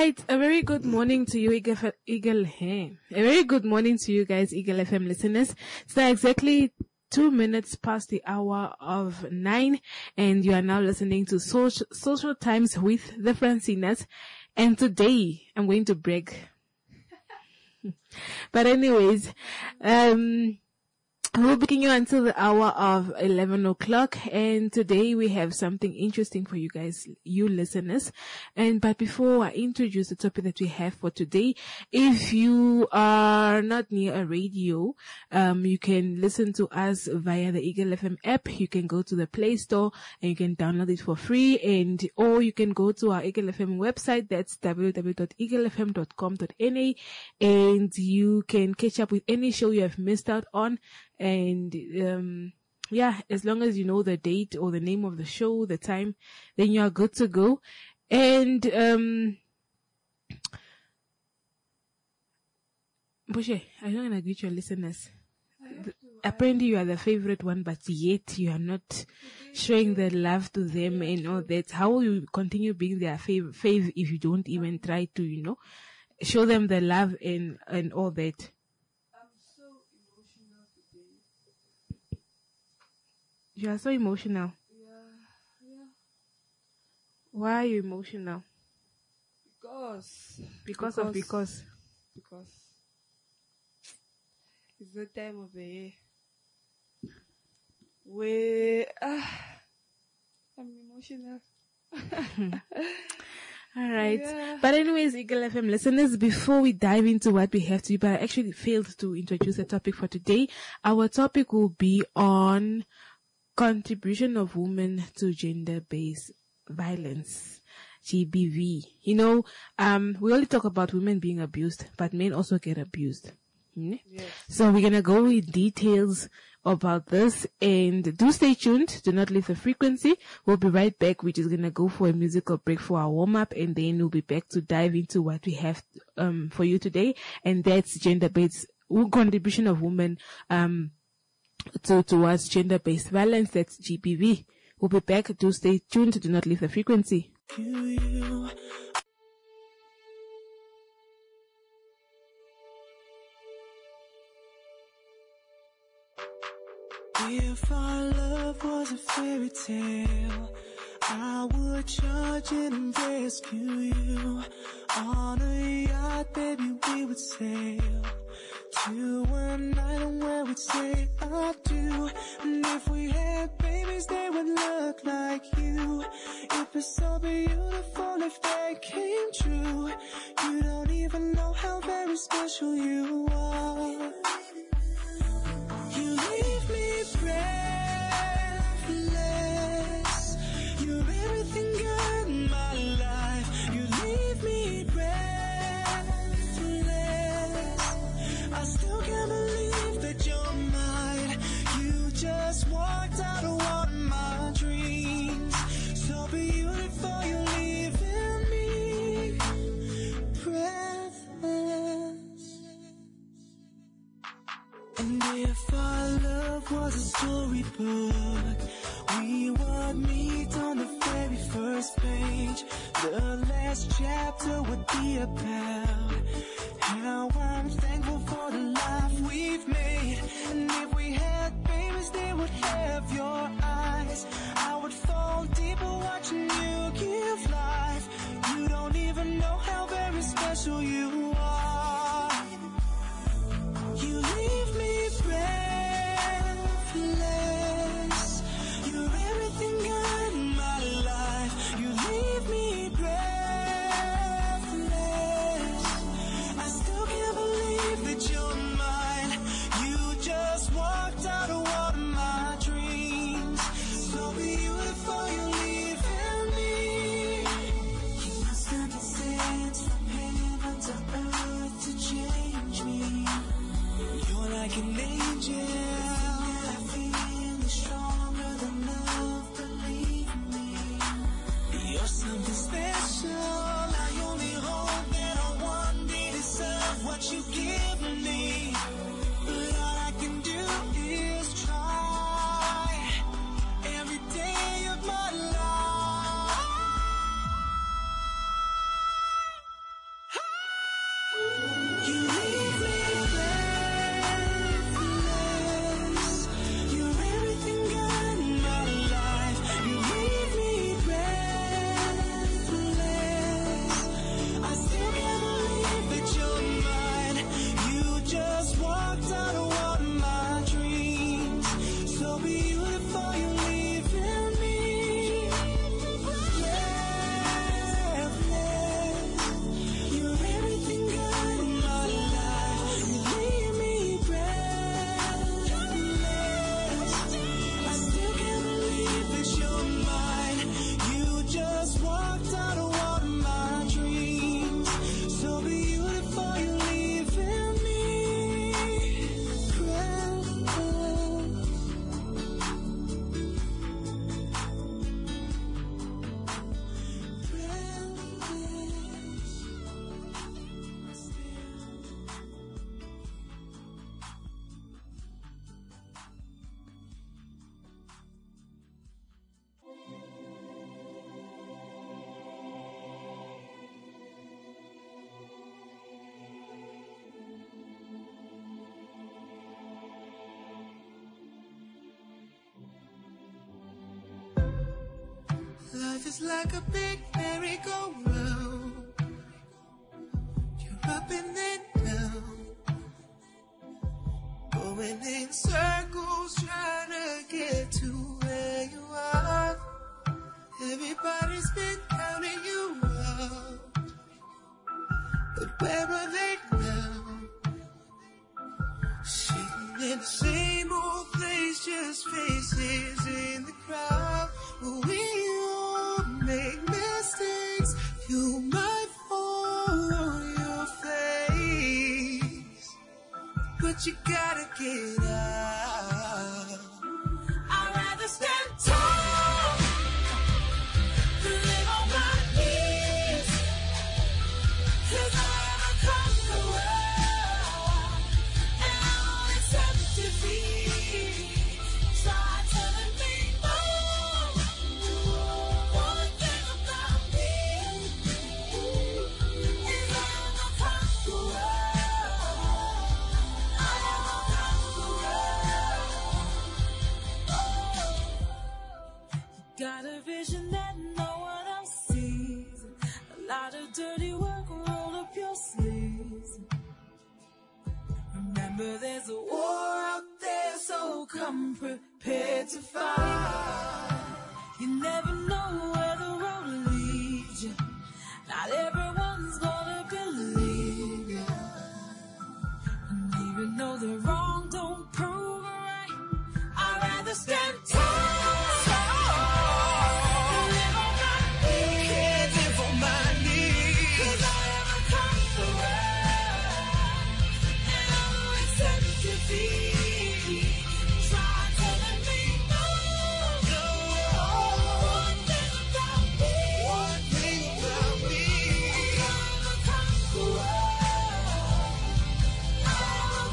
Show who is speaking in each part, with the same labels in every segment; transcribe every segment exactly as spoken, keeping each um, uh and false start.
Speaker 1: right, a very good morning to you, Eagle, F- Eagle hey. A very good morning to you guys, Eagle F M listeners. It's now exactly two minutes past the hour of nine, and you are now listening to Social, Social Times with the Francinas. And today, I'm going to break. But anyways, um, we'll be taking you until the hour of eleven o'clock, and today we have something interesting for you guys, you listeners. And but before I introduce the topic that we have for today, if you are not near a radio, um, you can listen to us via the Eagle F M app. You can go to the Play Store and you can download it for free, and or you can go to our Eagle F M website. That's w w w dot eagle f m dot com dot n a, and you can catch up with any show you have missed out on. And, um, yeah, as long as you know the date or the name of the show, the time, then you are good to go. And, um, Bushe, I don't want to greet your listeners. The, apparently you are the favorite one, but yet you are not showing the love to them and all that. How will you continue being their fav- fave if you don't even try to, you know, show them the love and, and all that? You are so emotional.
Speaker 2: Yeah, yeah.
Speaker 1: Why are you emotional?
Speaker 2: Because.
Speaker 1: Because, because of because.
Speaker 2: Because. It's the time of the year where ah, I'm emotional.
Speaker 1: All right.
Speaker 2: Yeah.
Speaker 1: But anyways, Eagle F M listeners, before we dive into what we have to do, but I actually failed to introduce the topic for today. Our topic will be on contribution of women to gender-based violence, G B V. You know, um, we only talk about women being abused, but men also get abused. Mm?
Speaker 2: Yes.
Speaker 1: So we're gonna go with details about this, and do stay tuned. Do not leave the frequency. We'll be right back. We're just gonna go for a musical break for our warm up, and then we'll be back to dive into what we have um for you today, and that's gender-based contribution of women um to towards gender-based violence. That's G B V. We'll be back. Do stay tuned. Do not leave the frequency. You.
Speaker 3: If our love was a fairy tale, I would charge in and rescue you. On a yacht, baby, we would sail to an island where we'd say I do. And if we had babies, they would look like you. It'd be so beautiful if they came true. You don't even know how very special you are. You leave me breathless. You're everything good in my life. You leave me breathless. I still can't believe that you're mine. You just walked out of one of my dreams. So beautiful, you're leaving me breathless. And if our love was a storybook, we would meet on the very first page. The last chapter would be about how I'm thankful for the life we've made. And if we had babies, they would have your eyes. I would fall deeper watching you give life. You don't even know how very special you are. You leave me breathless. You're everything good in my life. You leave me breathless. I still can't believe that you're mine. You just walked out of one of my dreams. So beautiful, you're leaving me. You must understand from heaven to earth. is like a big merry-go-round. You're up and then down, going in circles trying to get to where you are. Everybody's been counting you out, but where are they now? Sitting in the same old place, just faces in the crowd. We all make mistakes, you might fall on your face, but you gotta get out. I'd rather stand tall than live on my knees, 'cause I'm a conqueror, and I won't accept defeat. Try telling me no. One thing about me is I'm a conqueror. I am a conqueror. Got a vision that no one else sees. A lot of dirty work, roll up your sleeves. Remember, there's a war out there, so come prepared to fight. You never know where the road leads you. Not everyone's gonna believe you. And even though they're wrong, don't prove it right. I'd rather stand tall than live on my knees. Live on my knees. 'Cause I am a conqueror, and I will accept defeat. Try telling me no. No. One thing about me. One thing about me. I'm a conqueror. I'm a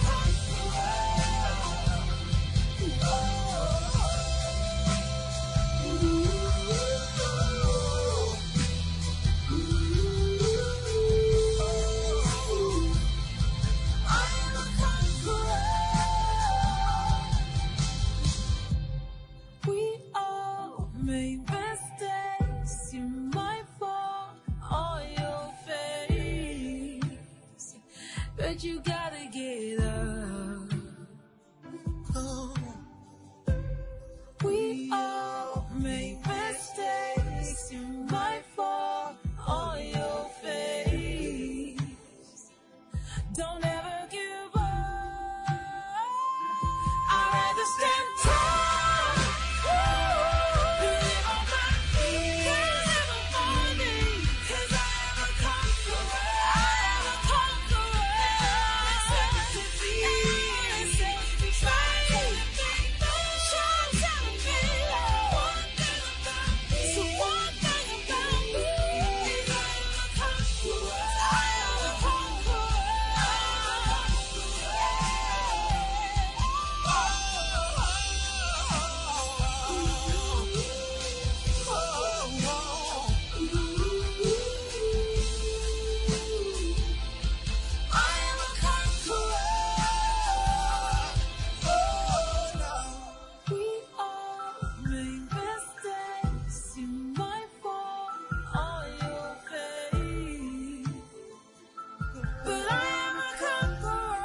Speaker 3: We all make mistakes. You might fall on your face, but you gotta get up. We all make mistakes. You might fall on your face. Don't ever give up. I'd rather stand tall than live on my knees. Live on my knees. 'Cause I am a conqueror. I am a conqueror. Accept defeat. Accept defeat. Try telling me one thing about me. So one thing about me is I am a conqueror. I am a conqueror. I am a conqueror. We all make mistakes. You might fall on your face, but I am a conqueror.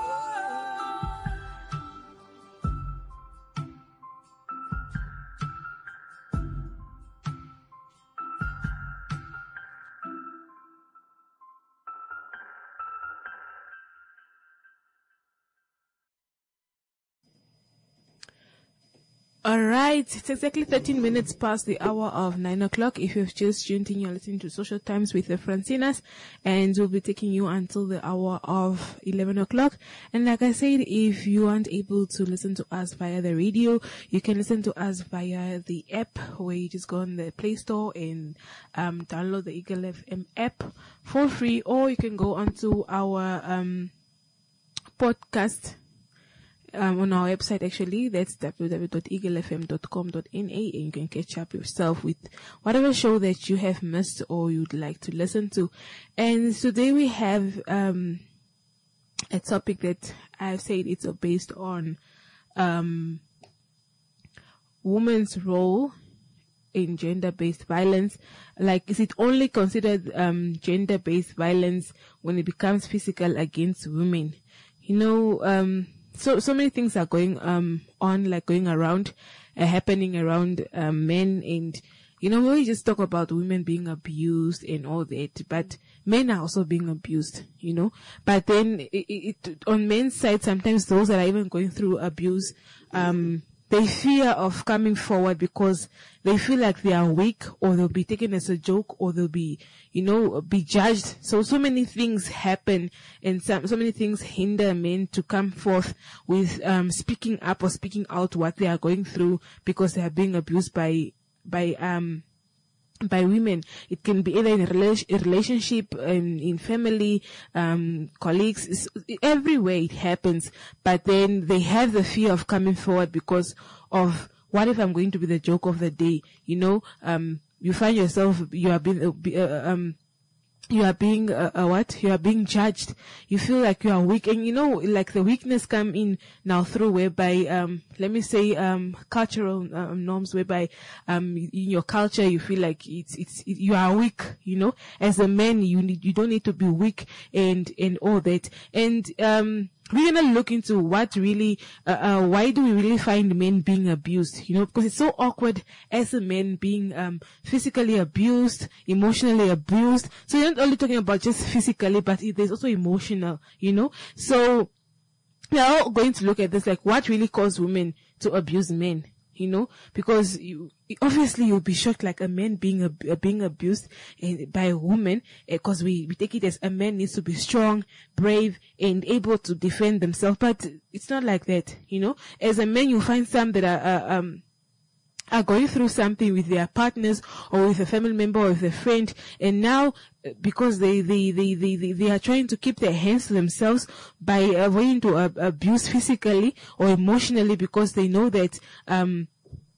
Speaker 1: All right, it's exactly thirteen minutes past the hour of nine o'clock. If you've just tuned in, you're listening to Social Times with the Francinas, and we'll be taking you until the hour of eleven o'clock. And like I said, if you aren't able to listen to us via the radio, you can listen to us via the app, where you just go on the Play Store and um, download the Eagle F M app for free, or you can go onto our um, podcast Um, on our website. Actually, that's w w w dot eagle f m dot com dot n a, and you can catch up yourself with whatever show that you have missed or you'd like to listen to. And today we have um a topic that I've said it's based on um women's role in gender-based violence? Like, is it only considered um, gender-based violence when it becomes physical against women? You know, um, so so many things are going um on, like going around, uh, happening around um, men, and you know, we just talk about women being abused and all that, but men are also being abused, you know. But then it, it, on men's side, sometimes those that are even going through abuse, um, they fear of coming forward because they feel like they are weak, or they'll be taken as a joke, or they'll be, you know, be judged. So, so many things happen, and some, so many things hinder men to come forth with, um, speaking up or speaking out what they are going through because they are being abused by, by, um, by women. It can be either in a, rela- a relationship, in, in family, um, colleagues, it's, everywhere it happens. But then they have the fear of coming forward because of, what if I'm going to be the joke of the day? You know, um, you find yourself, you are being, uh, um, you are being, uh, uh, what? You are being judged. You feel like you are weak. And you know, like the weakness come in now through whereby, um, let me say, um, cultural um, norms whereby, um, in your culture, you feel like it's, it's, it, you are weak, you know. As a man, you need, you don't need to be weak and, and all that. And, um, we're gonna look into what really, uh, uh, why do we really find men being abused? You know, because it's so awkward as a man being, um, physically abused, emotionally abused. So you're not only talking about just physically, but it, there's also emotional, you know? So, we're all going to look at this, like what really caused women to abuse men, you know? Because you, obviously you'll be shocked, like a man being ab- uh, being abused uh, by a woman, because uh, we, we take it as a man needs to be strong, brave, and able to defend themselves. But it's not like that, you know. As a man, you find some that are uh, um are going through something with their partners or with a family member or with a friend, and now uh, because they they, they they they they are trying to keep their hands to themselves by avoiding to uh, abuse physically or emotionally, because they know that um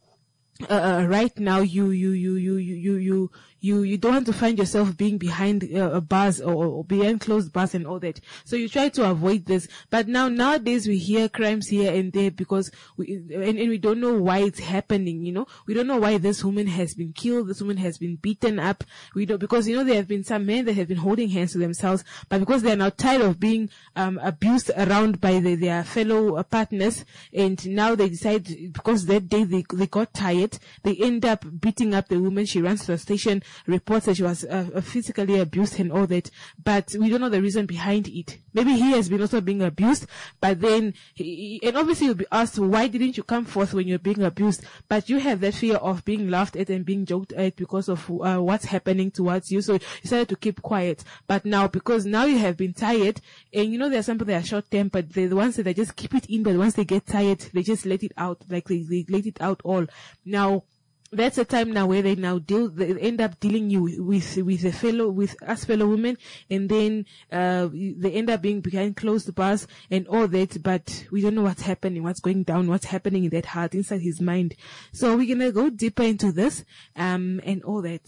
Speaker 1: Uh, uh, right now you, you, you, you, you, you, you, you, you don't want to find yourself being behind uh, a bars or, or behind closed bars and all that. So you try to avoid this. But now, nowadays we hear crimes here and there because we, and, and we don't know why it's happening, you know. We don't know why this woman has been killed, this woman has been beaten up. We don't, because, you know, there have been some men that have been holding hands to themselves, but because they are now tired of being, um, abused around by the, their fellow uh, partners, and now they decide, because that day they, they got tired, they end up beating up the woman. She runs to the station, reports that she was uh, physically abused and all that, but we don't know the reason behind it. Maybe he has been also being abused, but then, he, and obviously you'll be asked, why didn't you come forth when you're being abused? But you have that fear of being laughed at and being joked at because of uh, what's happening towards you, so you decided to keep quiet. But now, because now you have been tired, and you know there are some people that are short-tempered, they're the ones that they just keep it in, but once they get tired, they just let it out, like they, they let it out all. Now, that's a time now where they now deal, they end up dealing you with, with a fellow, with us fellow women, and then, uh, they end up being behind closed bars and all that, but we don't know what's happening, what's going down, what's happening in that heart, inside his mind. So we're gonna go deeper into this, um, and all that.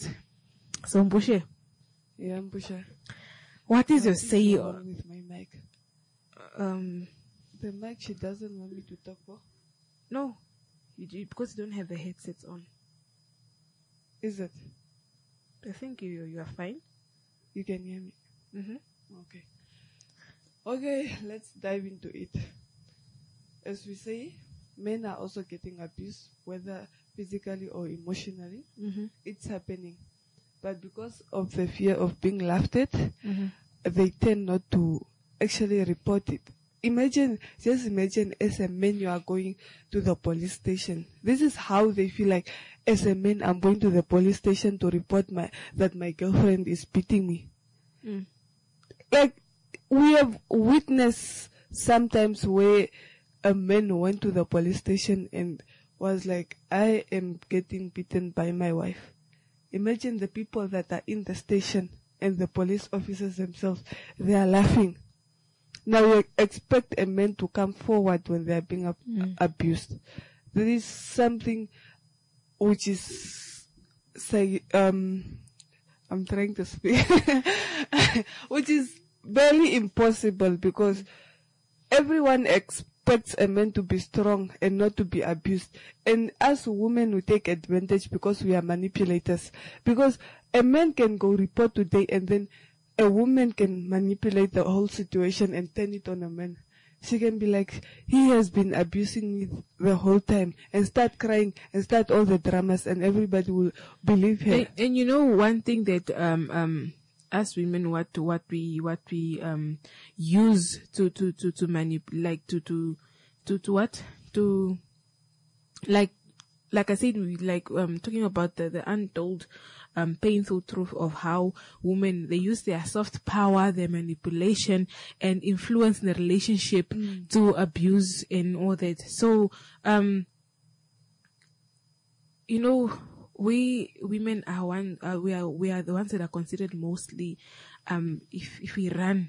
Speaker 1: So Mbushe.
Speaker 2: Yeah, Mbushe.
Speaker 1: What is your
Speaker 2: What is
Speaker 1: say
Speaker 2: wrong
Speaker 1: on,
Speaker 2: with my mic?
Speaker 1: um,
Speaker 2: The mic she doesn't want me to talk for?
Speaker 1: no, you, you, because you don't have the headsets on.
Speaker 2: Is it?
Speaker 1: I think you, you are fine.
Speaker 2: You can hear me?
Speaker 1: Mm-hmm.
Speaker 2: Okay. Okay, let's dive into it. As we say, men are also getting abused, whether physically or emotionally.
Speaker 1: Mm-hmm.
Speaker 2: It's happening. But because of the fear of being laughed at,
Speaker 1: Mm-hmm.
Speaker 2: they tend not to actually report it. Imagine, just imagine as a man you are going to the police station. This is how they feel like, as a man I'm going to the police station to report my that my girlfriend is beating me.
Speaker 1: Mm.
Speaker 2: Like, we have witnessed sometimes where a man went to the police station and was like, I am getting beaten by my wife. Imagine the people that are in the station and the police officers themselves, they are laughing. Now you expect a man to come forward when they are being ab-
Speaker 1: Mm.
Speaker 2: abused. There is something which is, say, um, I'm trying to speak, which is barely impossible, because everyone ex- expects a man to be strong and not to be abused. And us women, we take advantage because we are manipulators. Because a man can go report today and then a woman can manipulate the whole situation and turn it on a man. She can be like, he has been abusing me the whole time, and start crying and start all the dramas, and everybody will believe her.
Speaker 1: And, and you know, one thing that um um us women, what what we what we um use to to to to manipulate, like to to to to what to like like I said, we like um talking about the the untold um painful truth of how women, they use their soft power, their manipulation, and influence in the relationship mm. to abuse and all that. So um you know, we women are one uh, we are we are the ones that are considered mostly um if if we run,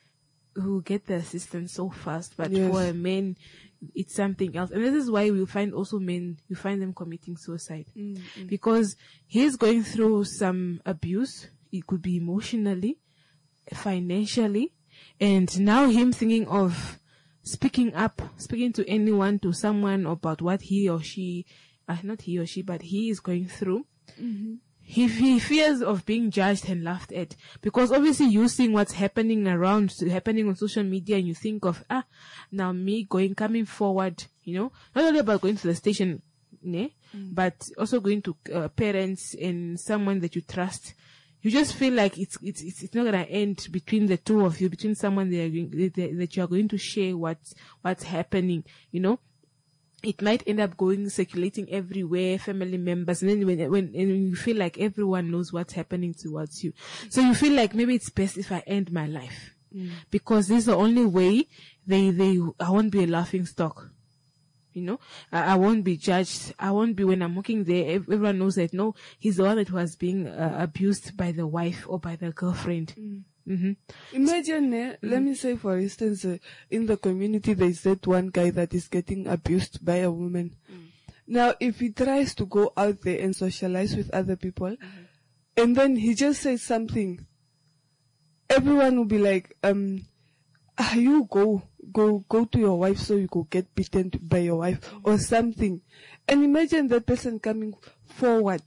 Speaker 1: who get the assistance so fast, but
Speaker 2: yes.
Speaker 1: for a man it's something else. And this is why we find also men, you find them committing suicide. Mm-hmm. Because he's going through some abuse. It could be emotionally, financially, and now him thinking of speaking up, speaking to anyone, to someone about what he or she, uh, not he or she, but he is going through. Mm-hmm. He, he fears of being judged and laughed at, because obviously you seeing what's happening around, happening on social media, and you think of, ah, now me going, coming forward, you know, not only about going to the station, ne, mm. but also going to uh, parents and someone that you trust. You just feel like it's, it's, it's, it's not going to end between the two of you, between someone that, are, that you are going to share what's, what's happening, you know. It might end up going, circulating everywhere, family members, and then when, when, and you feel like everyone knows what's happening towards you. So you feel like maybe it's best if I end my life. Mm. Because this is the only way they, they, I won't be a laughing stock. You know, I, I won't be judged. I won't be, when I'm walking there, everyone knows that no, he's the one that was being uh, abused by the wife or by the girlfriend. Mm. Mm-hmm.
Speaker 2: Imagine, eh, mm-hmm. let me say, for instance, uh, in the community, there's that one guy that is getting abused by a woman. Mm. Now, if he tries to go out there and socialize with other people, mm-hmm. and then he just says something, everyone will be like, um, ah, you go, go, go to your wife so you go get beaten by your wife, mm-hmm. or something. And imagine that person coming forward.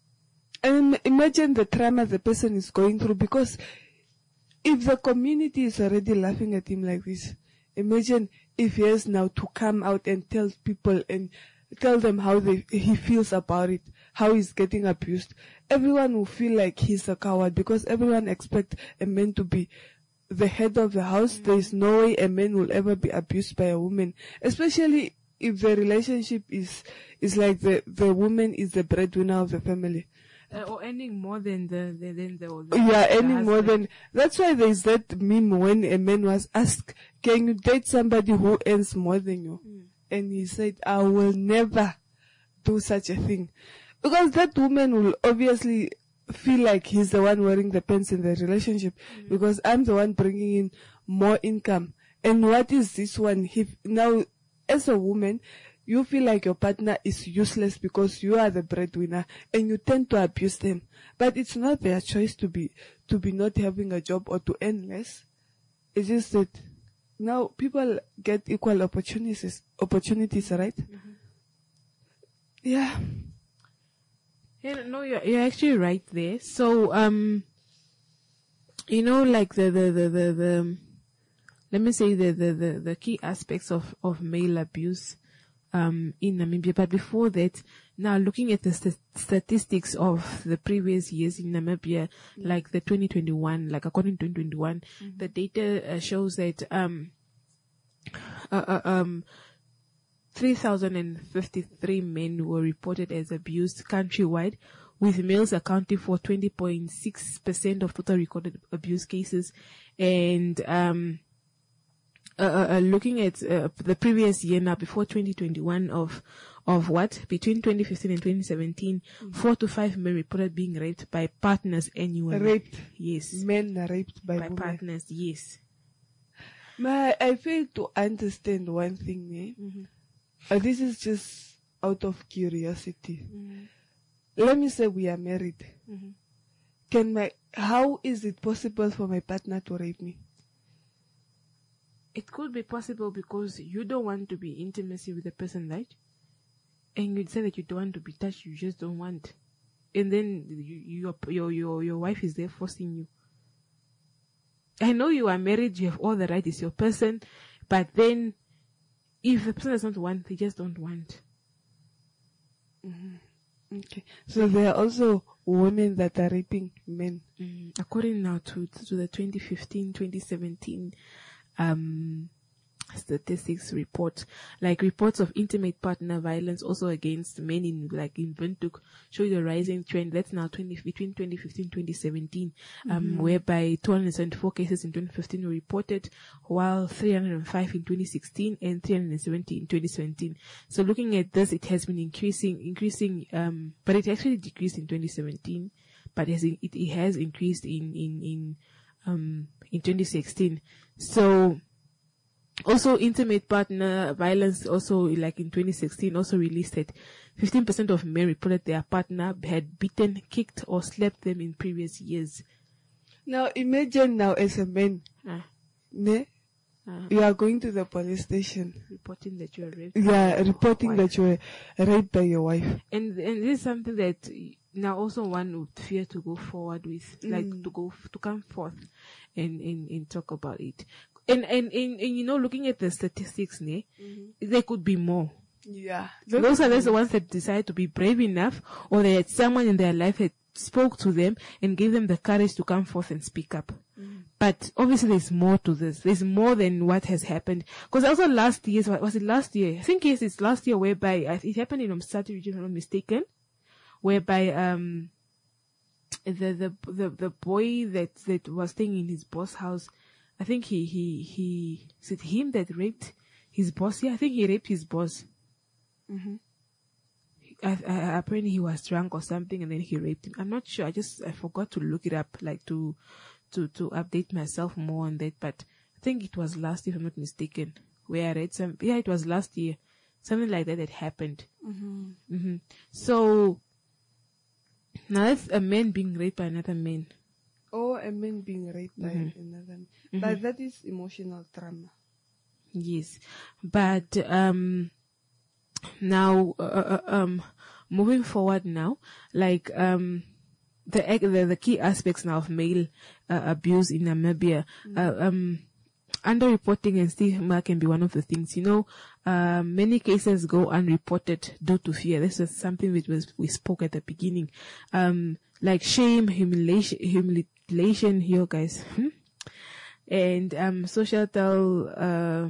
Speaker 2: And imagine the trauma the person is going through, because if the community is already laughing at him like this, imagine if he has now to come out and tell people and tell them how they, he feels about it, how he's getting abused. Everyone will feel like he's a coward, because everyone expects a man to be the head of the house. Mm-hmm. There is no way a man will ever be abused by a woman, especially if the relationship is, is like the, the woman is the breadwinner of the family.
Speaker 1: Uh, or earning more than the, the, than the, the
Speaker 2: yeah,
Speaker 1: the
Speaker 2: earning
Speaker 1: husband.
Speaker 2: more than, that's why there's that meme when a man was asked, can you date somebody who earns more than you? Mm. And he said, I will never do such a thing. Because that woman will obviously feel like he's the one wearing the pants in the relationship, mm. because I'm the one bringing in more income. And what is this one? He, now, as a woman, you feel like your partner is useless because you are the breadwinner, and you tend to abuse them. But it's not their choice to be, to be not having a job or to earn less. It's just that now people get equal opportunities, opportunities, right? Mm-hmm. Yeah.
Speaker 1: Yeah, no, you're, you're actually right there. So, um, you know, like the, the, the, the, the let me say the, the, the, the key aspects of, of male abuse Um, in Namibia. But before that, now looking at the st- statistics of the previous years in Namibia, mm-hmm. like the twenty twenty-one, like according to twenty twenty-one, mm-hmm. the data uh, shows that um, uh, uh, um, three thousand fifty-three men were reported as abused countrywide, with males accounting for twenty point six percent of total recorded abuse cases. And um, Uh, uh, looking at uh, the previous year now, before twenty twenty-one, of of what between twenty fifteen and twenty seventeen, mm-hmm. four to five men reported being raped by partners annually.
Speaker 2: Raped,
Speaker 1: yes.
Speaker 2: Men raped by,
Speaker 1: by partners, yes.
Speaker 2: But I fail to understand one thing, eh? Mm-hmm. Uh, this is just out of curiosity. Mm-hmm. Let me say we are married. Mm-hmm. Can my how is it possible for my partner to rape me?
Speaker 1: it could be possible because you don't want to be intimacy with the person, right? And you say that you don't want to be touched, you just don't want. And then you, your, your, your, your wife is there forcing you. I know you are married, you have all the right, it's your person, but then if the person doesn't want, they just don't want.
Speaker 2: Mm-hmm. Okay. So there are also women that are raping men.
Speaker 1: Mm, according now to, to the twenty fifteen twenty seventeen, um, statistics report, like reports of intimate partner violence also against men in like in Windhoek show the rising trend. That's now twenty between twenty fifteen twenty seventeen, um, mm-hmm. whereby two hundred seventy-four cases in twenty fifteen were reported, while three hundred five in twenty sixteen and three hundred seventy in twenty seventeen. So looking at this, it has been increasing, increasing, um, but it actually decreased in twenty seventeen, but it has, it, it has increased in, in, in, um, in twenty sixteen. So, also, intimate partner violence also, like in twenty sixteen, also released that fifteen percent of men reported their partner had beaten, kicked, or slapped them in previous years.
Speaker 2: Now, imagine now as a man,
Speaker 1: uh,
Speaker 2: ne? Uh, you are going to the police station.
Speaker 1: Reporting that you were raped.
Speaker 2: Yeah, reporting that you were raped by your wife.
Speaker 1: And, and this is something that now also one would fear to go forward with, mm. like to go, to come forth and, and, and talk about it. And, and, and, and, you know, looking at the statistics, ne, mm-hmm. there could be more.
Speaker 2: Yeah.
Speaker 1: Those are the ones that decide to be brave enough, or they had someone in their life that spoke to them and gave them the courage to come forth and speak up. Mm. But obviously there's more to this. There's more than what has happened. Because also last year, was it last year? I think yes, it's last year whereby, it happened in Umsati region, if I'm not mistaken, whereby, um, the, the, the, the boy that, that was staying in his boss house, I think he, he, he, is it him that raped his boss? Yeah, I think he raped his boss.
Speaker 2: Mm-hmm.
Speaker 1: I, I, apparently he was drunk or something and then he raped him. I'm not sure. I just, I forgot to look it up, like to, to, to update myself more on that. But I think it was last year, if I'm not mistaken, where I read some, yeah, it was last year. Something like that that happened.
Speaker 2: Mm-hmm.
Speaker 1: Mm-hmm. So, now that's a man being raped by another man.
Speaker 2: Or a man being raped by mm-hmm. another man. Mm-hmm. But that is emotional trauma.
Speaker 1: Yes. But, um, now, uh, um, moving forward now, like, um, the, the, the key aspects now of male uh, abuse in Namibia, mm-hmm. uh, um, underreporting and stigma can be one of the things. You know, uh, many cases go unreported due to fear. This is something which was, we spoke at the beginning. Um, like shame, humiliation, humiliation here, guys. Hmm? And, um, societal, uh,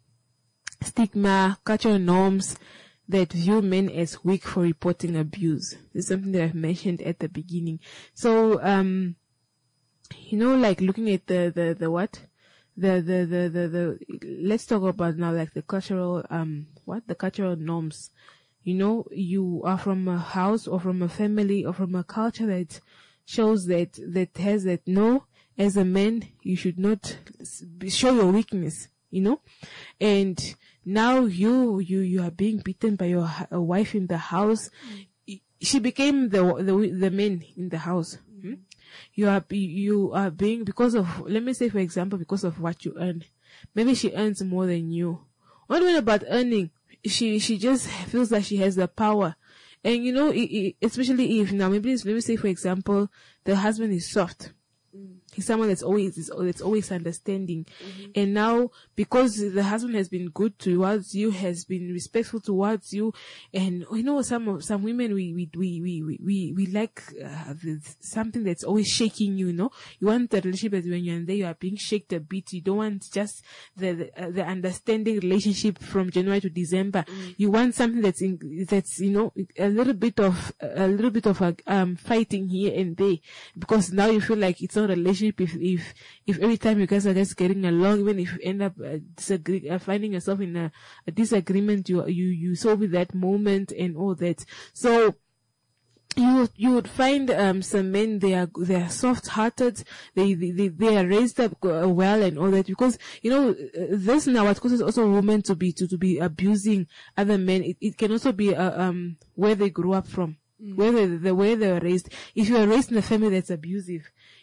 Speaker 1: stigma, cultural norms that view men as weak for reporting abuse. This is something that I've mentioned at the beginning. So, um, you know, like looking at the, the, the what? The, the, the, the, the, let's talk about now like the cultural, um, what? The cultural norms. You know, you are from a house or from a family or from a culture that shows that, that has that no, as a man, you should not show your weakness, you know? And now you, you, you are being beaten by your uh, wife in the house. She became the, the, the man in the house. Hmm? You are, you are being, because of, let me say for example, because of what you earn. Maybe she earns more than you. What do you mean about earning? She, she just feels that she has the power. And you know, it, it, especially if now, maybe, let me say for example, the husband is soft. Mm. He's someone that's always, is, that's always understanding. Mm-hmm. And now, because the husband has been good towards you, has been respectful towards you, and you know, some, some women, we, we, we, we, we, we like, uh, something that's always shaking you, you know? You want the relationship that when you're in there, you are being shaken a bit. You don't want just the, the, uh, the understanding relationship from January to December. Mm. You want something that's in, that's, you know, a little bit of, a little bit of, a, um, fighting here and there. Because now you feel like it's not a relationship if, if, if every time you guys are just getting along, even if you end up uh, disagree, uh, finding yourself in a, a disagreement, you, you, you solve it that moment and all that. So, you, you would find, um, some men, they are, they are soft-hearted, they, they, they are raised up uh, well and all that, because, you know, uh, this now, what causes also women to be, to, to be abusing other men, it, it can also be, uh, um, where they grew up from. Mm. Where they, the way they were raised. If you are raised in a family that's abusive,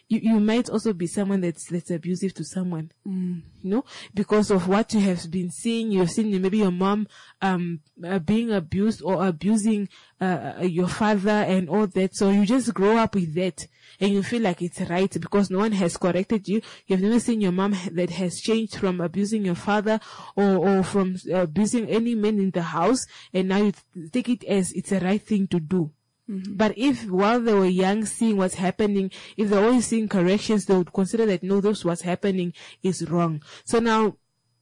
Speaker 1: you, you might also be someone that's, that's abusive to someone,
Speaker 2: Mm.
Speaker 1: you know, because of what you have been seeing. You've seen maybe your mom, um, uh, being abused or abusing, uh, your father and all that. So you just grow up with that and you feel like it's right because no one has corrected you. You've never seen your mom that has changed from abusing your father or, or from uh, abusing any man in the house. And now you th- take it as it's a right thing to do. Mm-hmm. But if while they were young, seeing what's happening, if they're always seeing corrections, they would consider that no, this what's happening is wrong. So now,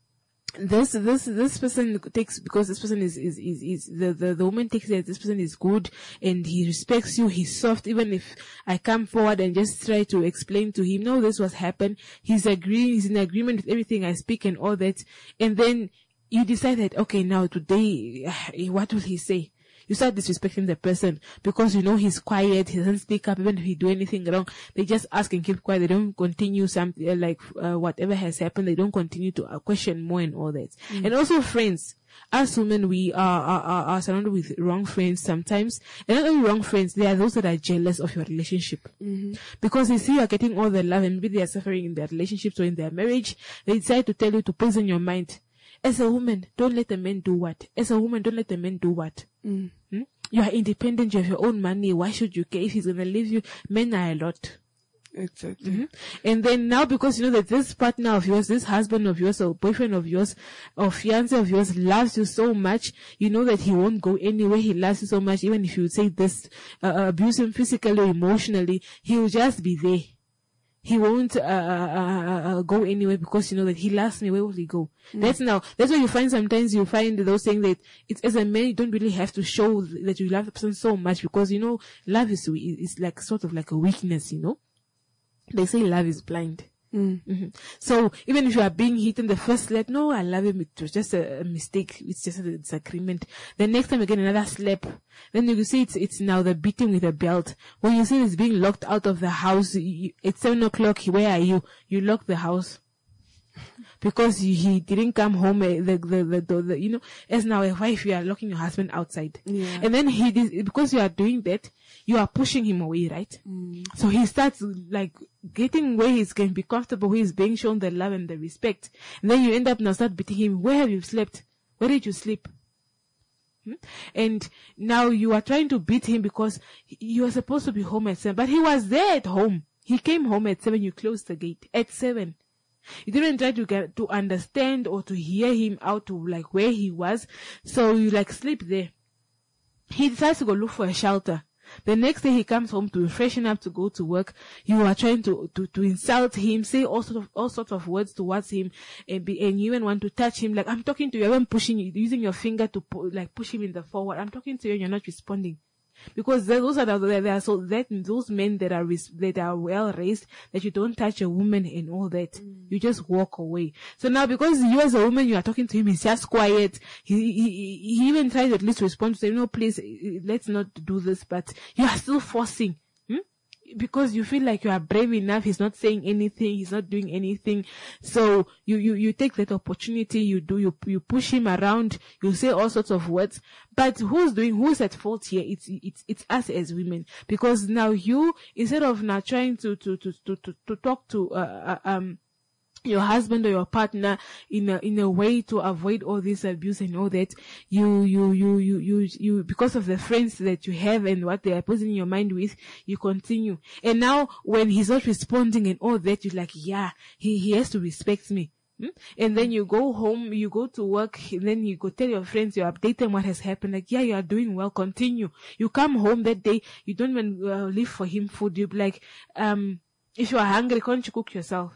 Speaker 1: this this this person takes, because this person is is is, is the, the the woman takes that this person is good and he respects you, he's soft. Even if I come forward and just try to explain to him, no, this was happened, he's agreeing, he's in agreement with everything I speak and all that, and then you decide that okay, now today, what will he say? You start disrespecting the person because you know he's quiet, he doesn't speak up. Even if he do anything wrong, they just ask and keep quiet. They don't continue something uh, like uh, whatever has happened. They don't continue to uh, question more and all that. Mm. And also friends. As women, we are, are, are, are surrounded with wrong friends sometimes. And not only wrong friends, they are those that are jealous of your relationship. Mm-hmm. Because they see you are getting all the love and maybe they are suffering in their relationships or in their marriage. They decide to tell you to poison your mind. As a woman, don't let a man do what? As a woman, don't let a man do what? Mm. Hmm? You are independent, you have your own money. Why should you care if he's going to leave you? Men are a lot.
Speaker 2: Exactly.
Speaker 1: Mm-hmm. And then now, because you know that this partner of yours, this husband of yours or boyfriend of yours or fiance of yours loves you so much, you know that he won't go anywhere. He loves you so much. Even if you say this, uh, abuse him physically or emotionally, he will just be there. He won't, uh, uh, uh, go anywhere because you know that he loves me. Where will he go? Mm. That's now, that's why you find sometimes you find those saying that it's, as a man, you don't really have to show that you love the person so much because, you know, love is, is like sort of like a weakness, you know? They say love is blind. Mm. Mm-hmm. So even if you are being hit in the first slap, no, I love him, it was just a, a mistake, it's just a disagreement. The next time you get another slap, then you see it's it's now the beating with a belt. When you see it's being locked out of the house, you, it's seven o'clock, where are you? You lock the house. Because you, he didn't come home, uh, the, the, the, the, the, you know, as now a wife, you are locking your husband outside. Yeah. And then he, because you are doing that, you are pushing him away, right? Mm. So he starts like getting where he's going to be comfortable, where he's being shown the love and the respect. And then you end up now start beating him. Where have you slept? Where did you sleep? Hmm? And now you are trying to beat him because you are supposed to be home at seven, but he was there at home. He came home at seven, you closed the gate at seven. You didn't try to get to understand or to hear him out to like where he was. So you like sleep there. He decides to go look for a shelter. The next day he comes home to freshen up to go to work. You are trying to, to, to insult him, say all sorts of, all sorts of words towards him and be, and you even want to touch him. Like, I'm talking to you, I'm pushing you, using your finger to pu- like push him in the forward. I'm talking to you and you're not responding. Because those are the, they are so that those men that are that are well raised that you don't touch a woman and all that, mm. you just walk away. So now because you as a woman you are talking to him, he's just quiet. He he he even tries to at least respond to say, no, please, let's not do this. But you are still forcing. Because you feel like you are brave enough, he's not saying anything, he's not doing anything. So you, you, you take that opportunity, you do, you, you push him around, you say all sorts of words. But who's doing, who's at fault here? It's, it's, it's us as women. Because now you, instead of now trying to, to, to, to, to, to talk to, uh, um, your husband or your partner in a, in a way to avoid all this abuse and all that, you, you, you, you, you, you, because of the friends that you have and what they are putting your mind with, you continue. And now when he's not responding and all that, you're like, yeah, he, he has to respect me. Hmm? And then you go home, you go to work, and then you go tell your friends, you update them what has happened. Like, yeah, you are doing well, continue. You come home that day, you don't even uh, leave for him food. You be like, um, if you are hungry, can't you cook yourself?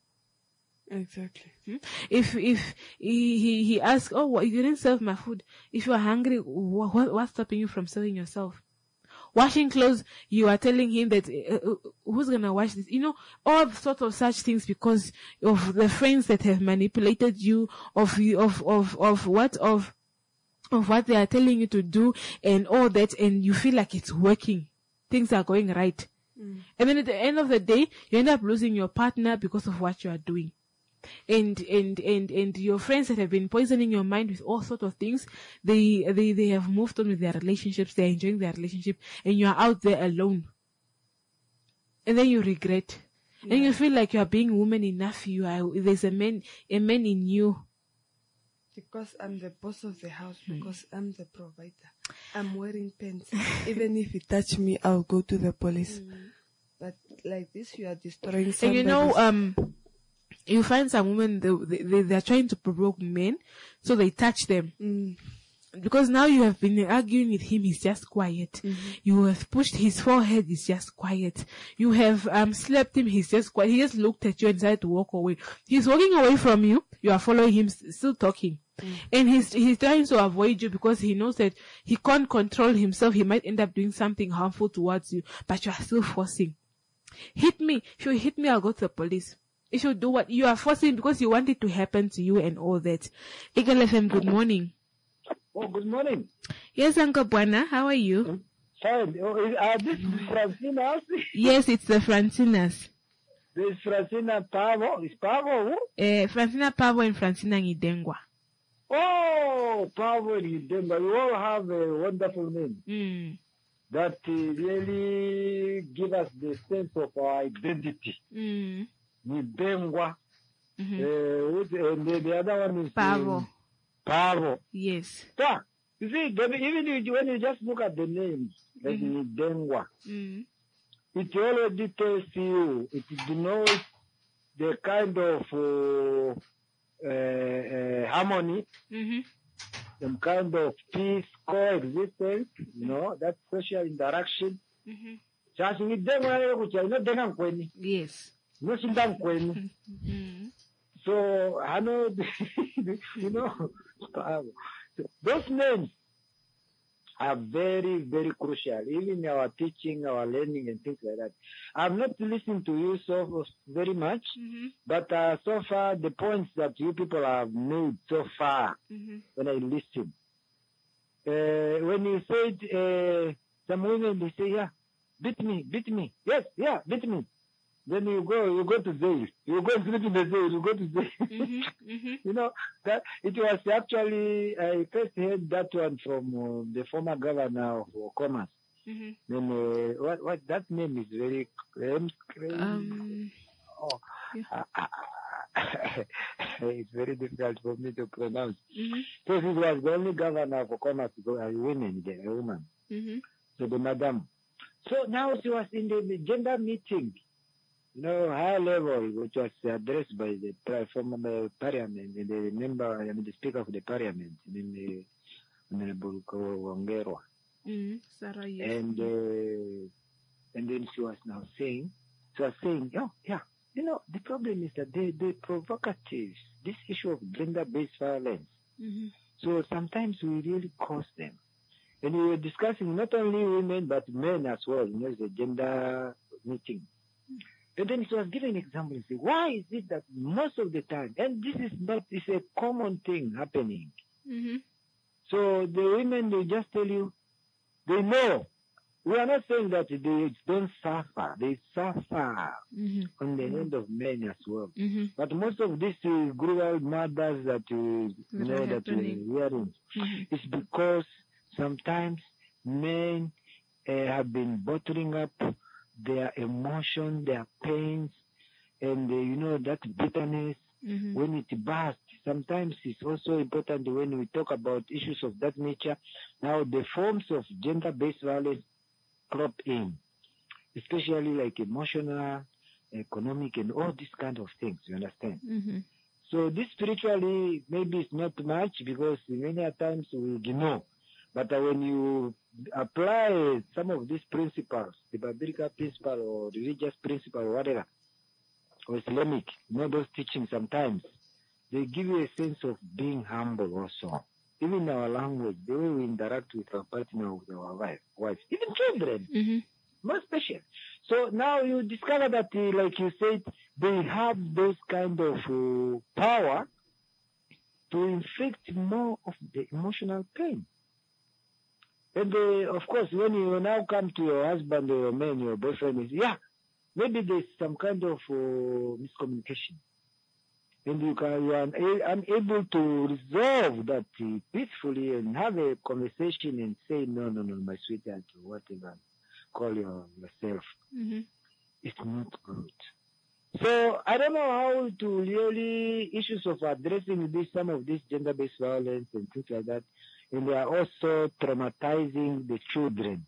Speaker 2: Exactly.
Speaker 1: Hmm? If if he he, he asks, oh, you didn't serve my food. If you are hungry, what, what what's stopping you from serving yourself? Washing clothes, you are telling him that uh, who's gonna wash this? You know, all sorts of such things because of the friends that have manipulated you, of of of of what of of what they are telling you to do and all that, and you feel like it's working. Things are going right, mm. and then at the end of the day, you end up losing your partner because of what you are doing. And, and, and, and your friends that have been poisoning your mind with all sorts of things, they, they, they have moved on with their relationships, they're enjoying their relationship, and you're out there alone. And then you regret. and you feel like you are being woman enough. You are there's a man, a man in you.
Speaker 2: Because I'm the boss of the house, because I'm the provider. I'm wearing pants. Even if you touch me, I'll go to the police. But like this, you are destroying
Speaker 1: And
Speaker 2: somebody.
Speaker 1: you know, um, you find some women they they they are trying to provoke men, so they touch them.
Speaker 2: Mm.
Speaker 1: Because now you have been arguing with him, he's just quiet.
Speaker 2: Mm-hmm.
Speaker 1: You have pushed his forehead, he's just quiet. You have um slapped him, he's just quiet. He just looked at you and decided to walk away. He's walking away from you, you are following him, s- still talking. Mm. And he's he's trying to avoid you because he knows that he can't control himself. He might end up doing something harmful towards you, but you are still forcing. Hit me. If you hit me, I'll go to the police. If you do what you are forcing because you want it to happen to you and all that. Eagle F M, good morning.
Speaker 4: Oh, good morning.
Speaker 1: Yes, Uncle Buana, how are you?
Speaker 4: Fine. Oh, is, uh, this is Francina.
Speaker 1: Yes, it's the Francinas.
Speaker 4: This is Francina Pavo. Is Pavo who?
Speaker 1: Uh, Francina Pavo and Francina Ngidengwa.
Speaker 4: Oh, Pavo and Ngidengwa. You all have a wonderful name.
Speaker 1: Mm.
Speaker 4: That uh, really give us the sense of our identity.
Speaker 1: Mm.
Speaker 4: Ngidengwa.
Speaker 1: Mm-hmm.
Speaker 4: Uh, and the, the other one is
Speaker 1: Pavo.
Speaker 4: Uh, Pavo.
Speaker 1: Yes.
Speaker 4: So, you see, even if you, when you just look at the names, like
Speaker 1: Mm-hmm.
Speaker 4: Ngidengwa,
Speaker 1: Mm.
Speaker 4: it already tells you, it denotes the kind of uh, uh, uh, harmony,
Speaker 1: Mm-hmm.
Speaker 4: some kind of peace, coexistence, you know, that social interaction.
Speaker 1: Mm-hmm.
Speaker 4: Sasa ngidengwa kucha inodenga nkweni,
Speaker 1: Yes.
Speaker 4: noshinda nkweni.
Speaker 1: Mm-hmm.
Speaker 4: So I know, you know, those names are very, very crucial, even in our teaching, our learning, and things like that. I'm not listening to you so very much,
Speaker 1: Mm-hmm.
Speaker 4: but uh, so far, the points that you people have made so far,
Speaker 1: Mm-hmm.
Speaker 4: when I listen, uh, when you said, uh, some women, they say, yeah, beat me, beat me. Yes, yeah, beat me. Then you go, you go to jail. You go sleep in the jail. You go to jail.
Speaker 1: Mm-hmm. Mm-hmm.
Speaker 4: You know, that it was actually, I first heard that one from uh, the former governor of uh, Commerce.
Speaker 1: Mm-hmm.
Speaker 4: Then, uh, what, what, that name is very, um,
Speaker 1: Um,
Speaker 4: oh,
Speaker 1: yeah.
Speaker 4: it's very difficult for me to pronounce.
Speaker 1: Mm-hmm.
Speaker 4: So he was the only governor of Commerce, a woman, a woman.
Speaker 1: Mm-hmm.
Speaker 4: So the madam. So now she was in the gender meeting. No, high level, which was addressed by the pri- from the parliament, the member, I mean, the speaker of the parliament, the Honorable Wangero.
Speaker 1: Mm-hmm. Sarah, yes.
Speaker 4: And, uh, and then she was now saying, she was saying, oh, yeah, you know, the problem is that they, they provocative, this issue of gender-based violence.
Speaker 1: Mm-hmm.
Speaker 4: So sometimes we really cause them. And we were discussing not only women, but men as well, you know, it's a gender meeting. And then she was giving an example and say, why is it that most of the time, and this is not, it's a common thing happening.
Speaker 1: Mm-hmm.
Speaker 4: So the women, they just tell you, they know. We are not saying that they don't suffer. They suffer
Speaker 1: Mm-hmm.
Speaker 4: on the end of men as well.
Speaker 1: Mm-hmm.
Speaker 4: But most of these uh, gruel mothers that you
Speaker 1: That
Speaker 4: know
Speaker 1: are
Speaker 4: that
Speaker 1: happening.
Speaker 4: we're hearing,
Speaker 1: Mm-hmm.
Speaker 4: it's because sometimes men uh, have been bottling up their emotion, their pains, and uh, you know, that bitterness.
Speaker 1: Mm-hmm.
Speaker 4: When it bursts, sometimes it's also important when we talk about issues of that nature. Now, the forms of gender-based violence crop in, especially like emotional, economic, and all these kind of things, you understand?
Speaker 1: Mm-hmm.
Speaker 4: So this spiritually, maybe it's not much because many times we ignore. But uh, when you apply some of these principles, the biblical principle or religious principle or whatever, or Islamic, you know, those teachings sometimes, they give you a sense of being humble also. Even our language, the way we interact with our partner, with our wife, wives, even children,
Speaker 1: Mm-hmm.
Speaker 4: more special. So now you discover that, uh, like you said, they have those kind of uh, power to inflict more of the emotional pain. And uh, of course, when you now come to your husband or your man, your boyfriend, is yeah, maybe there's some kind of uh, miscommunication, and you can you are unable to resolve that uh, peacefully and have a conversation and say no, no, no, my sweetheart, or whatever, call your, yourself.
Speaker 1: Mm-hmm.
Speaker 4: It's not good. So I don't know how to really issues of addressing this, some of this gender-based violence and things like that, and they are also traumatizing the children.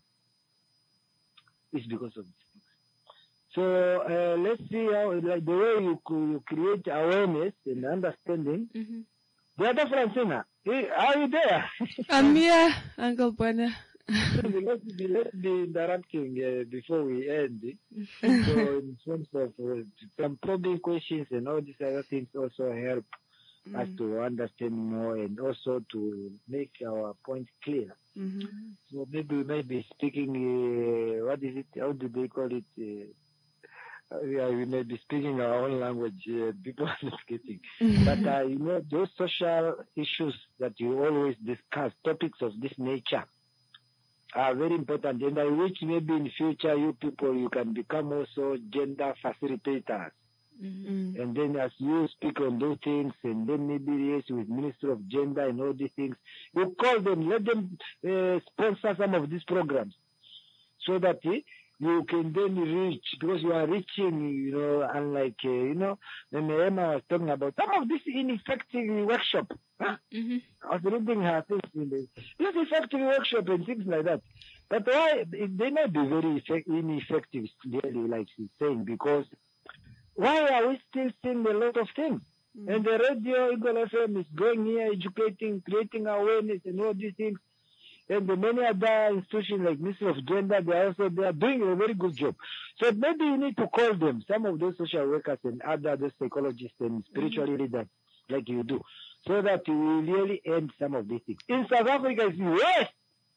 Speaker 4: It's because of this. So uh, let's see how, like the way you, you create awareness and understanding.
Speaker 1: Mm-hmm.
Speaker 4: The other Francina, are you there?
Speaker 2: I'm here, Uncle Buena.
Speaker 4: let's, be, let's be interrupting uh, before we end. So in terms of uh, some probing questions and all these other things also help mm. us to understand more and also to make our point clear.
Speaker 2: Mm-hmm.
Speaker 4: So maybe we might be speaking, uh, what is it, how do they call it? Uh, yeah, we may be speaking our own language, uh, people are not getting. But, uh, you know, those social issues that you always discuss, topics of this nature, are very important, and I wish maybe in future you people, you can become also gender facilitators. Mm-hmm. And then as you speak on those things, and then maybe yes, with Ministry of Gender and all these things, you call them, let them uh, sponsor some of these programs, so that uh, you can then reach, because you are reaching, you know, unlike, uh, you know, when Emma was talking about some of this ineffective workshop. Huh? Mm-hmm. I was reading her things in the, this effective workshop and things like that. But why, they may be very effect, ineffective, really, like she's saying, because why are we still seeing a lot of things? Mm-hmm. And the radio, Eagle F M, is going here, educating, creating awareness and all these things. And the many other institutions like Ministry of Gender, they are also, they are doing a very good job. So maybe you need to call them, some of those social workers and other those psychologists and spiritual mm-hmm. leaders like you do, so that we will really end some of these things. In South Africa, it's worse.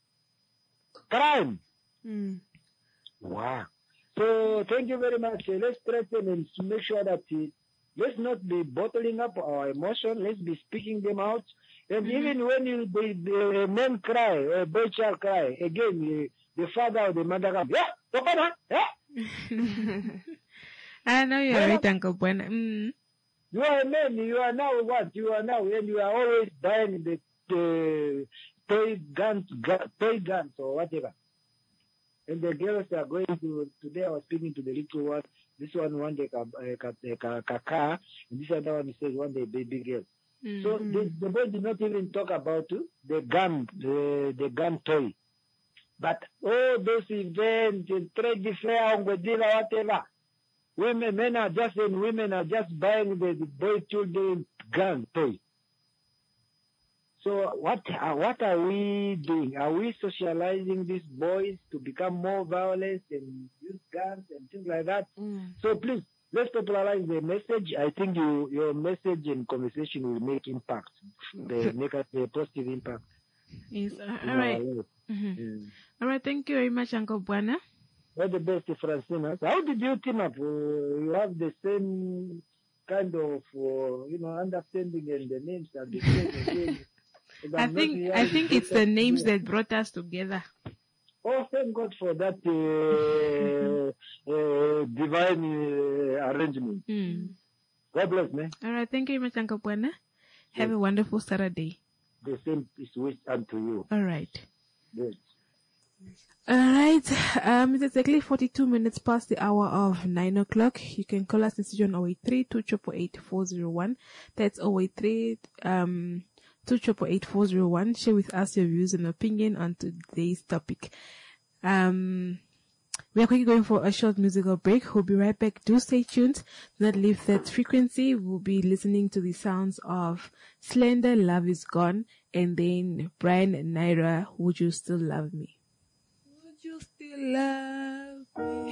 Speaker 4: Crime. Mm. Wow. So thank you very much. Uh, let's strengthen and make sure that uh, let's not be bottling up our emotion. Let's be speaking them out. And mm-hmm. even when you, the, the men cry, or a boy child cry, again, the, the father or the mother comes, yeah, Papa, yeah.
Speaker 1: I know you're right, Uncle Buena. Mm.
Speaker 4: You are a man, you are now what? You are now, and you are always buying the, the toy guns, gu- toy guns or whatever. And the girls are going to, today I was speaking to the little one, this one wanted a car, and this other one says one day baby girl. Mm-hmm. So the, the boy did not even talk about uh, the gun, the, the gun toy. But all those events, the trade fair, whatever, women, men are just, and women are just buying the, the boy children gun toy. So what, uh, what are we doing? Are we socializing these boys to become more violent and use guns and things like that? Mm. So please, let's popularize the message. I think you, your message and conversation will make impact, they make a, a positive impact.
Speaker 1: Yes, uh, all right. Mm-hmm. Yeah. All right, thank you very much, Uncle Buena.
Speaker 4: All the best, Francina. How did you team up? Uh, you have the same kind of, uh, you know, understanding, and the names are the same.
Speaker 1: I think I think it's the names that brought us together.
Speaker 4: Oh, thank God for that uh, uh, divine uh, arrangement. Mm. God bless me.
Speaker 1: All right, thank you very much, Uncle Buena. Have yes. a wonderful Saturday.
Speaker 4: The same is wished unto you.
Speaker 1: All right.
Speaker 4: Yes.
Speaker 1: All right. Um, it's exactly forty-two minutes past the hour of nine o'clock. You can call us in studio on zero eight three, two eight eight, four zero one. That's zero eight three, um, two eight eight, four zero one. Share with us your views and opinion on today's topic. Um, we are quickly going for a short musical break. We'll be right back. Do stay tuned. Do not leave that frequency. We'll be listening to the sounds of Slender, Love Is Gone, and then Brian and Naira, Would You Still Love Me?
Speaker 2: Would you still love me?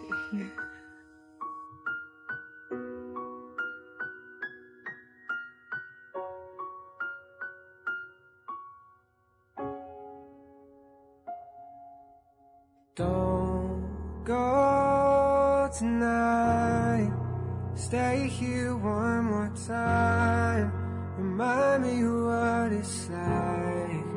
Speaker 3: Don't go tonight. Stay here one more time. Remind me what it's like.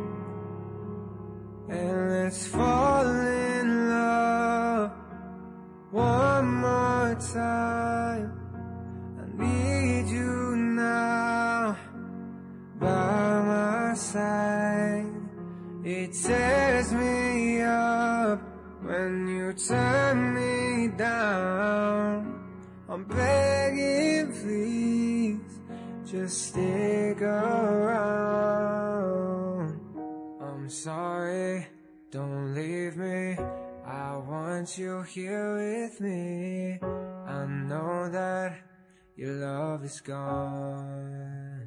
Speaker 3: And let's fall in love one more time. I need you now by my side. It tears me up when you turn me down. I'll I'm begging, please, just stick around. I'm sorry, don't leave me. I want you here with me. I know that your love is gone.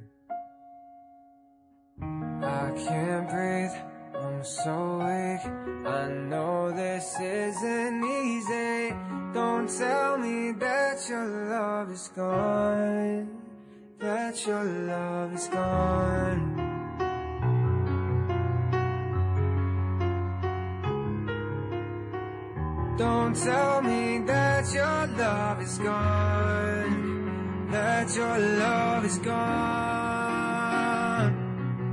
Speaker 3: I can't breathe, I'm so weak. I know this isn't easy. Don't tell me that your love is gone, that your love is gone. Don't tell me that your love is gone, that your love is gone.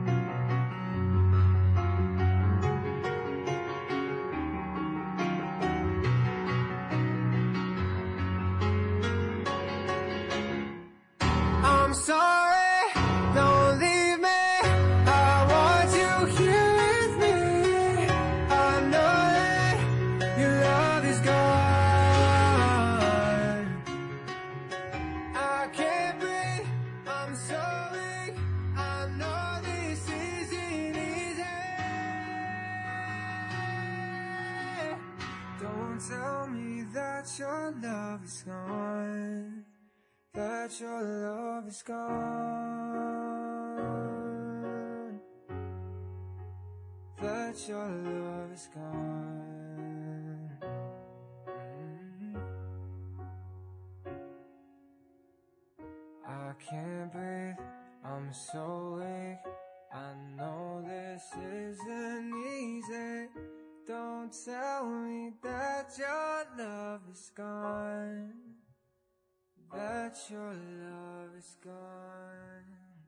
Speaker 3: I'm sorry, don't leave me. I want you here with me. I know that your love is gone. I can't breathe, I'm so weak. I know this isn't easy. Don't tell me that your love is gone, that your love is gone, that your love is gone. Mm-hmm. I can't breathe, I'm so weak. I know this isn't easy. Don't tell me that your love is gone, that your love is gone.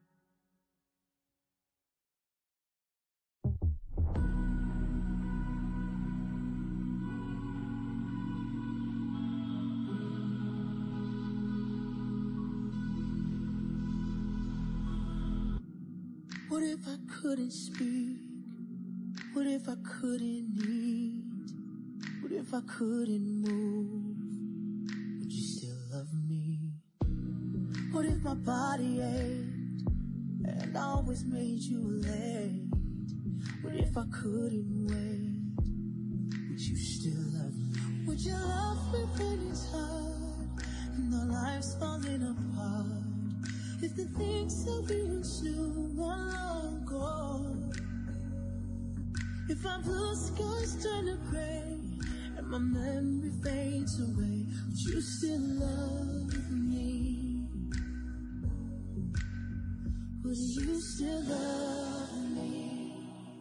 Speaker 5: What if I couldn't speak? What if I couldn't eat? What if I couldn't move? Would you still love me? What if my body ached and I always made you late? What if I couldn't wait? Would you still love me? Would you love me when it's hard and our lives falling apart? If the things that we once knew are long gone, if our blue skies turn to gray and my memory fades away, would you still love me? Would you still love me?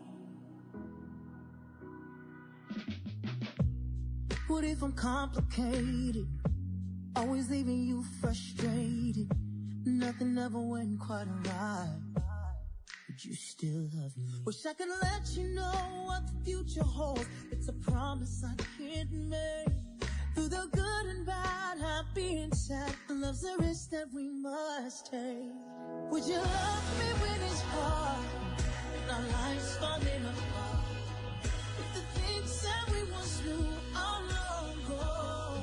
Speaker 5: What if I'm complicated, always leaving you frustrated? Nothing ever went quite right. Would you still love me? Wish I could let you know what the future holds. It's a promise I can't make. Through the good and bad, happy and sad, love's a risk that we must take. Would you love me when it's hard and our lives falling apart? If the things that we once knew are long gone,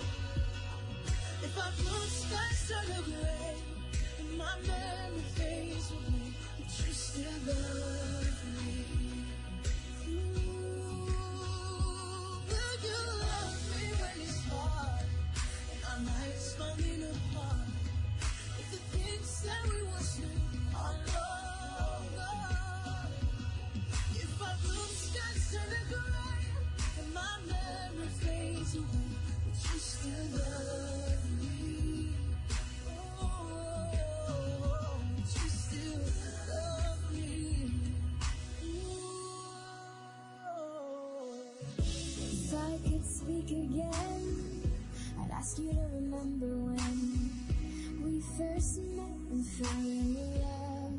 Speaker 5: if our blue skies turn to gray and my memory fades away, would you still love me? Ooh, will you love me when it's hard and our lives falling apart? If the things that we once knew are long gone, if our blue skies turn to gray and my memory fades away, would you still love me?
Speaker 6: If I could speak again, I'd ask you to remember when we first met and fell in love.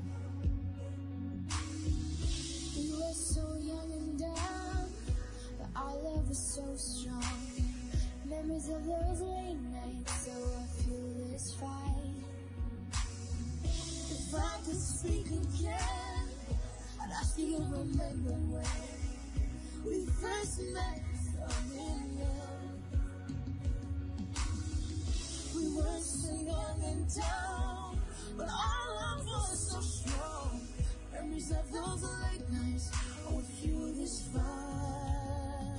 Speaker 6: We were so young and dumb, but our love was so strong. Memories of those late nights, so I feel this fight. If I could speak again, I'd ask you to remember when we first met. We
Speaker 5: were so young and down, but our love was so strong. Memories of those late nights, oh, with you this fine.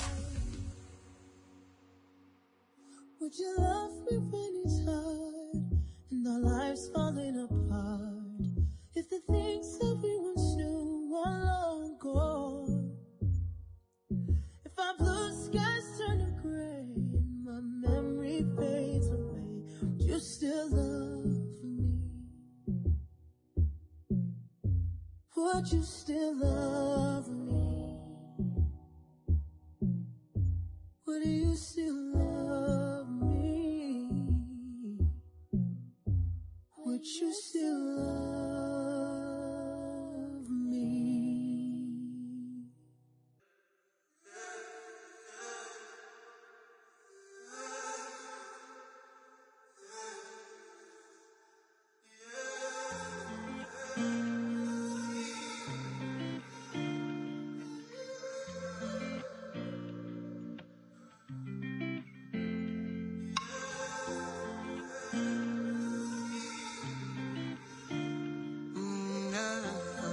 Speaker 5: Would you love me when it's hard and our lives falling apart? If the things that we once knew are long gone, if our blue skies turn to gray and my memory fades away, would you still love me? Would you still love me? Would you still love me? Would you still love me?
Speaker 3: Mm, yeah.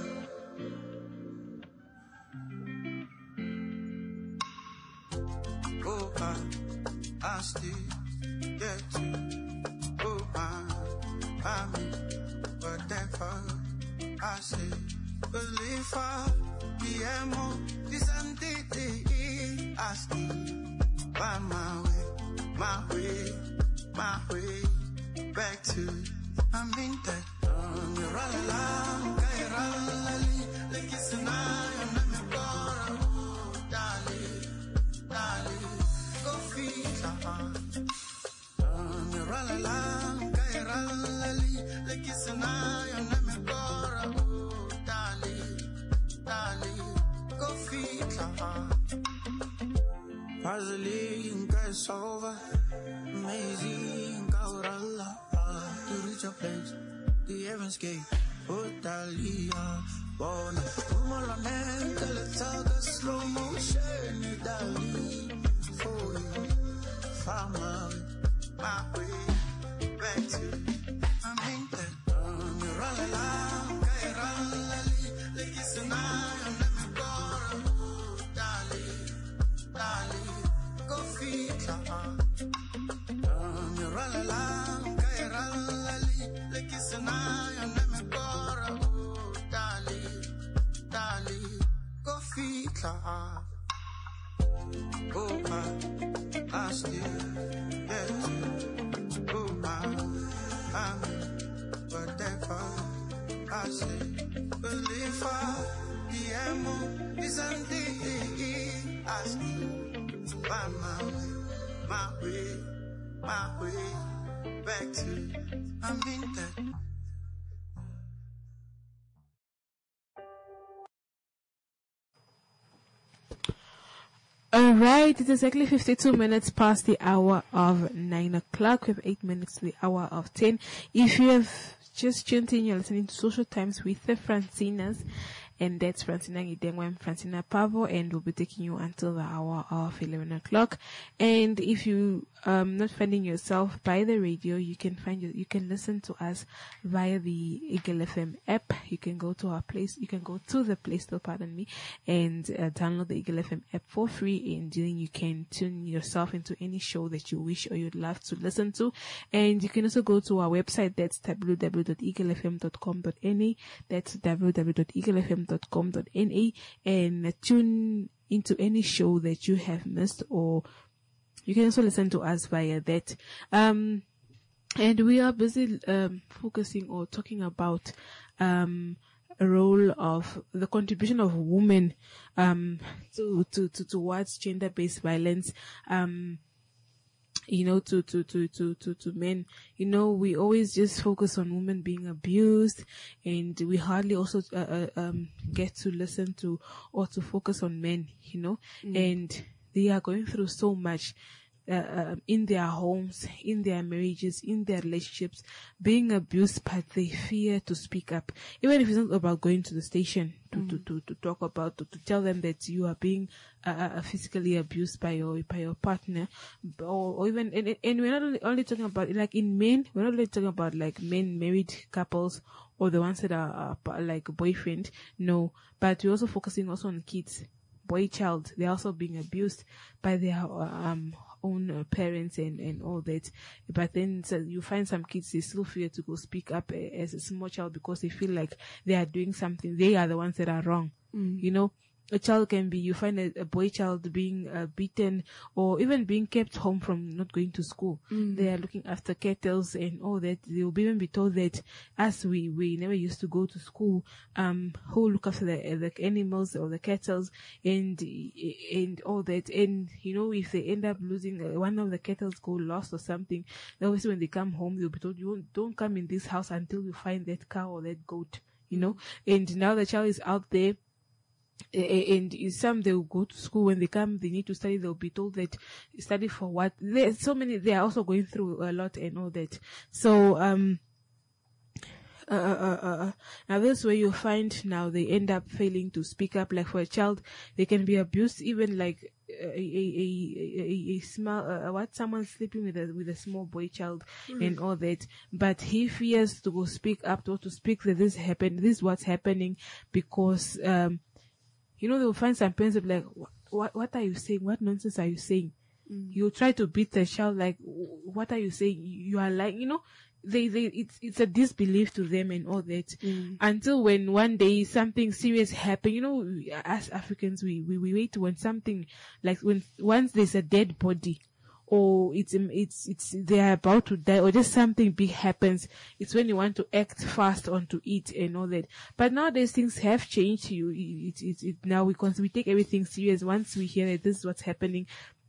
Speaker 3: Oh, I, I still get you. Oh, I, I mean, whatever I say. Believe I, the amo, this and the I still find my way, my way, my way back to. I mean that. Um, you're all alone, you're all alone. Like it's an eye, I'm not my daughter. Oh, darling, darling, go feed her. Um, you're all alone, you're all alone. Like it's an eye, I'm not my daughter. Oh, darling, darling, go feed her. Puzzling, it's over. Amazing, Gauralla. To reach a place, the heavens gate. Oh, Dalia, Bona, Umalanen, Kalataga, slow motion, Dali, for you, from my way, back to, I mean that, um, you're all alone, Kairali, like it's an eye, I'm never gonna, oh, Dali, Dali, go feed her, um, you're all alone, Kairali, like it's an eye, I'm never gonna, oh, Dali, Dali, go feed her. Oh, I, I still get you. Oh, I, I mean, whatever I say. Believe I, the amo, is and the I still find my way, my way, my way back to. I mean that.
Speaker 1: All right, it's exactly fifty-two minutes past the hour of nine o'clock. We have eight minutes to the hour of ten. If you have just tuned in, you're listening to Social Times with the Francinas, and that's Francina Ngidengwa and Francina Pavo, and we'll be taking you until the hour of eleven o'clock. And if you um not finding yourself by the radio, you can find you you can listen to us via the Eagle F M app. You can go to our place, you can go to the Play Store, pardon me, and uh, download the Eagle F M app for free. And then you can tune yourself into any show that you wish or you'd love to listen to. And you can also go to our website, that's w w w dot eagle f m dot com dot n a. That's w w w dot eagle f m dot com dot n a, and tune into any show that you have missed, or you can also listen to us via that. Um, and we are busy um, focusing or talking about um, a role of the contribution of women um, to, to, to towards gender-based violence. Um, you know, to, to, to, to, to, to men. You know, we always just focus on women being abused, and we hardly also, uh, uh, um, get to listen to or to focus on men, you know, mm. and they are going through so much. uh, uh, in their homes, in their marriages, in their relationships, being abused, but they fear to speak up. Even if it's not about going to the station to, mm. to, to, to talk about, to, to tell them that you are being uh, physically abused by your, by your partner, or, or even, and, and we're not only, only talking about, like in men, we're not only talking about like men married couples or the ones that are uh, like boyfriend, no, but we're also focusing also on kids. Boy child, they're also being abused by their um own uh, parents and and all that. But then so you find some kids, they still fear to go speak up uh, as a small child because they feel like they are doing something, they are the ones that are wrong. Mm. You know, a child can be, you find a, a boy child being uh, beaten or even being kept home from not going to school. Mm. They are looking after cattle and all that. They will even be told that as we, we never used to go to school, um, who look after the, the animals or the cattle and, and all that. And, you know, if they end up losing, uh, one of the cattle go lost or something, obviously when they come home, they'll be told, you won't, don't come in this house until you find that cow or that goat, you know. And now the child is out there. And some, they will go to school. When they come, they need to study. They'll be told that study for what? There's so many. They are also going through a lot and all that. So, um, uh, uh, uh, uh, now this is where you find now they end up failing to speak up. Like for a child, they can be abused, even like a a a, a, a small uh, what someone sleeping with a with a small boy child mm. and all that. But he fears to go speak up, to to speak that this happened. This is what's happening because um. You know, they'll find some parents like, what, what are you saying? What nonsense are you saying? Mm. You try to beat the child like, what are you saying? You are like, you know, they, they, it's, it's a disbelief to them and all that. Mm. Until when one day something serious happen, you know, as Africans, we, we, we wait when something, like when, once there's a dead body, or it's, it's, it's, they are about to die, or just something big happens, it's when you want to act fast on to it and all that. But nowadays things have changed. You, it, it, it, now we, we take everything serious. Once we hear that this is what's happening,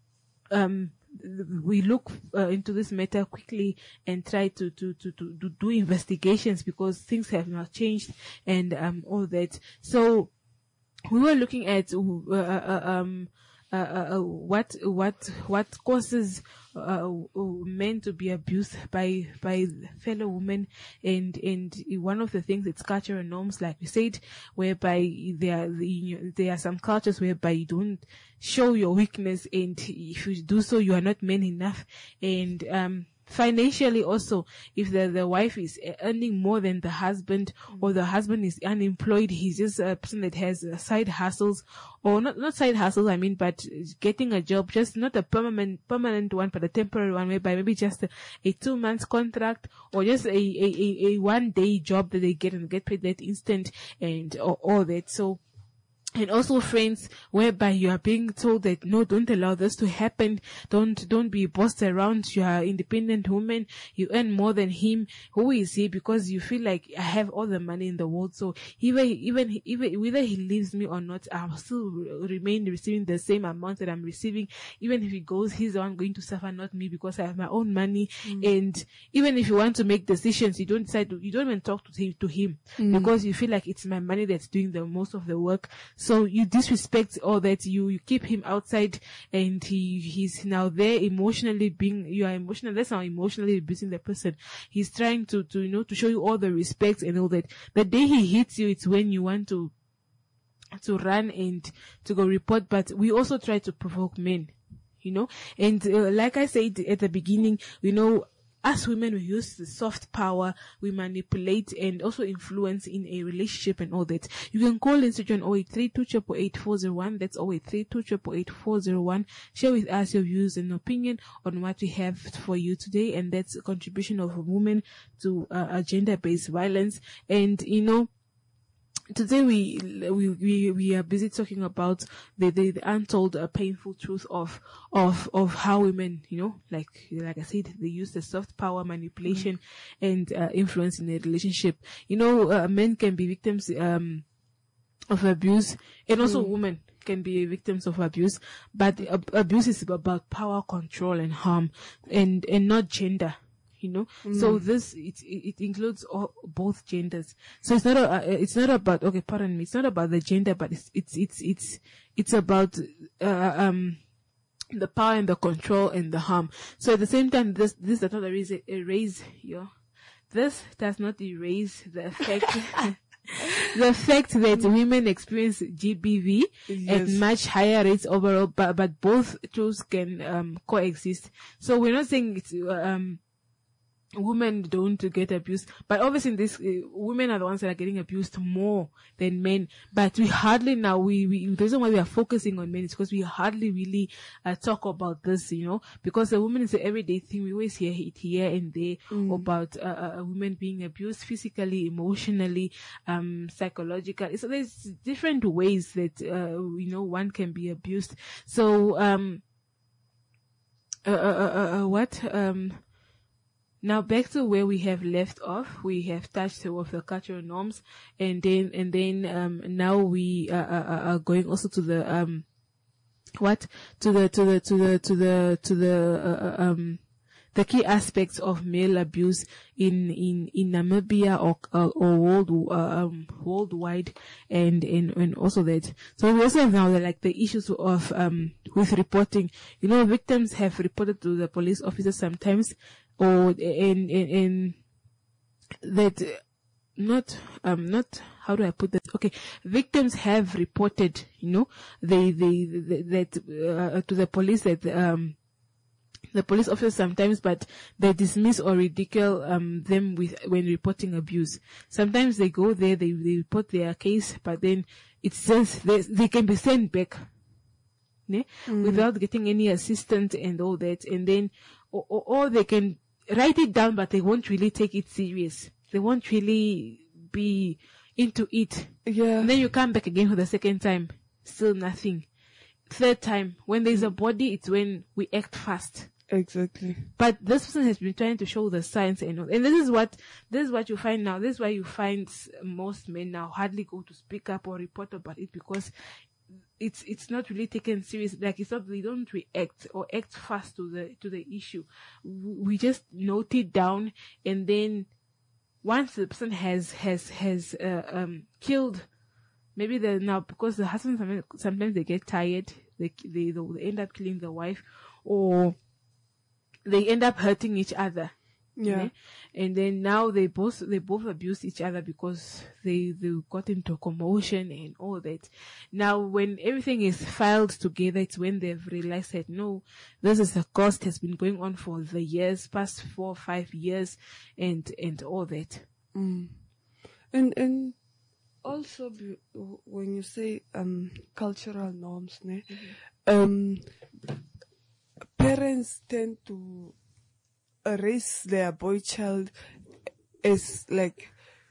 Speaker 1: um, we look uh, into this matter quickly and try to, to, to, to, to do investigations because things have now changed and, um, all that. So we were looking at, uh, uh, um, Uh, uh, what what what causes uh, men to be abused by by fellow women, and and one of the things, it's cultural norms, like we said, whereby there there are some cultures whereby you don't show your weakness, and if you do so, you are not man enough, and um. Financially also, if the, the wife is earning more than the husband, mm. or the husband is unemployed, he's just a person that has uh, side hustles, or not, not side hustles, I mean, but getting a job, just not a permanent, permanent one, but a temporary one, whereby maybe just a, a two months contract, or just a, a, a, a one day job that they get and get paid that instant and all, all that. So, and also friends whereby you are being told that no, don't allow this to happen. Don't, don't be bossed around. You are an independent woman. You earn more than him. Who is he? Because you feel like I have all the money in the world. So even, even, even, whether he leaves me or not, I'll still remain receiving the same amount that I'm receiving. Even if he goes, he's the one going to suffer, not me, because I have my own money. Mm. And even if you want to make decisions, you don't decide to, you don't even talk to him, to him mm. because you feel like it's my money that's doing the most of the work. So you disrespect all that, you, you keep him outside, and he, he's now there emotionally being, you are emotional, that's how emotionally abusing the person. He's trying to, to, you know, to show you all the respect and all that. The day he hits you, it's when you want to, to run and to go report. But we also try to provoke men, you know, and uh, like I said at the beginning, you know, as women, we use the soft power, we manipulate and also influence in a relationship and all that. You can call in on zero eight three two eight eight four zero one. That's zero eight three two eight eight four zero one. Share with us your views and opinion on what we have for you today. And that's a contribution of women to uh, gender-based violence. And, you know, today we, we, we, we are busy talking about the, the, the untold uh, painful truth of, of, of how women, you know, like, like I said, they use the soft power, manipulation mm-hmm. and, uh, influence in a relationship. You know, uh, men can be victims, um, of abuse, and also mm. women can be victims of abuse, but uh, abuse is about power, control and harm, and, and not gender. You know, mm. so this, it, it includes all, both genders. So it's not, a, uh, it's not about, okay, pardon me, it's not about the gender, but it's, it's, it's, it's, it's about, uh, um, the power and the control and the harm. So at the same time, this this does not erase, erase your, this does not erase the fact, the fact that women experience G B V
Speaker 2: Yes.
Speaker 1: at much higher rates overall, but, but both truths can um, coexist. So we're not saying it's, um, women don't get abused, but obviously in this, uh, women are the ones that are getting abused more than men. But we hardly now, we, we the reason why we are focusing on men is because we hardly really uh, talk about this, you know, because a woman is an everyday thing. We always hear it here and there about uh, uh, women being abused physically, emotionally, um, psychologically. So there's different ways that, uh, you know, one can be abused. So, um, uh, uh, uh, uh what, um, now back to where we have left off. We have touched some of the cultural norms, and then and then um now we uh, are, are going also to the um what to the to the to the to the to the uh, um the key aspects of male abuse in in in Namibia or uh, or world uh, um worldwide, and and and also that. So we also have now the, like the issues of um with reporting. You know, victims have reported to the police officers sometimes, or in in, in that uh, not um not how do I put that? Okay, victims have reported, you know, they they, they that uh, to the police that um. the police officers sometimes, but they dismiss or ridicule um, them with when reporting abuse. Sometimes they go there, they, they report their case, but then it says they, they can be sent back, ne? Mm. without getting any assistance and all that. And then, or, or, or they can write it down, but they won't really take it serious. They won't really be into it.
Speaker 2: Yeah.
Speaker 1: And then you come back again for the second time, still nothing. Third time, when there's a body, it's when we act fast.
Speaker 2: Exactly.
Speaker 1: But this person has been trying to show the signs, and and this is what this is what you find now. This is why you find most men now hardly go to speak up or report about it, because it's it's not really taken serious. Like it's not, they don't react or act fast to the to the issue. We just note it down, and then once the person has has has uh, um killed, maybe they now, because the husband sometimes, sometimes they get tired, they they they end up killing the wife, or they end up hurting each other.
Speaker 2: Yeah.
Speaker 1: Okay? And then now they both, they both abuse each other because they, they got into commotion and all that. Now, when everything is filed together, it's when they've realized that no, this is a cost has been going on for the years, past four or five years, and, and all that.
Speaker 2: Mm. And, and also be, when you say, um, cultural norms, ne, mm-hmm. um, parents tend to raise their boy child as like,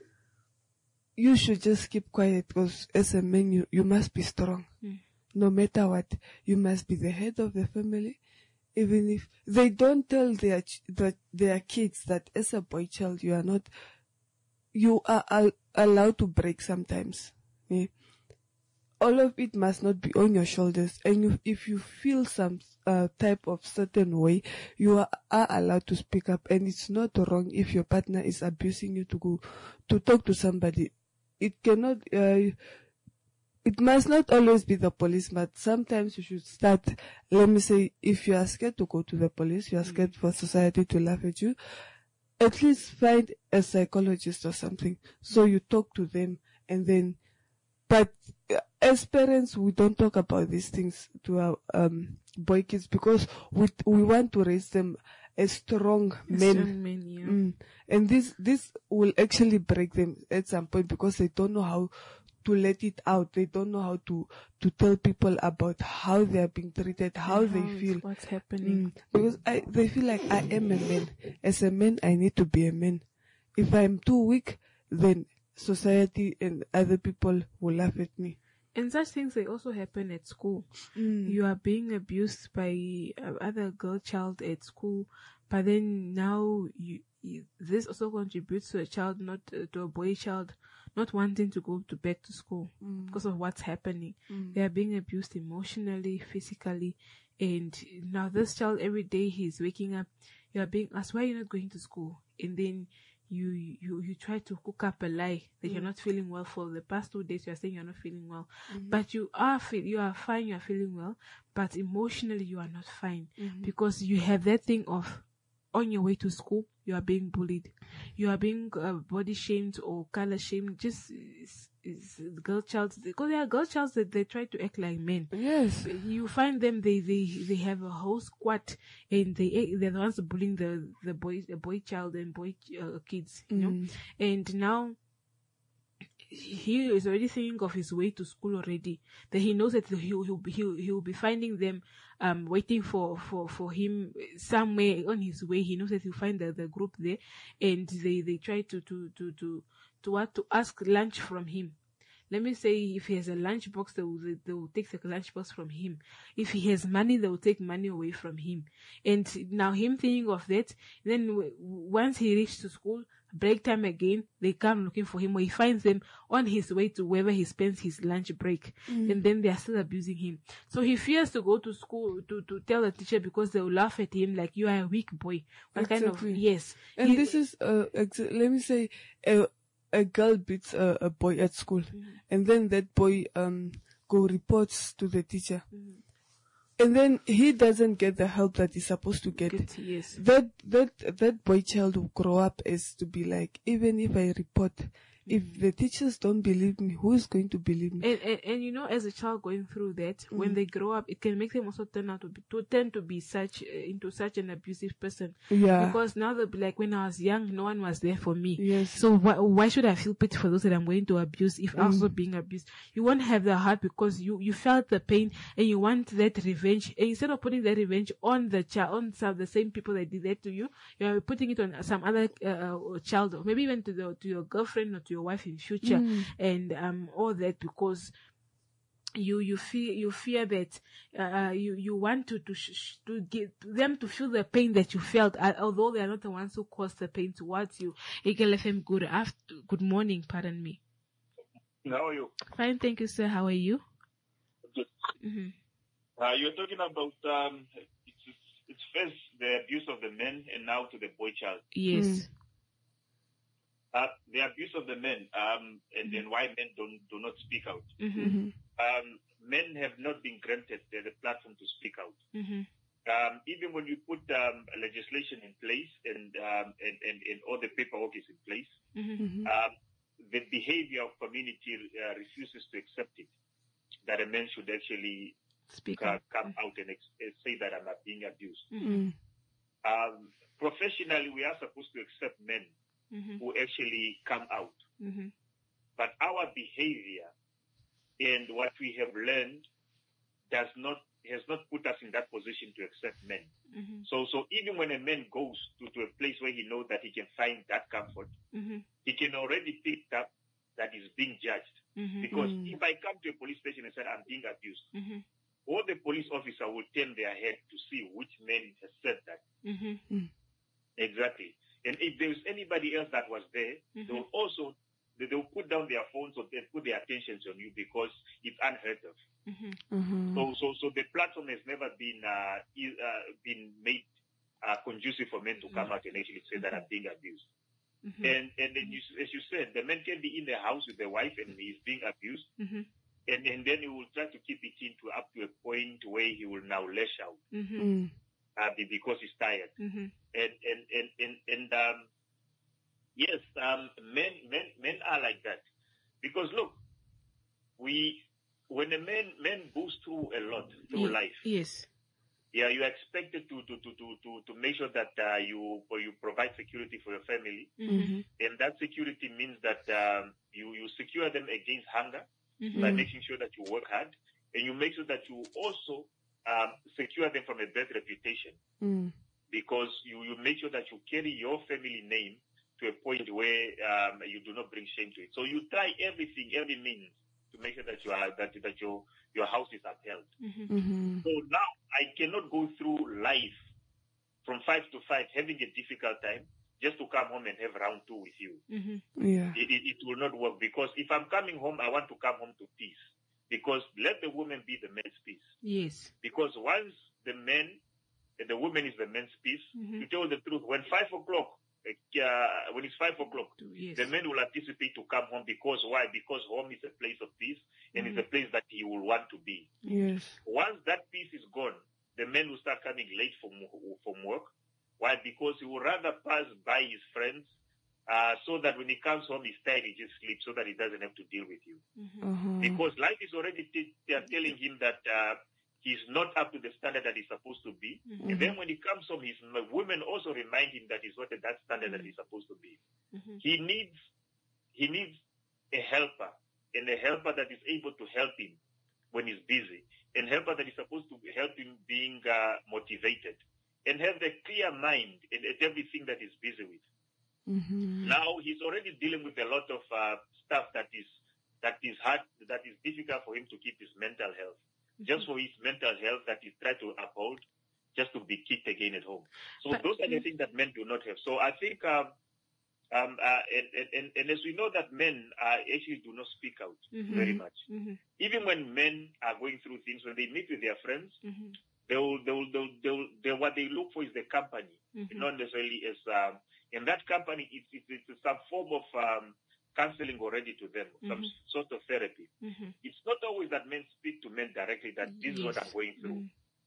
Speaker 2: you should just keep quiet, because as a man you, you must be strong. Mm. No matter what, you must be the head of the family. Even if they don't tell their ch- the, their kids that as a boy child you are not, you are al- allowed to break sometimes. Yeah? All of it must not be on your shoulders. And you, if you feel some uh, type of certain way, you are, are allowed to speak up. And it's not wrong if your partner is abusing you to go to talk to somebody. It cannot, uh, it must not always be the police, but sometimes you should start. Let me say, if you are scared to go to the police, you are scared for society to laugh at you, at least find a psychologist or something. So you talk to them, and then, but as parents, we don't talk about these things to our um, boy kids, because we we want to raise them as strong men.
Speaker 1: Strong men, yeah.
Speaker 2: Mm. And this this will actually break them at some point, because they don't know how to let it out. They don't know how to to tell people about how they are being treated, how
Speaker 1: And
Speaker 2: they
Speaker 1: how
Speaker 2: feel.
Speaker 1: it's what's happening.
Speaker 2: Mm. Because I, they feel like I am a man. As a man, I need to be a man. If I'm too weak, then society and other people will laugh at me.
Speaker 1: And such things, they also happen at school.
Speaker 2: Mm.
Speaker 1: You are being abused by uh, other girl child at school, but then now you, you this also contributes to a child, not uh, to a boy child, not wanting to go to back to school
Speaker 2: Mm.
Speaker 1: because of what's happening.
Speaker 2: Mm.
Speaker 1: They are being abused emotionally, physically, and now this child every day he's waking up. You are being asked, why are you not going to school? And then you you you try to cook up a lie that you're not feeling well. For the past two days, you're saying you're not feeling well, but you are feel you are fine. You are feeling well, but emotionally you are not fine because you have that thing of on your way to school you are being bullied, you are being uh, body shamed or color shamed. Just is, is girl child, because they are girl childs that they try to act like men.
Speaker 2: Yes.
Speaker 1: You find them, they they they have a whole squad, and they they're the ones bullying the the boys, the boy child and boy uh, kids, you know. And now he is already thinking of his way to school already. That he knows that he'll he'll be he'll, he'll be finding them um waiting for for for him somewhere on his way. He knows that he'll find the, the group there, and they they try to to to to to what to ask lunch from him. Let me say, if he has a lunchbox, they will, they will take the lunchbox from him. If he has money, they will take money away from him. And now him thinking of that, then w- once he reaches to school, break time again, they come looking for him, or he finds them on his way to wherever he spends his lunch break. And then they are still abusing him. So he fears to go to school to, to tell the teacher, because they will laugh at him like, you are a weak boy. What kind of,
Speaker 2: Exactly.
Speaker 1: yes.
Speaker 2: And
Speaker 1: He-
Speaker 2: this is, uh, ex- let me say, a, a girl beats a, a boy at school, and then that boy um go reports to the teacher, and then he doesn't get the help that he's supposed to get.
Speaker 1: Get- yes.
Speaker 2: That that that boy child will grow up as to be like, even if I report, if the teachers don't believe me, who is going to believe me?
Speaker 1: And, and and you know, as a child going through that, when they grow up, it can make them also turn out to be to tend to be such uh, into such an abusive person.
Speaker 2: Yeah.
Speaker 1: Because now they'll be like, when I was young, no one was there for me.
Speaker 2: Yes.
Speaker 1: So why why should I feel pity for those that I'm going to abuse if I'm also being abused? You won't have the heart because you you felt the pain and you want that revenge. And instead of putting that revenge on the child, on some the same people that did that to you, you're putting it on some other uh, uh, child, or maybe even to the to your girlfriend or to your wife in future, and um all that, because you you fear you fear that uh, you you want to to sh- to get them to feel the pain that you felt, uh, although they are not the ones who caused the pain towards you. Eagle F M, good after good morning, pardon me.
Speaker 7: How are you?
Speaker 1: Fine, thank you, sir. How are you?
Speaker 7: Good.
Speaker 1: Mm-hmm.
Speaker 7: Uh, you're talking about um, it's, it's first the abuse of the men and now to the boy child.
Speaker 1: Yes.
Speaker 7: Uh, the abuse of the men um, and, and why men don't do not speak out.
Speaker 1: Mm-hmm.
Speaker 7: Um, men have not been granted the, the platform to speak out.
Speaker 1: Mm-hmm.
Speaker 7: Um, even when you put um, legislation in place and, um, and, and, and all the paperwork is in place,
Speaker 1: Mm-hmm.
Speaker 7: um, the behavior of community uh, refuses to accept it, that a man should actually
Speaker 1: Speak
Speaker 7: uh,
Speaker 1: up.
Speaker 7: come out and ex- uh, say that I'm not being abused.
Speaker 1: Mm-hmm.
Speaker 7: Um, professionally, we are supposed to accept men
Speaker 1: Mm-hmm.
Speaker 7: who actually come out.
Speaker 1: Mm-hmm.
Speaker 7: But our behavior and what we have learned does not has not put us in that position to accept men.
Speaker 1: Mm-hmm.
Speaker 7: So, so even when a man goes to, to a place where he knows that he can find that comfort,
Speaker 1: Mm-hmm.
Speaker 7: he can already pick up that he's being judged.
Speaker 1: Mm-hmm.
Speaker 7: Because if I come to a police station and say I'm being abused,
Speaker 1: Mm-hmm.
Speaker 7: all the police officer will turn their head to see which man has said that.
Speaker 1: Mm-hmm.
Speaker 7: Exactly. And if there's anybody else that was there,
Speaker 1: Mhm.
Speaker 7: they will also, they will put down their phones or they put their attentions on you because it's unheard of.
Speaker 1: Mm-hmm.
Speaker 2: Mm-hmm.
Speaker 7: So, so, so the platform has never been, uh, is, uh, been made, uh, conducive for men to come out and actually say that I'm being abused.
Speaker 1: Mm-hmm.
Speaker 7: And, and then you, as you said, the man can be in the house with the wife and he's being abused.
Speaker 1: Mm-hmm.
Speaker 7: And, and then he will try to keep it in to up to a point where he will now lash out,
Speaker 1: Mm-hmm.
Speaker 2: Mm.
Speaker 7: uh, be- because he's tired.
Speaker 1: Mm-hmm.
Speaker 7: And, and, and, and, and, um, yes, um, men, men, men are like that. Because look, we, when a man, man goes through a lot through
Speaker 1: Ye-
Speaker 7: life,
Speaker 1: Yes.
Speaker 7: yeah, you're expected to, to, to, to, to, to make sure that, uh, you, or you provide security for your family.
Speaker 1: Mm-hmm.
Speaker 7: And that security means that, um, you, you secure them against hunger
Speaker 1: Mm-hmm.
Speaker 7: by making sure that you work hard, and you make sure that you also, um, secure them from a bad reputation.
Speaker 2: Mm.
Speaker 7: Because you, you make sure that you carry your family name to a point where um, you do not bring shame to it. So you try everything, every means to make sure that you are that that your your house is upheld.
Speaker 1: Mm-hmm.
Speaker 2: Mm-hmm.
Speaker 7: So now I cannot go through life from five to five having a difficult time just to come home and have round two with you.
Speaker 1: Mm-hmm.
Speaker 2: Yeah.
Speaker 7: It, it, it will not work, because if I'm coming home, I want to come home to peace. Because let the woman be the man's peace.
Speaker 1: Yes.
Speaker 7: Because once the man, the woman is the man's peace,
Speaker 1: Mhm.
Speaker 7: to tell the truth, when five o'clock uh, when it's five o'clock,
Speaker 1: Yes.
Speaker 7: the man will anticipate to come home because why? Because home is a place of peace and
Speaker 1: Mhm.
Speaker 7: it's a place that he will want to be.
Speaker 2: Yes.
Speaker 7: Once that peace is gone, the man will start coming late from from work. Why? Because he would rather pass by his friends, uh, so that when he comes home, he's tired, he just sleeps, so that he doesn't have to deal with you.
Speaker 2: Uh-huh.
Speaker 7: Because life is already t- they are telling him that uh, he's not up to the standard that he's supposed to be. And then when he comes home, his m- women also remind him that he's not at that standard that he's supposed to be.
Speaker 1: Mhm.
Speaker 7: He needs he needs a helper, and a helper that is able to help him when he's busy, and helper that is supposed to help him being uh, motivated, and have a clear mind in, in everything that he's busy with.
Speaker 2: Mm-hmm.
Speaker 7: Now he's already dealing with a lot of uh, stuff that is that is hard, that is difficult for him to keep his mental health. Just for his mental health that he tried to uphold, just to be kicked again at home. So
Speaker 1: But-
Speaker 7: those are the things that men do not have. So I think, um, um, uh, and, and, and, and as we know that men uh, actually do not speak out
Speaker 1: Mhm.
Speaker 7: very much.
Speaker 1: Mhm.
Speaker 7: Even when men are going through things, when they meet with their friends,
Speaker 1: Mhm.
Speaker 7: they will, they will, they will, they will, they, what they look for is the company,
Speaker 1: Mhm.
Speaker 7: not necessarily as, um, in that company, it's, it's, it's some form of um, counseling already to them, some
Speaker 1: Mhm.
Speaker 7: sort of therapy.
Speaker 1: Mhm.
Speaker 7: It's not always that men speak to men directly that this is what
Speaker 1: Yes.
Speaker 7: I'm going through.
Speaker 1: Mhm.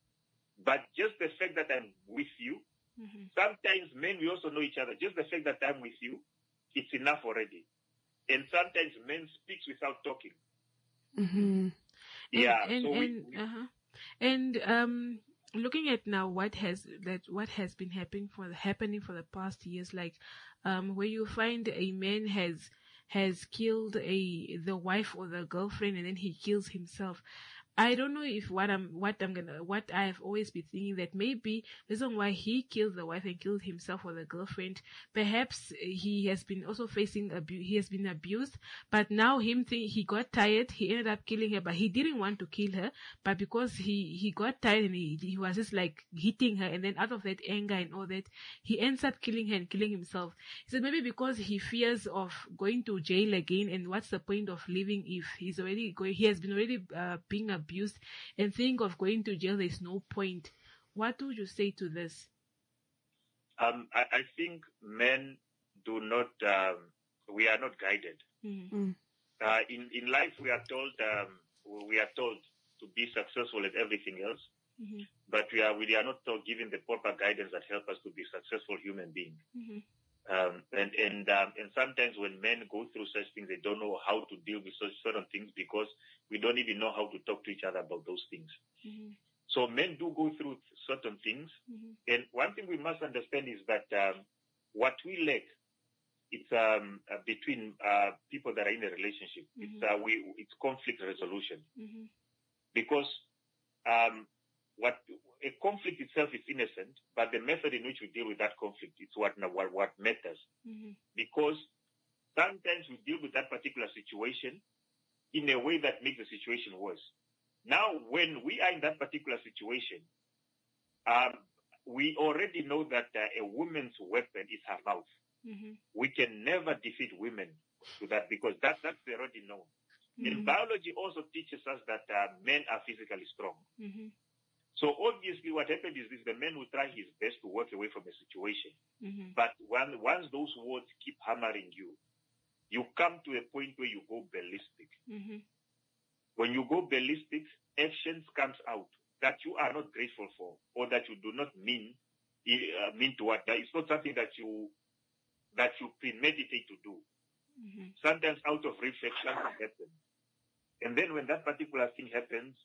Speaker 7: But just the fact that I'm with you,
Speaker 1: Mhm.
Speaker 7: sometimes men, we also know each other. Just the fact that I'm with you, it's enough already. And sometimes men speaks without talking.
Speaker 2: Mm-hmm.
Speaker 7: Yeah.
Speaker 1: And,
Speaker 7: so
Speaker 1: and,
Speaker 7: we,
Speaker 1: and,
Speaker 7: we
Speaker 1: uh-huh. and um, looking at now what has that what has been happening for the happening for the past years, like um, where you find a man has has killed a the wife or the girlfriend and then he kills himself. I don't know if what I'm what I'm gonna what I have always been thinking that maybe the reason why he killed the wife and killed himself or the girlfriend, perhaps he has been also facing abuse. He has been abused, but now him think he got tired. He ended up killing her, but he didn't want to kill her. But because he he got tired and he he was just like hitting her, and then out of that anger and all that, he ends up killing her and killing himself. He said maybe because he fears of going to jail again, and what's the point of living if he's already going? He has been already uh, being abused. abused and think of going to jail, there's no point. What would you say to this?
Speaker 7: um, I, I think men do not, um, we are not guided.
Speaker 1: Mm-hmm.
Speaker 7: Uh, in, in life, we are told, um, we are told to be successful at everything else,
Speaker 1: Mm-hmm.
Speaker 7: but we are, we are not told, given the proper guidance that help us to be successful human beings.
Speaker 1: Mm-hmm.
Speaker 7: Um, and and um, and sometimes when men go through such things, they don't know how to deal with such certain things because we don't even know how to talk to each other about those things.
Speaker 1: Mm-hmm.
Speaker 7: So men do go through certain things,
Speaker 1: Mm-hmm.
Speaker 7: and one thing we must understand is that um, what we lack, it's um, uh, between uh, people that are in a relationship.
Speaker 1: Mm-hmm.
Speaker 7: It's uh, we it's conflict resolution
Speaker 1: Mm-hmm.
Speaker 7: because um, what a conflict itself is innocent, but the method in which we deal with that conflict is what what, what matters.
Speaker 1: Mm-hmm.
Speaker 7: Because sometimes we deal with that particular situation in a way that makes the situation worse. Now, when we are in that particular situation, um, we already know that uh, a woman's weapon is her mouth.
Speaker 1: Mm-hmm.
Speaker 7: We can never defeat women to that because that, that's already known.
Speaker 1: Mm-hmm.
Speaker 7: And biology also teaches us that uh, men are physically strong.
Speaker 1: Mm-hmm.
Speaker 7: So obviously what happened is this, the man will try his best to walk away from the situation.
Speaker 1: Mm-hmm.
Speaker 7: But when, once those words keep hammering you, you come to a point where you go ballistic.
Speaker 1: Mm-hmm.
Speaker 7: When you go ballistic, actions comes out that you are not grateful for or that you do not mean uh, mean to what. That it's not something that you that you premeditate to do.
Speaker 1: Mm-hmm.
Speaker 7: Sometimes out of reflex, something happens. And then when that particular thing happens,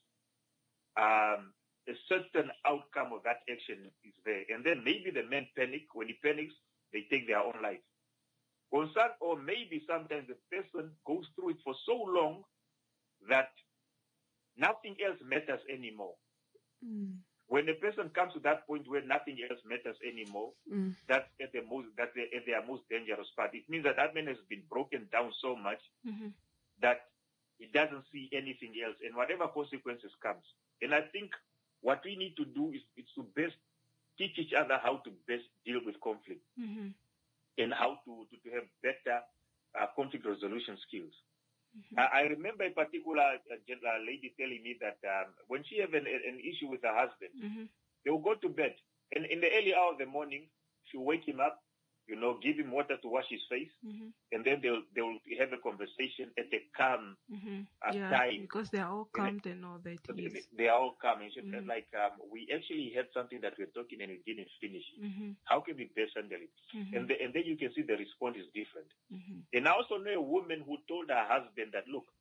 Speaker 7: um, a certain outcome of that action is there. And then maybe the man panic. When he panics, they take their own life. Or, some, or maybe sometimes the person goes through it for so long that nothing else matters anymore.
Speaker 2: Mm.
Speaker 7: When a person comes to that point where nothing else matters anymore,
Speaker 2: Mm.
Speaker 7: that's at the most, that's the, at their most dangerous part. It means that that man has been broken down so much
Speaker 1: Mm-hmm.
Speaker 7: that he doesn't see anything else, and whatever consequences comes. And I think what we need to do is, is to best teach each other how to best deal with conflict
Speaker 1: Mm-hmm.
Speaker 7: and how to, to, to have better uh, conflict resolution skills.
Speaker 1: Mm-hmm.
Speaker 7: I, I remember a particular uh, gen- uh, lady telling me that um, when she had an, an issue with her husband,
Speaker 1: Mm-hmm.
Speaker 7: they will go to bed, and in the early hour of the morning, she'll wake him up you know, give him water to wash his face,
Speaker 1: Mm-hmm.
Speaker 7: and then they'll they'll have a conversation at a calm
Speaker 1: Mm-hmm.
Speaker 7: uh,
Speaker 1: Yeah,
Speaker 7: time.
Speaker 1: because they're all
Speaker 7: You know,
Speaker 1: calmed and all that.
Speaker 7: So they,
Speaker 1: Yes.
Speaker 7: they are all calm. And she
Speaker 1: Mhm.
Speaker 7: said, like, um, we actually had something that we were talking and we didn't finish it.
Speaker 1: Mm-hmm.
Speaker 7: How can we best handle it?
Speaker 1: Mm-hmm.
Speaker 7: And, the, and then you can see the response is different.
Speaker 1: Mm-hmm.
Speaker 7: And I also know a woman who told her husband that, look,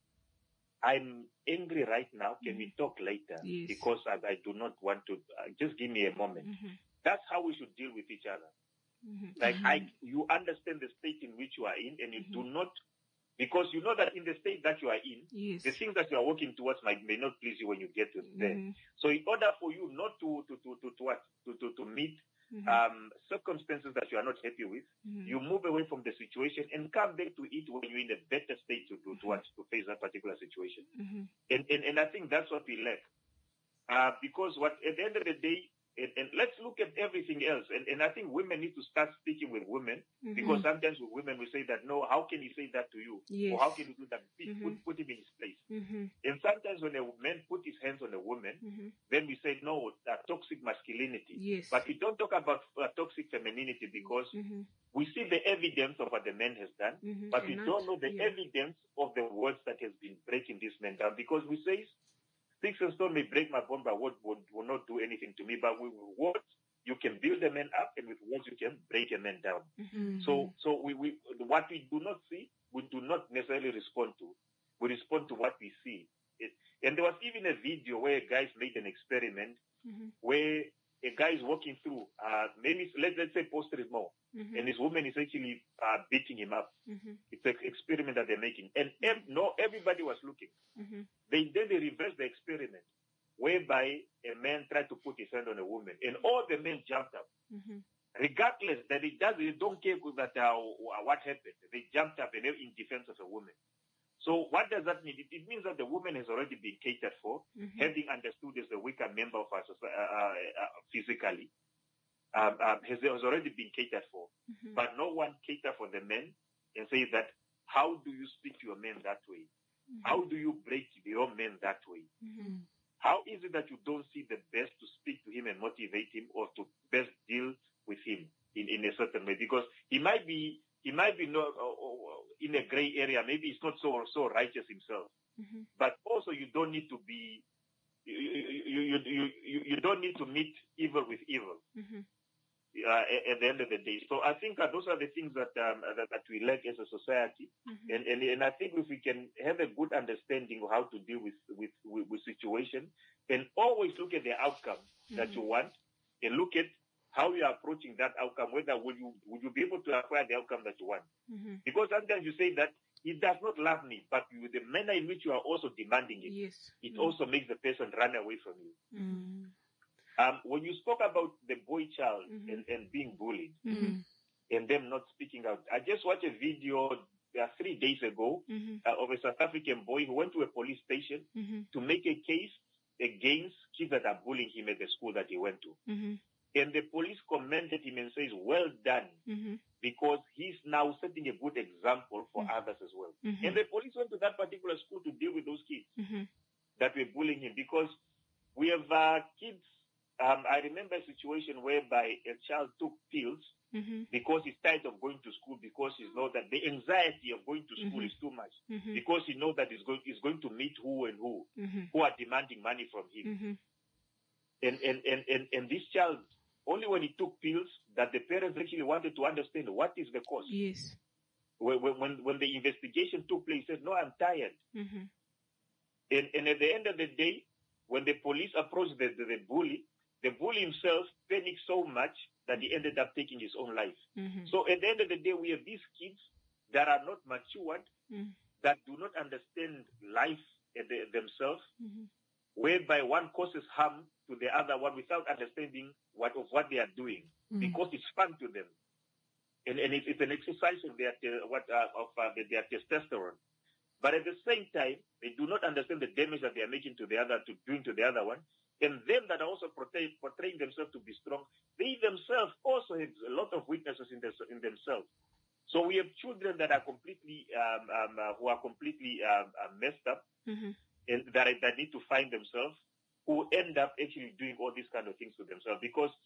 Speaker 7: I'm angry right now. Can we talk later?
Speaker 1: Yes.
Speaker 7: Because I, I do not want to. Uh, just give me a moment.
Speaker 1: Mm-hmm.
Speaker 7: That's how we should deal with each other.
Speaker 1: Mm-hmm.
Speaker 7: Like I, you understand the state in which you are in, and you do not, because you know that in the state that you are in,
Speaker 1: Yes.
Speaker 7: the things that you are working towards might may not please you when you get to there.
Speaker 1: Mhm.
Speaker 7: So in order for you not to to to to to what to to, to meet
Speaker 1: Mhm.
Speaker 7: um, circumstances that you are not happy with,
Speaker 1: Mhm.
Speaker 7: you move away from the situation and come back to it when you're in a better state to to to, what, to face that particular situation.
Speaker 1: Mhm.
Speaker 7: And, and and I think that's what we lack, uh, because what at the end of the day. And, and let's look at everything else. And, and I think women need to start speaking with women,
Speaker 1: Mhm.
Speaker 7: because sometimes with women we say that, no, how can he say that to you?
Speaker 1: Yes.
Speaker 7: Or how can you do that? Put,
Speaker 1: Mhm.
Speaker 7: put, put him in his place.
Speaker 1: Mm-hmm.
Speaker 7: And sometimes when a man put his hands on a woman,
Speaker 1: Mm-hmm.
Speaker 7: then we say, no, uh, toxic masculinity.
Speaker 1: Yes.
Speaker 7: But we don't talk about uh, toxic femininity, because
Speaker 1: Mm-hmm.
Speaker 7: we see the evidence of what the man has done,
Speaker 1: Mhm.
Speaker 7: but we
Speaker 1: And
Speaker 7: don't
Speaker 1: not-
Speaker 7: know the
Speaker 1: yeah.
Speaker 7: evidence of the words that has been breaking this man down. Because we say, sticks and stone may break my bone, but word will, will not do anything to me. But with words, you can build a man up, and with words, you can break a man down.
Speaker 1: Mm-hmm.
Speaker 7: So, so we, we, what we do not see, we do not necessarily respond to. We respond to what we see. It, and there was even a video where guys made an experiment
Speaker 1: Mm-hmm.
Speaker 7: where a guy is walking through, uh, maybe, let, let's say Post Mall,
Speaker 1: Mm-hmm.
Speaker 7: and his woman is actually uh, beating him up.
Speaker 1: Mm-hmm.
Speaker 7: It's an experiment that they're making. And ev- no, everybody was looking.
Speaker 1: Mm-hmm.
Speaker 7: They, then they reversed the experiment, whereby a man tried to put his hand on a woman, and all the men jumped up.
Speaker 1: Mm-hmm.
Speaker 7: Regardless that it does, they don't care that uh, what happened. They jumped up and they're in defense of a woman. So what does that mean? It, it means that the woman has already been catered for,
Speaker 1: Mm-hmm.
Speaker 7: having understood as a weaker member of our society uh, uh, physically, um, um, has, has already been catered for.
Speaker 1: Mm-hmm.
Speaker 7: But no one cater for the men and say that, how do you speak to your men that way? How do you break your men that way?
Speaker 1: Mm-hmm.
Speaker 7: How is it that you don't see the best to speak to him and motivate him, or to best deal with him in, in a certain way? Because he might be he might be not, uh, uh, in a gray area. Maybe he's not so so righteous himself.
Speaker 1: Mm-hmm.
Speaker 7: But also, you don't need to be you you you you, you, you don't need to meet evil with evil.
Speaker 1: Mm-hmm.
Speaker 7: Uh, at, at the end of the day. So I think uh, those are the things that, um, that that we lack as a society,
Speaker 1: Mm-hmm.
Speaker 7: and, and and I think if we can have a good understanding of how to deal with with with, with situation, and always look at the outcome that you want, and look at how you are approaching that outcome. Whether will you will you be able to acquire the outcome that you want?
Speaker 1: Mm-hmm.
Speaker 7: Because sometimes you say that he does not love me, but you, the manner in which you are also demanding it,
Speaker 1: Yes.
Speaker 7: it
Speaker 1: Mm-hmm.
Speaker 7: also makes the person run away from you.
Speaker 1: Mm-hmm.
Speaker 7: Um, when you spoke about the boy child
Speaker 1: Mhm.
Speaker 7: and, and being bullied,
Speaker 1: Mm-hmm.
Speaker 7: and them not speaking out. I just watched a video uh, three days ago
Speaker 1: Mm-hmm.
Speaker 7: uh, of a South African boy who went to a police station
Speaker 1: Mm-hmm.
Speaker 7: to make a case against kids that are bullying him at the school that he went to.
Speaker 1: Mm-hmm.
Speaker 7: And the police commended him and says, well done,
Speaker 1: Mm-hmm.
Speaker 7: because he's now setting a good example for
Speaker 1: Mm.
Speaker 7: others as well.
Speaker 1: Mhm.
Speaker 7: And the police went to that particular school to deal with those kids
Speaker 1: Mm-hmm.
Speaker 7: that were bullying him, because we have uh, kids. Um, I remember a situation whereby a child took pills
Speaker 1: Mm-hmm.
Speaker 7: because he's tired of going to school, because he knows that the anxiety of going to school
Speaker 1: Mhm.
Speaker 7: is too much,
Speaker 1: Mm-hmm.
Speaker 7: because he knows that he's going, he's going to meet who and who,
Speaker 1: Mm-hmm.
Speaker 7: who are demanding money from him.
Speaker 1: Mm-hmm.
Speaker 7: And, and, and, and, and this child, only when he took pills, that the parents actually wanted to understand what is the cause.
Speaker 1: Yes.
Speaker 7: When, when, when the investigation took place, he said, no, I'm tired.
Speaker 1: Mm-hmm.
Speaker 7: And, and at the end of the day, when the police approached the, the, the bully, the bully himself panicked so much that he ended up taking his own life.
Speaker 1: Mm-hmm.
Speaker 7: So at the end of the day, we have these kids that are not matured,
Speaker 1: Mm-hmm.
Speaker 7: that do not understand life at the, themselves,
Speaker 1: Mm-hmm.
Speaker 7: whereby one causes harm to the other one without understanding what of what they are doing,
Speaker 2: Mm.
Speaker 7: because it's fun to them, and and it, it's an exercise of their te- what uh, of uh, their testosterone. But at the same time, they do not understand the damage that they are making to the other, to doing to the other one. And them that are also portray, portraying themselves to be strong, they themselves also have a lot of weaknesses in, their, in themselves. So we have children that are completely, um, um, uh, who are completely um, uh, messed up,
Speaker 1: Mm-hmm.
Speaker 7: and that, that need to find themselves, who end up actually doing all these kind of things to themselves. Because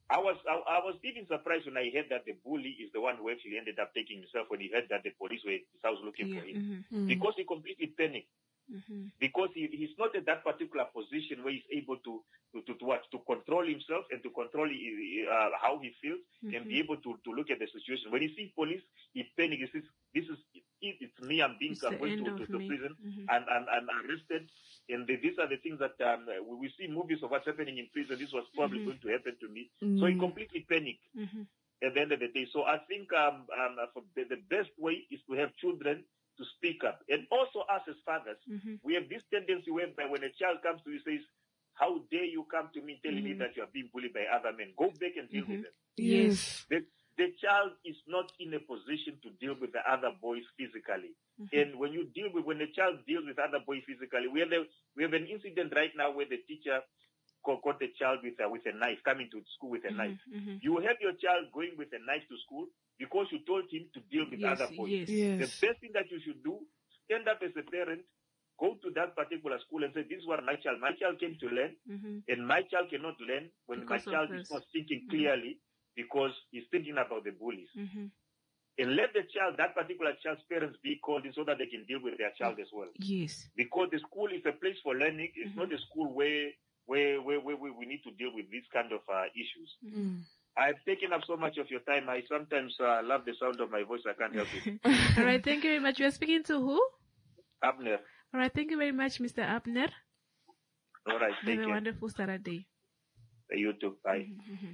Speaker 7: I was I, I was even surprised when I heard that the bully is the one who actually ended up taking himself when he heard that the police were at his house looking
Speaker 1: Yeah.
Speaker 7: for him.
Speaker 1: Mm-hmm.
Speaker 7: Because he completely panicked.
Speaker 1: Mm-hmm.
Speaker 7: Because he, he's not at that particular position where he's able to to to, to, what, to control himself and to control uh, how he feels
Speaker 1: Mm-hmm.
Speaker 7: and be able to, to look at the situation. When he sees police, he panics. He says, "This is it, it's me. I'm being
Speaker 1: It's the
Speaker 7: I'm going
Speaker 1: end
Speaker 7: to,
Speaker 1: of
Speaker 7: to, to
Speaker 1: me."
Speaker 7: prison
Speaker 1: Mhm.
Speaker 7: and, and and arrested." And the, these are the things that um, we, we see movies of what's happening in prison. This was probably
Speaker 1: Mhm.
Speaker 7: going to happen to me. So he
Speaker 2: Mm.
Speaker 7: completely panicked
Speaker 1: Mhm.
Speaker 7: at the end of the day. So I think um, um, for the, the best way is to have children to speak up. And also us as fathers,
Speaker 1: Mhm.
Speaker 7: we have this tendency whereby when a child comes to you says, "How dare you come to me telling me
Speaker 1: Mhm.
Speaker 7: that you are being bullied by other men?" Go back and deal
Speaker 1: Mhm.
Speaker 7: with them.
Speaker 2: Yes.
Speaker 7: The, the child is not in a position to deal with the other boys physically.
Speaker 1: Mhm.
Speaker 7: And when you deal with, when the child deals with other boys physically, we have, a, we have an incident right now where the teacher caught, caught the child with a, with a knife, coming to school with a knife.
Speaker 1: Mhm.
Speaker 7: You have your child going with a knife to school because you told him to deal with
Speaker 1: Yes,
Speaker 7: other boys.
Speaker 1: yes.
Speaker 7: The
Speaker 2: Yes.
Speaker 7: best thing that you should do, stand up as a parent, go to that particular school and say, "This is what my child, my child came to learn,
Speaker 1: Mhm.
Speaker 7: and my child cannot learn when
Speaker 1: Because
Speaker 7: my
Speaker 1: of
Speaker 7: child
Speaker 1: this.
Speaker 7: is not thinking
Speaker 1: Mhm.
Speaker 7: clearly because he's thinking about the bullies."
Speaker 1: Mhm.
Speaker 7: And let the child, that particular child's parents be called in so that they can deal with their child as well.
Speaker 1: Yes.
Speaker 7: Because the school is a place for learning. It's
Speaker 1: Mhm.
Speaker 7: not a school where, where, where, where we we need to deal with these kind of uh, issues.
Speaker 2: Mm.
Speaker 7: I've taken up so much of your time. I sometimes uh, love the sound of my voice. I can't help it.
Speaker 1: All right. Thank you very much. You are speaking to who?
Speaker 7: Abner.
Speaker 1: All right. Thank you very much, Mister Abner.
Speaker 7: All right.
Speaker 1: Have
Speaker 7: Take
Speaker 1: a
Speaker 7: care.
Speaker 1: wonderful Saturday.
Speaker 7: You too. Bye.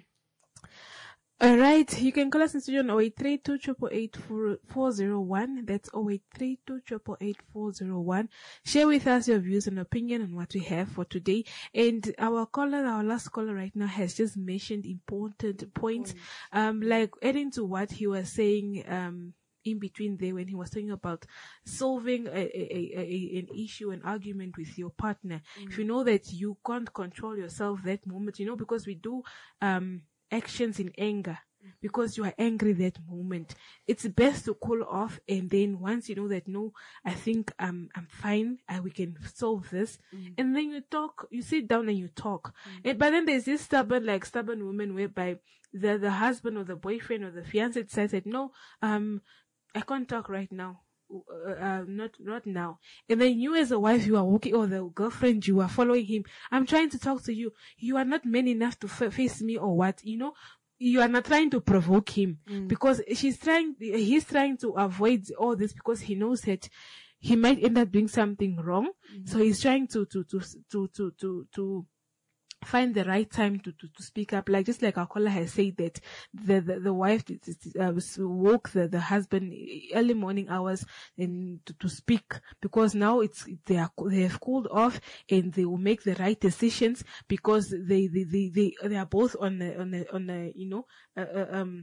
Speaker 1: All right, you can call us in studio on zero eight three two eight eight four zero one. That's zero eight three two eight eight four zero one. Share with us your views and opinion on what we have for today. And our caller, our last caller right now has just mentioned important points, um, like adding to what he was saying, um, in between there when he was talking about solving a, a, a, a, an issue, an argument with your partner. If you know that you can't control yourself that moment, you know, because we do, um, actions in anger because you are angry that moment. It's best to cool off, and then once you know that, no, I think I'm I'm fine, and we can solve this,
Speaker 2: Mm.
Speaker 1: and then you talk, you sit down and you talk. And but then there's this stubborn, like stubborn woman whereby the the husband or the boyfriend or the fiance said, no, um, I can't talk right now. Uh, uh, not not now. And then you as a wife, you are walking, or the girlfriend, you are following him. I'm trying to talk to you. You are not man enough to f- face me or what, you know. You are not trying to provoke him
Speaker 2: Mm.
Speaker 1: because she's trying, he's trying to avoid all this because he knows that he might end up doing something wrong.
Speaker 2: Mm.
Speaker 1: So he's trying to, to, to, to, to, to, to find the right time to, to, to speak up. Like, just like our caller has said that the, the, the wife uh, woke the, the husband early morning hours and to, to speak, because now it's, they are, they have cooled off and they will make the right decisions because they, they, they, they, they are both on the, on the, on the, you know, uh, uh, um,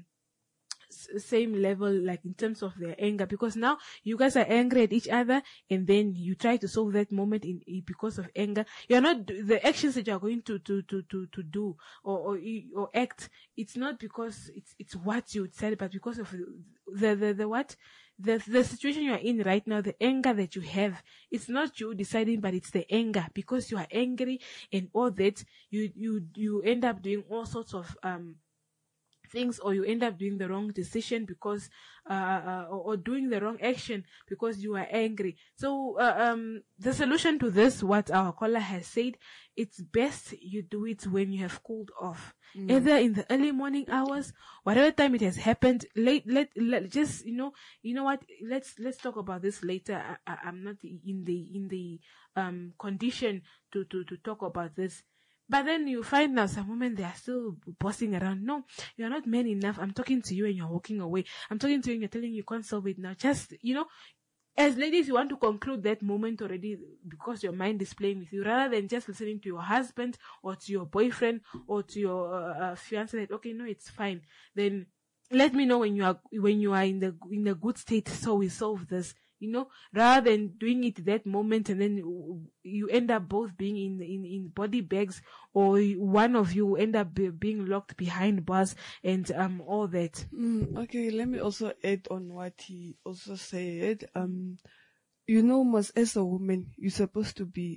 Speaker 1: same level, like in terms of their anger, because now you guys are angry at each other and then you try to solve that moment in, in because of anger. You're not, the actions that you're going to, to, to, to, to do or, or, or act, it's not because it's, it's what you said, but because of the, the, the what? The, the situation you are in right now, the anger that you have, it's not you deciding, but it's the anger, because you are angry and all that, you, you, you end up doing all sorts of, um, things, or you end up doing the wrong decision because uh, uh or, or doing the wrong action because you are angry. So uh, um the solution to this, what our caller has said, it's best you do it when you have cooled off,
Speaker 2: Mm.
Speaker 1: either in the early morning hours, whatever time it has happened. Late let, let just you know you know what let's let's talk about this later. I, I, I'm not in the in the um condition to to to talk about this. But then you find now some women, they are still bossing around. No, you're not man enough. I'm talking to you and you're walking away. I'm talking to you and you're telling you can't solve it now. Just, you know, as ladies, you want to conclude that moment already because your mind is playing with you, rather than just listening to your husband or to your boyfriend or to your uh, uh, fiance that, okay, no, it's fine. Then let me know when you are, when you are in the, in a good state so we solve this. You know, rather than doing it that moment and then you end up both being in, in, in body bags, or one of you end up be, being locked behind bars and, um, all that.
Speaker 2: Mm, okay, let me also add on what he also said. Um, you know, must, as a woman, you're supposed to be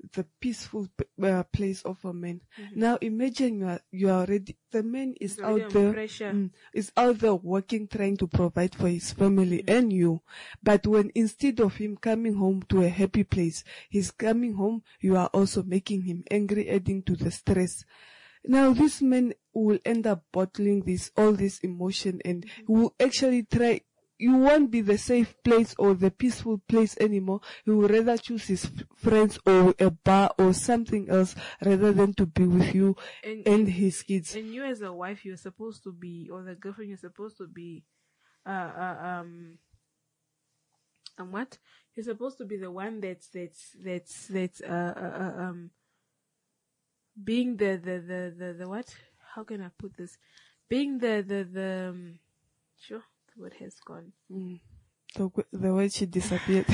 Speaker 2: the peaceful p- uh, place of a man. Now imagine you are, you are already, the man is
Speaker 1: He's already
Speaker 2: out
Speaker 1: on
Speaker 2: there,
Speaker 1: pressure.
Speaker 2: mm, is out there working, trying to provide for his family and you. But when instead of him coming home to a happy place, he's coming home, you are also making him angry, adding to the stress. Now this man will end up bottling this, all this emotion, and will actually try, you won't be the safe place or the peaceful place anymore. He will rather choose his f- friends or a bar or something else rather than to be with you
Speaker 1: And,
Speaker 2: and his kids.
Speaker 1: and you as a wife, you're supposed to be, or the girlfriend, you're supposed to be, uh, uh um, um, what? You're supposed to be the one that's, that's, that's, that's, uh, uh, uh um, being the, the, the, the, the what? How can I put this? Being the, the, the, um, sure, the word has gone.
Speaker 2: Mm. The, the way she disappeared.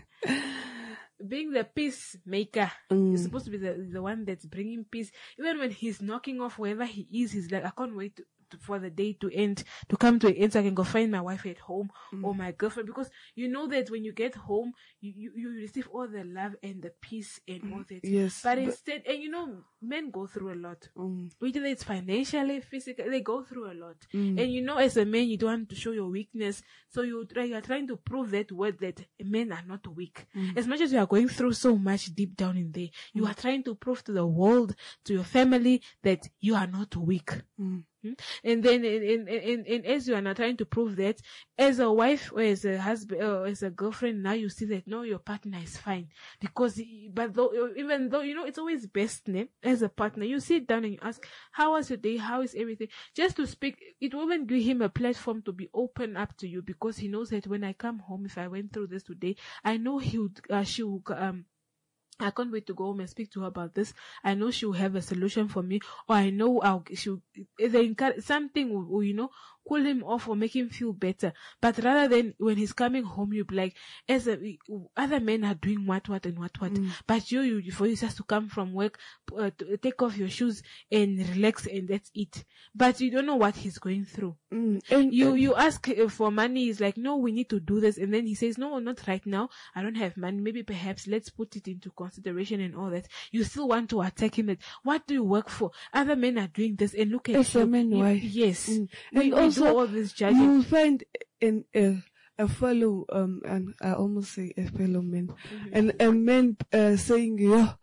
Speaker 1: Being the peacemaker.
Speaker 2: Mm.
Speaker 1: You're supposed to be the, the one that's bringing peace. Even when he's knocking off wherever he is, he's like, I can't wait to, to, for the day to end, to come to an end so I can go find my wife at home or my girlfriend. Because you know that when you get home, you, you, you receive all the love and the peace and all that.
Speaker 2: Yes,
Speaker 1: But
Speaker 2: but-
Speaker 1: instead, and you know, men go through a lot.
Speaker 2: Mm.
Speaker 1: Whether it's financially, physically, they go through a lot.
Speaker 2: Mm.
Speaker 1: And you know, as a man, you don't want to show your weakness. So you try, you are trying to prove that word that men are not weak.
Speaker 2: Mm.
Speaker 1: As much as you are going through so much deep down in there, you are trying to prove to the world, to your family, that you are not weak.
Speaker 2: Mm.
Speaker 1: Mm. And then, and, and, and, and as you are not trying to prove that, as a wife or as a husband or as a girlfriend, now you see that no, your partner is fine. Because, but though, even though, you know, it's always best, ne? As a partner, you sit down and you ask, how was your day? How is everything? Just to speak, it will even give him a platform to be open up to you, because he knows that when I come home, if I went through this today, I know he would, uh, she would, um, I can't wait to go home and speak to her about this. I know she'll have a solution for me, or I know I'll, she'll, either encourage, something will, will, you know, cool him off or make him feel better. But rather than when he's coming home, you'll be like, as a, other men are doing what, what and what, what.
Speaker 2: Mm.
Speaker 1: But you, you, for you just to come from work, uh, to take off your shoes and relax and that's it. But you don't know what he's going through.
Speaker 2: Mm. And,
Speaker 1: You,
Speaker 2: and-
Speaker 1: you ask uh, for money, he's like, no, we need to do this. And then he says, no, not right now. I don't have money. Maybe perhaps let's put it into consideration and all that. You still want to attack him that, what do you work for? Other men are doing this and look at
Speaker 2: As
Speaker 1: you.
Speaker 2: a man,
Speaker 1: You-
Speaker 2: why?
Speaker 1: Yes.
Speaker 2: Mm.
Speaker 1: We,
Speaker 2: And
Speaker 1: we
Speaker 2: also,
Speaker 1: do all this judging.
Speaker 2: you will find in a, a fellow, um, and I almost say a fellow man,
Speaker 1: Mm-hmm.
Speaker 2: and a man uh, saying, "Yeah,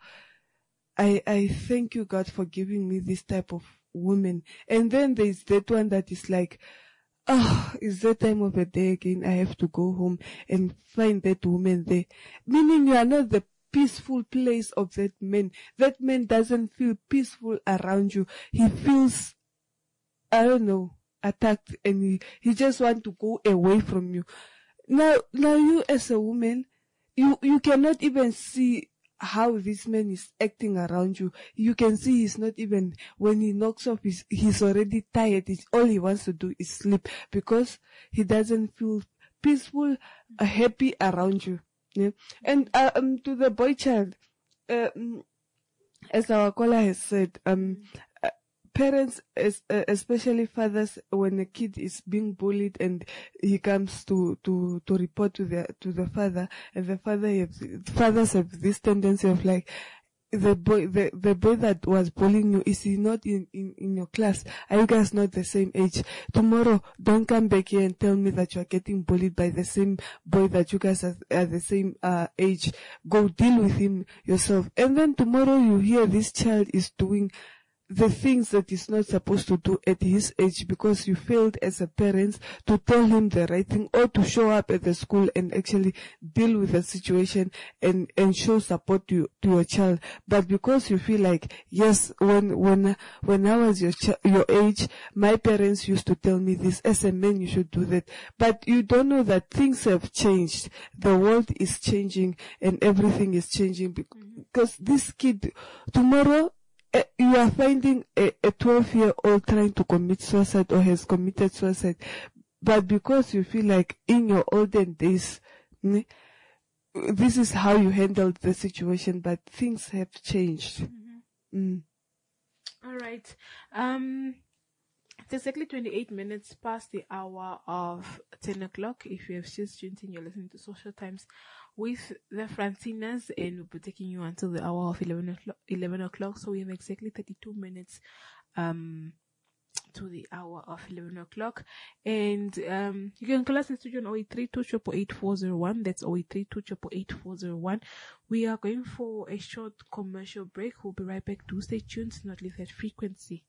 Speaker 2: I I thank you God for giving me this type of woman." And then there's that one that is like, "Oh, it's that time of the day again. I have to go home and find that woman there," meaning you are not the peaceful place of that man. That man doesn't feel peaceful around you. He feels, I don't know, attacked, and he, he just want to go away from you. Now, now you as a woman, you, you cannot even see how this man is acting around you. You can see he's not even, when he knocks off, he's, he's already tired. It's, all he wants to do is sleep because he doesn't feel peaceful, uh, happy around you. Yeah? And, uh, um, to the boy child, uh, um, as our caller has said, um, uh, parents, es- uh, especially fathers, when a kid is being bullied and he comes to, to, to report to the, to the father, and the father have, fathers have this tendency of like, the boy, the, the boy that was bullying you, is he not in, in, in your class? Are you guys not the same age? Tomorrow, don't come back here and tell me that you are getting bullied by the same boy that you guys are, are the same, uh, age. Go deal with him yourself. And then tomorrow you hear this child is doing the things that he's not supposed to do at his age because you failed as a parent to tell him the right thing or to show up at the school and actually deal with the situation and, and show support to, to your child. But because you feel like, yes, when, when, when I was your ch- your age, my parents used to tell me this, as a man you should do that. But you don't know that things have changed. The world is changing and everything is changing because this kid, tomorrow, Uh, you are finding a, a twelve-year-old trying to commit suicide or has committed suicide, but because you feel like in your olden days, mm, this is how you handled the situation, but things have changed.
Speaker 1: Mm-hmm.
Speaker 2: Mm.
Speaker 1: All right. Um, it's exactly twenty-eight minutes past the hour of ten o'clock. If you have just tuned in, you're listening to Social Times with the Francinas, and we'll be taking you until the hour of eleven o'clock. eleven o'clock. So we have exactly thirty-two minutes, um, to the hour of eleven o'clock. And, um, you can call us in studio on zero eight three two eight eight four zero one. That's zero eight three two eight eight four zero one. We are going for a short commercial break. We'll be right back. Do stay tuned, not leave that frequency.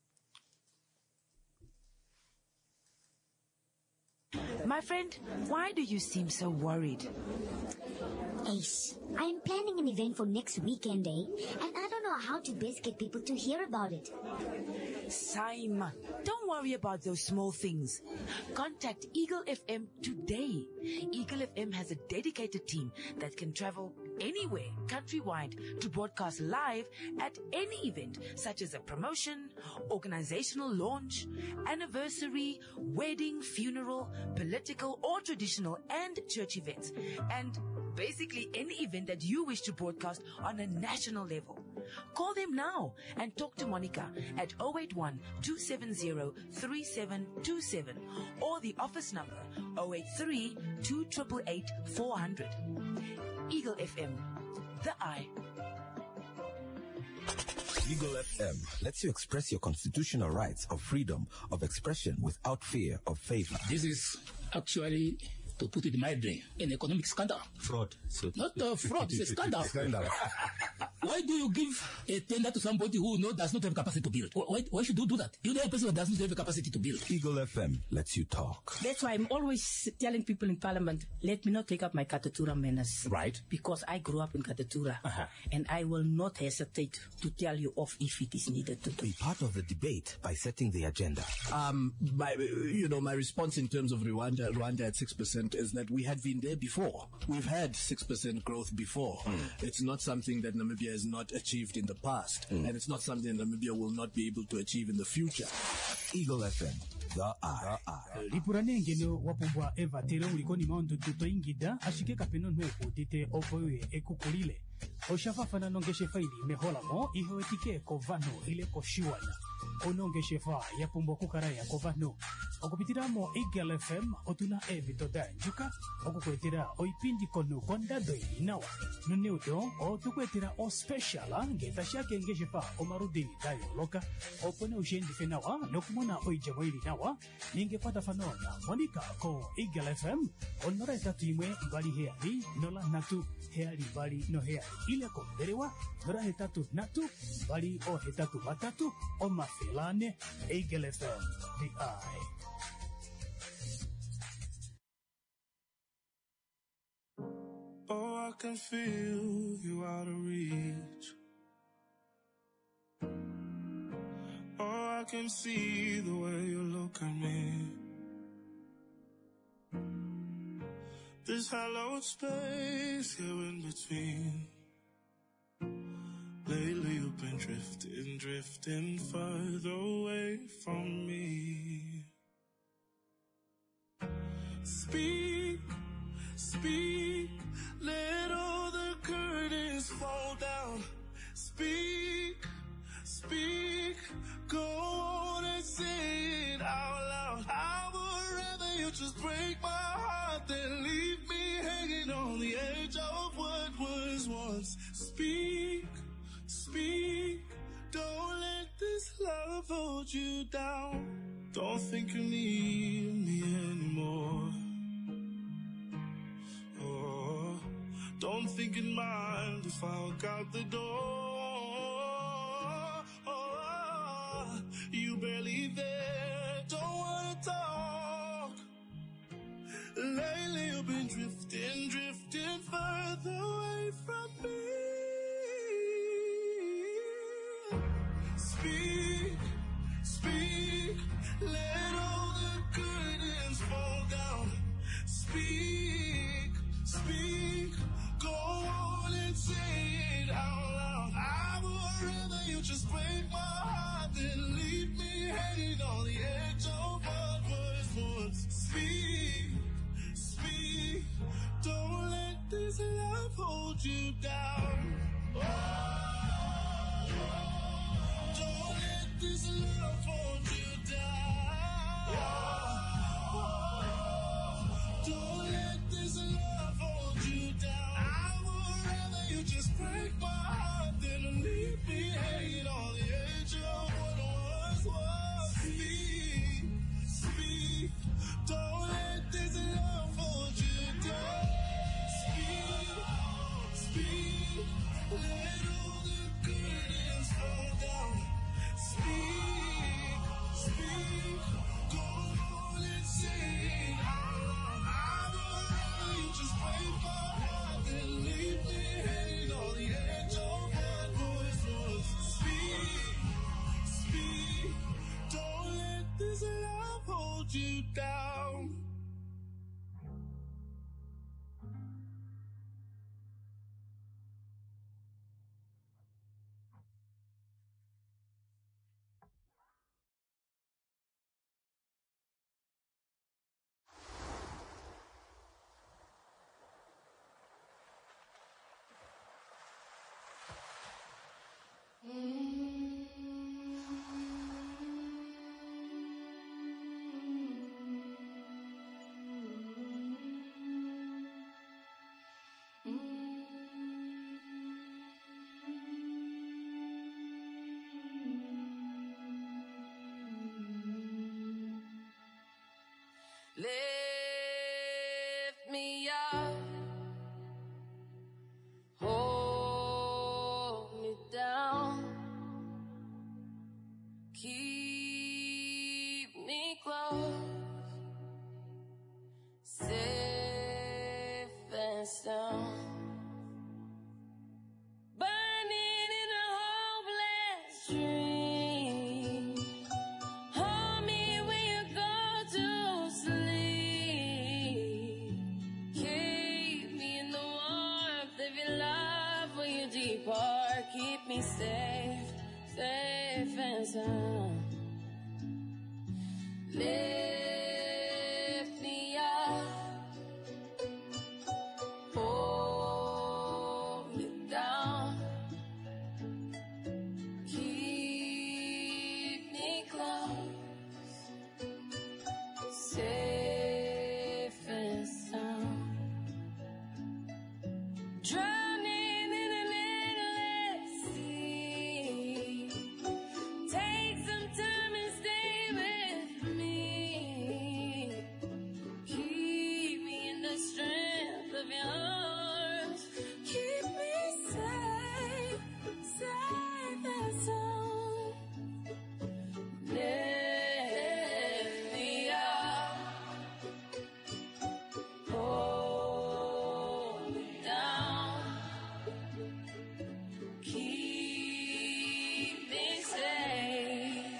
Speaker 8: My friend, why do you seem so worried?
Speaker 9: Ace, I'm planning an event for next weekend, eh? And I don't know how to best get people to hear about it.
Speaker 8: Simon, don't worry about those small things. Contact Eagle F M today. Eagle F M has a dedicated team that can travel anywhere countrywide to broadcast live at any event, such as a promotion, organizational launch, anniversary, wedding, funeral, political or traditional, and church events. And basically any event that you wish to broadcast on a national level. Call them now and talk to Monica at zero eight one two seven zero three seven two seven or the office number zero eight three two eight eight eight four zero zero. Eagle F M, the eye.
Speaker 10: Eagle F M lets you express your constitutional rights of freedom of expression without fear of favor.
Speaker 11: This is actually, to put it mildly, an economic scandal.
Speaker 10: Fraud. So
Speaker 11: Not uh, fraud, it's a scandal. Scandal. Why do you give a tender to somebody who no, does not have capacity to build? Why, why should you do that? You know a person who does not have the capacity to build.
Speaker 10: Eagle F M lets you talk.
Speaker 12: That's why I'm always telling people in Parliament, let me not take up my Katatura manners.
Speaker 11: Right.
Speaker 12: Because I grew up in Katatura.
Speaker 11: Uh-huh.
Speaker 12: And I will not hesitate to tell you off if it is needed to do.
Speaker 10: Be part of the debate by setting the agenda.
Speaker 13: Um, my, you know, my response in terms of Rwanda, Rwanda at six percent is that we had been there before. We've had six percent growth before. Mm. It's not something that Namibia has not achieved in the past. Mm. And it's not something that Namibia will not be able to achieve in the future.
Speaker 10: Eagle F M, the eye.
Speaker 14: Lipuranengeno wapumbwa eva tere ulikoni maundu tuto ingida ashike kapeno nweku tite opoe ekukulile. Oshafafana nongeshe faili mehola mo iho etike kovano ile koshiwana. Onongeshe fa yapumbwa kukaraya kovano. Okupitiramo Eagle F M otuna evito danjuka okukwetera oipindi kono kondado inawa nuneudo otukwetera o special ngeta shake ngeshe fa omarudi dayo loka opone ushendi fenawa nokumona oijamo ili nawa ningepata fanona Monica ko Eagle F M onora etatu imwe mbali heali nola natu heali mbali no heali ile konderewa nora hetatu natu mbali o hetatu batatu o mafelane Eagle F M the eye.
Speaker 3: Oh, I can feel you out of reach. Oh, I can see the way you look at me. This hallowed space here in between. Lately you've been drifting, drifting further away from me. Speak, speak, let all the curtains fall down. Speak, speak, go on and say it out loud. I would rather you just break my heart than leave me hanging on the edge of what was once. Speak, speak, don't let this love hold you down. Don't think you need me anymore. Oh, don't think you'd mind if I walk out the door. Oh, you barely there, don't wanna talk. Lately you've been drifting, drifting further away from me. Speak, speak, let all the curtains fall down. Speak, speak, go on and say it out loud. I would rather you just break my heart than leave me hanging on the edge of what was once. Speak, speak, don't let this love hold you down. Oh. Don't let this love hold you down. Don't let this love hold you down. I you just break my heart, then leave me hanging on the edge of what was was. Speak, speak, don't let this love hold you down. Speak, speak, let all the curtains fall down. Speak, speak, go on and say how long I've known you. Just break my heart, then leave me hanging on the edge of what was was. Speak, speak, don't let this love hold you down.
Speaker 15: Lift me up, hold me down, keep me close, safe and sound. Burning in a hopeless dream. Hold me when you go to sleep. Keep me in the warmth of your love when you depart. Keep me safe, safe and sound. Lift me up, hold me down, keep me close, safe and sound. Drowning in an endless sea. Take some time and stay with me. Keep me in the strength of your arms. Keep me safe, safe and sound. Lift me up, hold me down, keep me safe,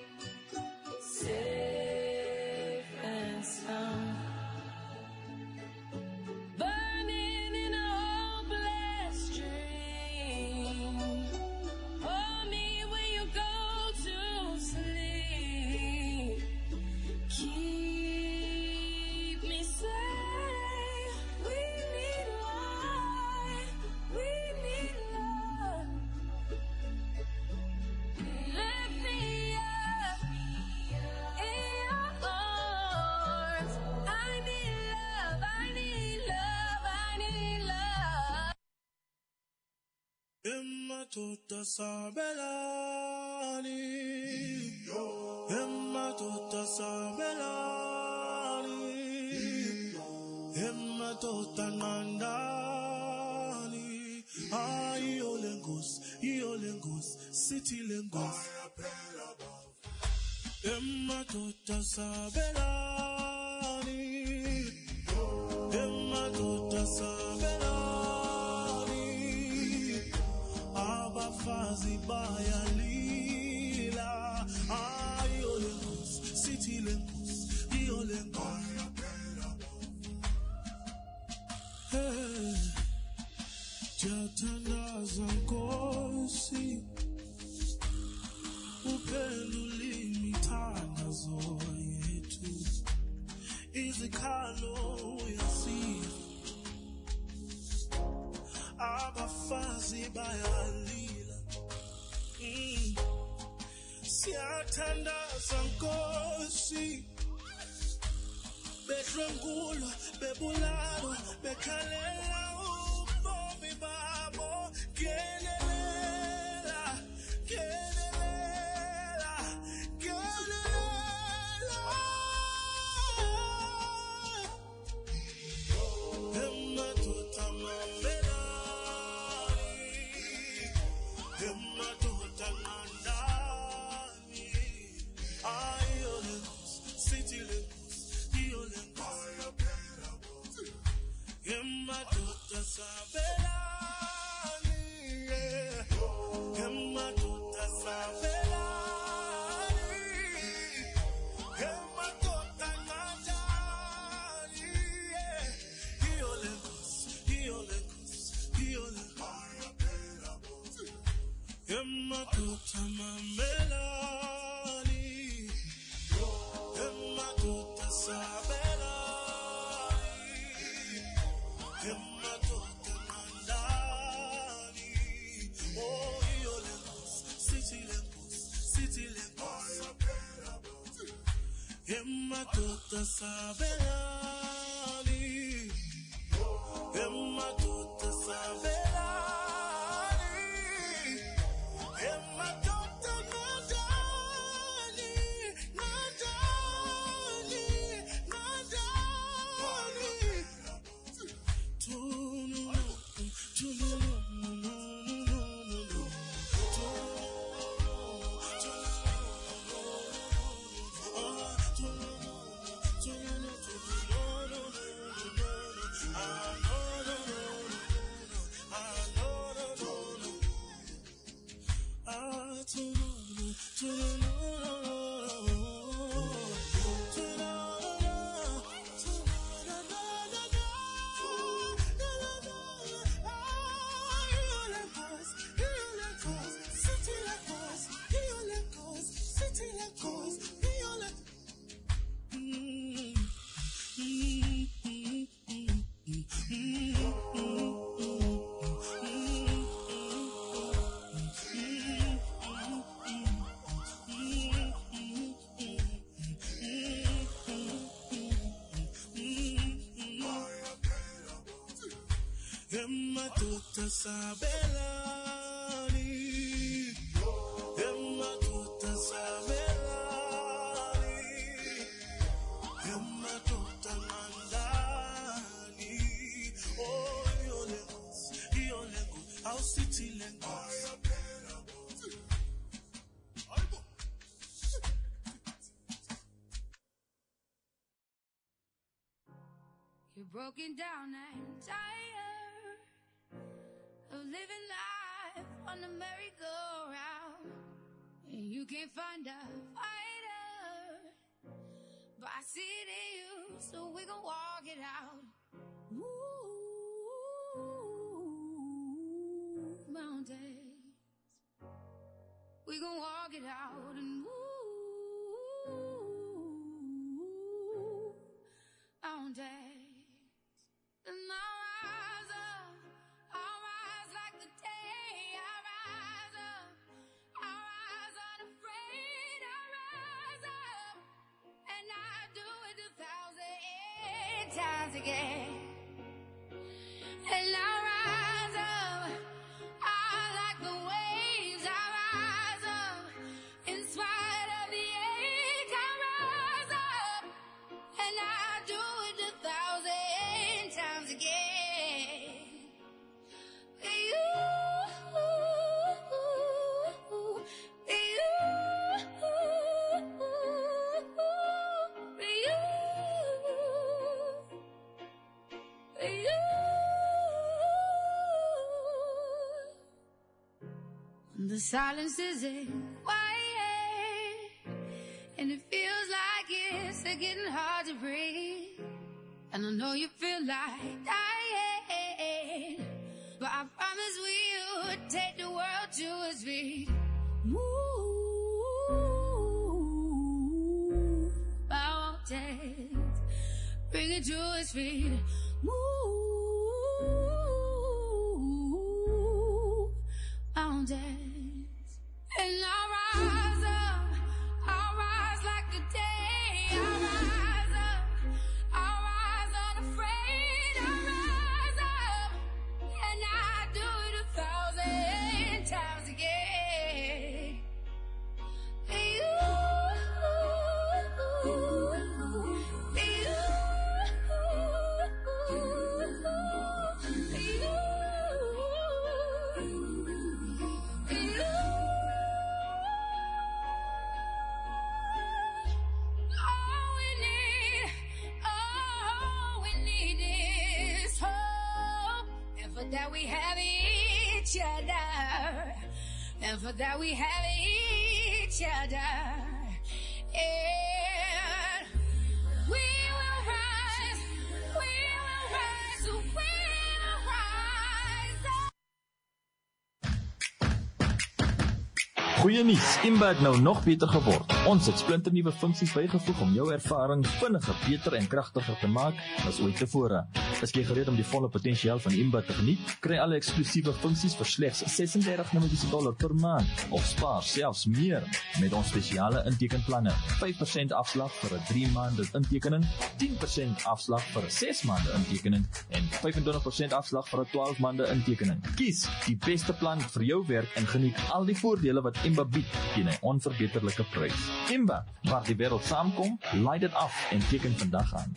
Speaker 15: safe and sound. Burning in a hopeless dream. Hold me when you go to sleep. Keep me safe. We need light. We need love. Lift me up in your arms. I need love. I need love. I need love.
Speaker 3: Emma tutta sabelani, Emma tutta sabelani, Emma tutta nandani. Ah, io lengus, io lengus, city lengus. Emma tutta sabelani, Emma tutta sabelani. Abafazi bayalila, ah, io lengus, city lengus, io lengus. Hey, Jatanaza nkosi, upendo limithandazo yethu, izikhalo uyasiva, abafazi bayalila. Mm. Siyathandaza nkosi, behlwengulwa, bebulalwa, bekhalela ubomi babo. Ematuta sabelani, ematuta sabelani, ematuta nadani, nadani, nadani. Tunu, tunu, no, no, no, no, no. Ematuta sabelani, ematuta sabelani, ematuta mandani. Oh, yo Lagos, yo Lagos, our city Lagos.
Speaker 16: You're broken down and tired of living life on the merry-go-round, and you can't find a fighter, but I see it in you, so we gon' walk it out. Ooh, mountains, we gon' walk it out, and ooh, mountains. And I'll rise up, I'll rise like the day, I'll rise up, I'll rise unafraid, I'll rise up, and I'll do it a thousand times again. And I'll rise up, I like the waves, I'll rise up, in spite of the age, I'll rise up, and I'll do it a thousand times again. You, you, you, you. The silence isn't quiet, and it feels like it's getting hard to breathe. And I know you feel like dying, but I promise we would take the world to its feet. Move mountains, bring it to its feet. Move mountains, and I'll rise up, I'll rise like the day, I'll rise up, I'll rise unafraid, I'll rise up, and I'll do it a thousand times again. You, that we have each other, and for that we have each other, and we will rise, we will rise, we will rise up.
Speaker 17: Goeie nuus, Imbed nou nog beter geword. Ons het splinternuwe funksies bygevoeg om jou ervaring vinniger, beter en kragtiger te maak as ooit tevore. Is jy gereed om die volle potensiaal van Imba te geniet? Kry alle eksklusiewe funksies vir slegs ses en dertig dollar per maand of spaar selfs meer met ons spesiale intekenplanne. vyf persent afslag vir 'n drie maande intekening, tien persent afslag vir 'n ses maande intekening en vyfentwintig persent afslag vir 'n twaalf maande intekening. Kies die beste plan vir jou werk en geniet al die voordele wat Imba bied teen 'n onverbeterlike prys. Imba, waar die wêreld saamkom, laai dit af en teken vandag aan.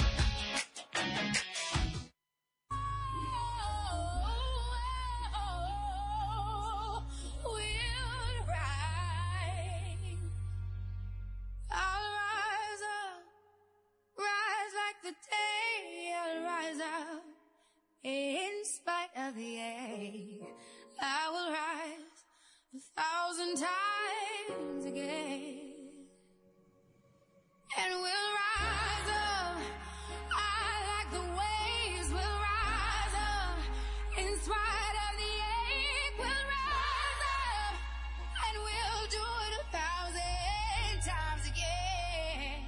Speaker 16: In spite of the ache, I will rise a thousand times again. And we'll rise up, I like the waves, we'll rise up. In spite of the ache, we'll rise up. And we'll do it a thousand times again.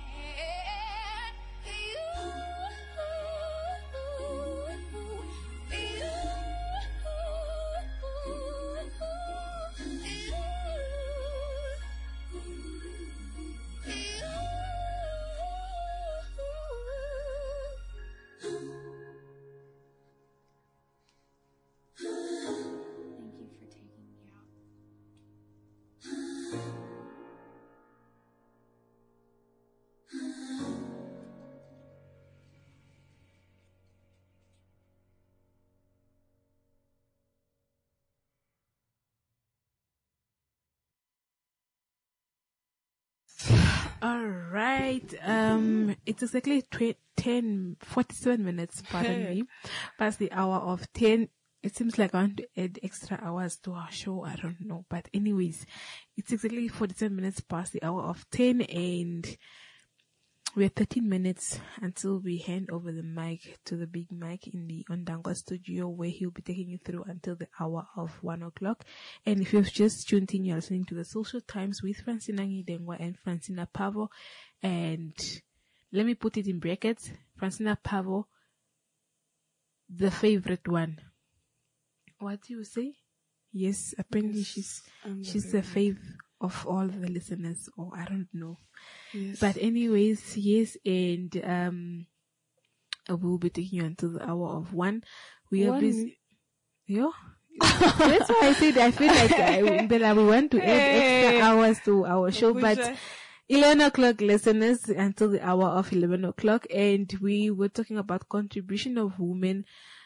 Speaker 1: All right. Um, it's exactly tw- ten, forty-seven minutes, pardon me, past the hour of ten. It seems like I want to add extra hours to our show. I don't know. But anyways, it's exactly forty-seven minutes past the hour of ten, and we have thirteen minutes until we hand over the mic to the big mic in the Ondangwa studio, where he'll be taking you through until the hour of one o'clock. And if you've just tuned in, you're listening to the Social Times with Francina Ngidengwa and Francina Pavo. And let me put it in brackets. Francina Pavo, the favorite one. What do you say? Yes, apparently yes, she's the she's the fave of all the listeners, or I don't know. Yes. But anyways, yes, and um, I will be taking you until the hour of one. We are busy. Yeah. That's why I said I feel like I, that we want to add hey. extra hours to our show, but eleven o'clock listeners until the hour of eleven o'clock, and we were talking about contribution of women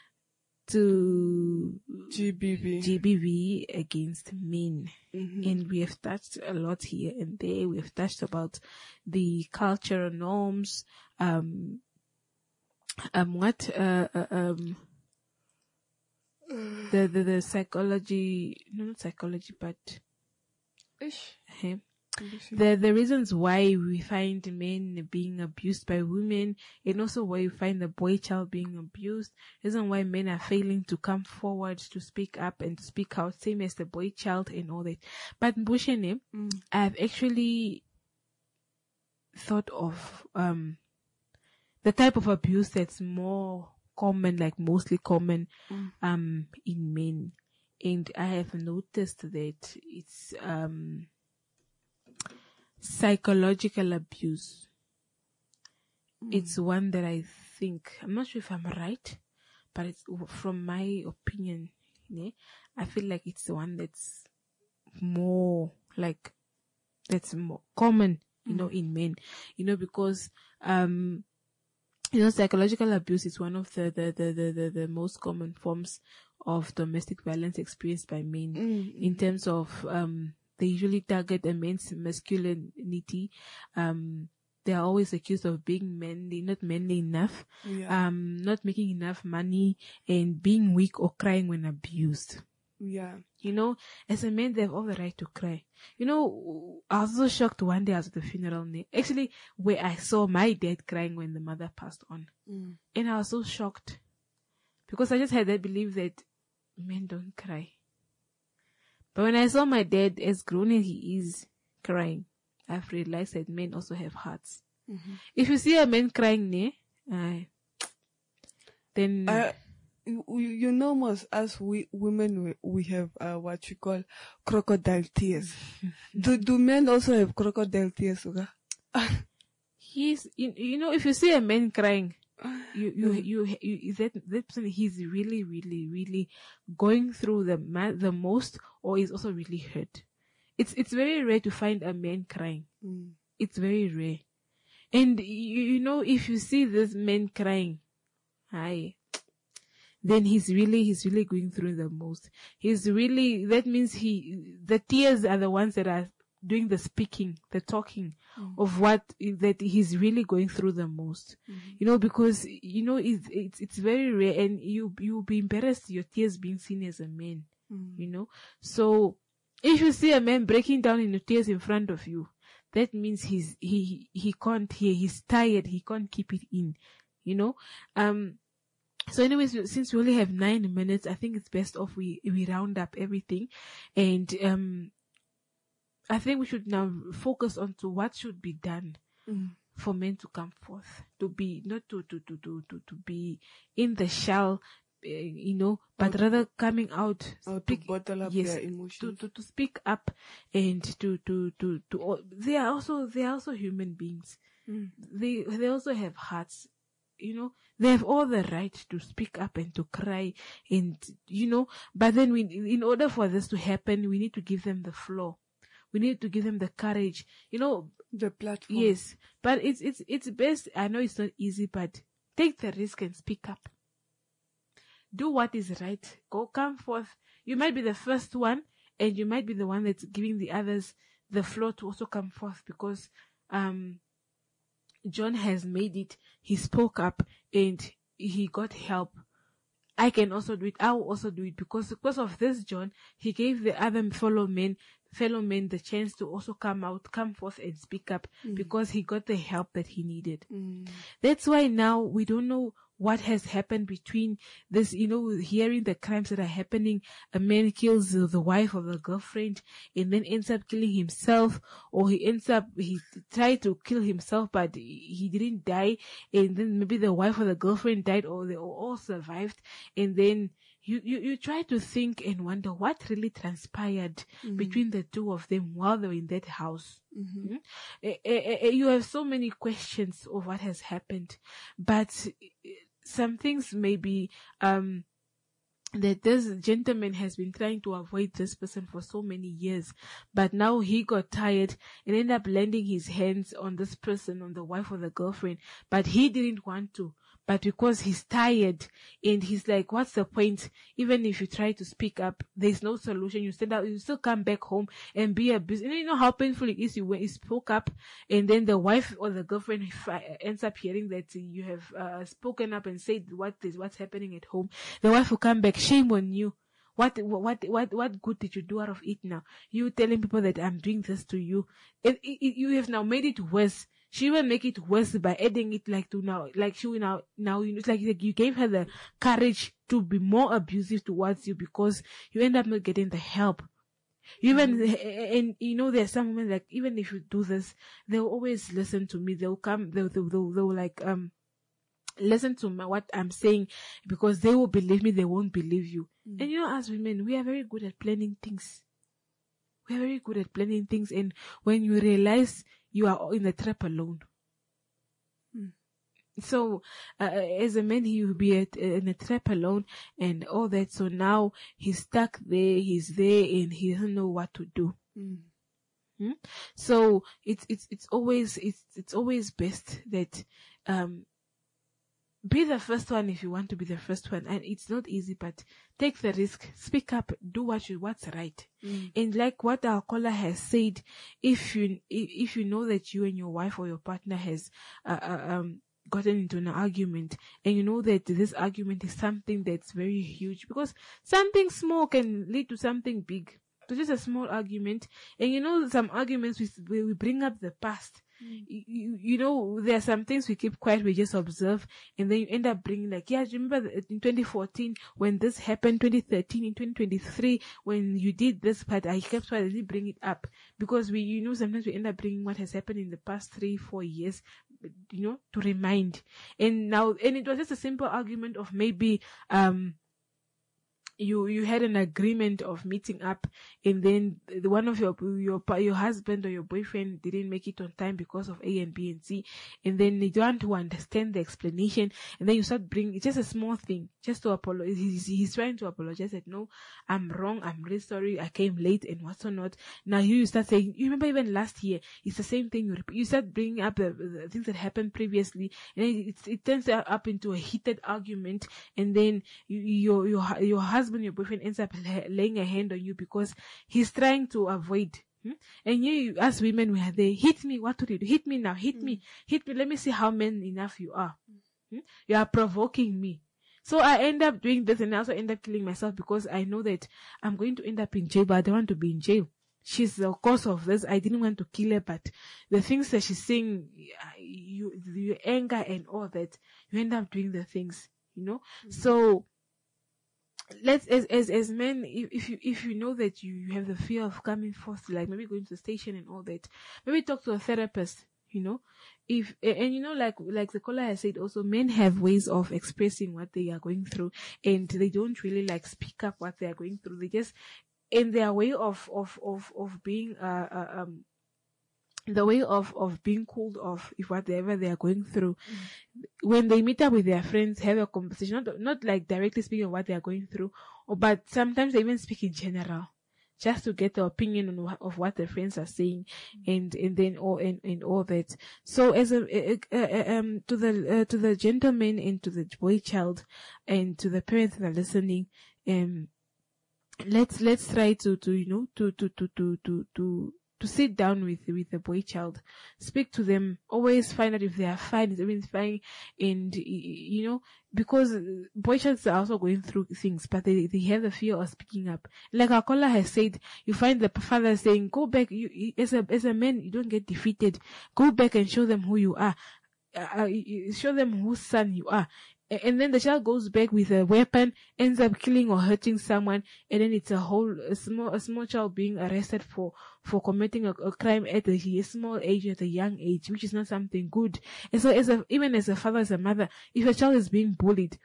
Speaker 1: to
Speaker 2: G B V
Speaker 1: G B V against men.
Speaker 2: Mm-hmm.
Speaker 1: And we have touched a lot here and there. We have touched about the cultural norms, um, um, what, uh, uh um, the, the, the psychology, no, not psychology, but,
Speaker 2: Ish.
Speaker 1: Hey, the, the reasons why we find men being abused by women, and also why we find the boy child being abused, reason why men are failing to come forward to speak up and to speak out, same as the boy child and all that. But Mbushene, mm. I've actually thought of, um, the type of abuse that's more common, like mostly common, mm. um, in men. And I have noticed that it's, um, psychological abuse. Mm. It's one that I think, I'm not sure if I'm right, but it's from my opinion, yeah, I feel like it's the one that's more like, that's more common, you mm. know, in men, you know, because, um, you know, psychological abuse is one of the, the, the, the, the, the most common forms of domestic violence experienced by men mm. in terms of, um, they usually target a man's masculinity. Um, they are always accused of being manly, not manly enough, yeah. um, not making enough money, and being weak or crying when abused.
Speaker 2: Yeah.
Speaker 1: You know, as a man, they have all the right to cry. You know, I was so shocked one day I was at the funeral, actually, where I saw my dad crying when the mother passed on.
Speaker 2: Mm.
Speaker 1: And I was so shocked because I just had that belief that men don't cry. But when I saw my dad, as grown as he is, crying, I've realized that men also have hearts.
Speaker 2: Mhm.
Speaker 1: If you see a man crying, ne, uh, then
Speaker 2: Uh, you, you know, most us we women we, we have uh, what you call crocodile tears. do do men also have crocodile tears, Uga?
Speaker 1: he's you, you know, if you see a man crying, you you you, you, you that that person, he's really really really going through the ma- the most, or is also really hurt. It's it's very rare to find a man crying.
Speaker 2: Mm.
Speaker 1: It's very rare. And you, you know, if you see this man crying, hi, then he's really, he's really going through the most. He's really, that means he, the tears are the ones that are doing the speaking, the talking
Speaker 2: Mm.
Speaker 1: of what, that he's really going through the most.
Speaker 2: Mhm.
Speaker 1: You know, because, you know, it's, it's, it's very rare, and you, you'll be embarrassed your tears being seen as a man,
Speaker 2: Mm.
Speaker 1: you know. So, if you see a man breaking down in tears in front of you, that means he's, he, he can't hear, he's tired, he can't keep it in, you know. Um, so anyways, since we only have nine minutes, I think it's best off we, we round up everything. And, um, I think we should now focus on to what should be done
Speaker 2: Mm.
Speaker 1: for men to come forth, to be, not to, to, to, to, to, to be in the shell, uh, you know, but
Speaker 2: Or to-
Speaker 1: rather coming out,
Speaker 2: or to
Speaker 1: speak-
Speaker 2: bottle up
Speaker 1: yes,
Speaker 2: their emotions.
Speaker 1: to, to, to speak up and to, to, to, to, all- they are also, they are also human beings.
Speaker 2: Mm.
Speaker 1: They, they also have hearts, you know, they have all the right to speak up and to cry and, you know, but then we, in order for this to happen, we need to give them the floor. We need to give them the courage, you know,
Speaker 2: the platform.
Speaker 1: yes, but it's, it's, it's best. I know it's not easy, but take the risk and speak up. Do what is right. Go, come forth. You might be the first one, and you might be the one that's giving the others the floor to also come forth, because, um, John has made it. He spoke up and he got help. I can also do it. I will also do it, because because of this, John, he gave the other fellow men, fellow men the chance to also come out, come forth and speak up,
Speaker 2: Mm.
Speaker 1: because he got the help that he needed.
Speaker 2: Mm.
Speaker 1: That's why now we don't know what has happened between this, you know, hearing the crimes that are happening. A man kills the, the wife of the girlfriend and then ends up killing himself, or he ends up, he tried to kill himself, but he didn't die. And then maybe the wife or the girlfriend died, or they all survived. And then you, you, you try to think and wonder what really transpired
Speaker 2: Mhm.
Speaker 1: between the two of them while they were in that house.
Speaker 2: Mhm.
Speaker 1: Mm? Eh, eh, eh, You have so many questions of what has happened, but eh, some things may be um, that this gentleman has been trying to avoid this person for so many years, but now he got tired and ended up landing his hands on this person, on the wife or the girlfriend, but he didn't want to. But because he's tired and he's like, what's the point? Even if you try to speak up, there's no solution. You stand out, you still come back home and be abused. And you know how painful it is you when you spoke up, and then the wife or the girlfriend fi- ends up hearing that you have uh, spoken up and said what is what's happening at home. The wife will come back, shame on you. What, what, what, what good did you do out of it now? You telling people that I'm doing this to you. And it, it, you have now made it worse. She will make it worse by adding it like to now, like she will now, now, you know, it's like, like you gave her the courage to be more abusive towards you, because you end up not getting the help. Even, and you know, there's some women like, even if you do this, they'll always listen to me. They'll come, they'll, they'll, they'll, they'll like, um, listen to my, what I'm saying, because they will believe me, they won't believe you.
Speaker 2: Mm.
Speaker 1: And you know, as women, we are very good at planning things. We are very good at planning things, and when you realize you are in the trap alone.
Speaker 2: Mm.
Speaker 1: So, uh, as a man, he will be at, in a trap alone and all that. So now he's stuck there, he's there, and he doesn't know what to do.
Speaker 2: Mm.
Speaker 1: Hmm? So it's it's it's always it's it's always best that um be the first one if you want to be the first one, and it's not easy, but take the risk, speak up, do what you what's right.
Speaker 2: Mm.
Speaker 1: And like what our caller has said, if you if you know that you and your wife or your partner has uh, uh, um gotten into an argument, and you know that this argument is something that's very huge, because something small can lead to something big. So just a small argument, and you know some arguments we we bring up the past. You, you, you know, there are some things we keep quiet, we just observe, and then you end up bringing like, yeah, remember the- in twenty fourteen when this happened, twenty thirteen, in twenty twenty-three when you did this part, I kept quiet, I didn't bring it up because we, you know, sometimes we end up bringing what has happened in the past three, four years, you know, to remind. And now, and it was just a simple argument of maybe, um, you you had an agreement of meeting up, and then the one of your your your husband or your boyfriend didn't make it on time because of A and B and C, and then you don't want to understand the explanation, and then you start bringing, it's just a small thing, just to apologize. He's, he's trying to apologize that no, I'm wrong, I'm really sorry, I came late and what's or not. Now you start saying, you remember even last year, it's the same thing. You repeat, you start bringing up the, the things that happened previously, and it, it turns up into a heated argument, and then you, your your your husband, your boyfriend ends up laying a hand on you because he's trying to avoid. Hmm? And you, as women, we are there. Hit me. What would you do? Hit me now. Hit me. Hit me. Let me see how man enough you are. Hmm? You are provoking me. So I end up doing this, and I also end up killing myself because I know that I'm going to end up in jail, but I don't want to be in jail. She's the cause of this. I didn't want to kill her, but the things that she's saying, you, your anger and all that, you end up doing the things, you know. Mm-hmm. So let's, as as as men, if, if you if you know that you, you have the fear of coming forth, like maybe going to the station and all that, maybe talk to a therapist. You know, if and you know, like like the caller has said, also men have ways of expressing what they are going through, and they don't really like speak up what they are going through. They just, in their way of of of of being uh, uh um the way of of being cooled off if whatever they are going through, mm. when they meet up with their friends, have a conversation, not not like directly speaking of what they are going through, or but sometimes they even speak in general, just to get the opinion on what, of what their friends are saying, mm. and and then all and, and all that. So as a, a, a, a um to the uh, to the gentleman and to the boy child and to the parents that are listening, um let's let's try to to you know to to to to to to to sit down with with the boy child, speak to them, always find out if they are fine, if everything's fine, and you know, because boy childs are also going through things, but they they have the fear of speaking up. Like our caller has said, you find the father saying, "Go back, you as a as a man, you don't get defeated. Go back and show them who you are, uh, show them whose son you are." And then the child goes back with a weapon, ends up killing or hurting someone, and then it's a whole a small a small child being arrested for for committing a, a crime at a, a small age, at a young age, which is not something good. And so, as a even as a father, as a mother, if a child is being bullied,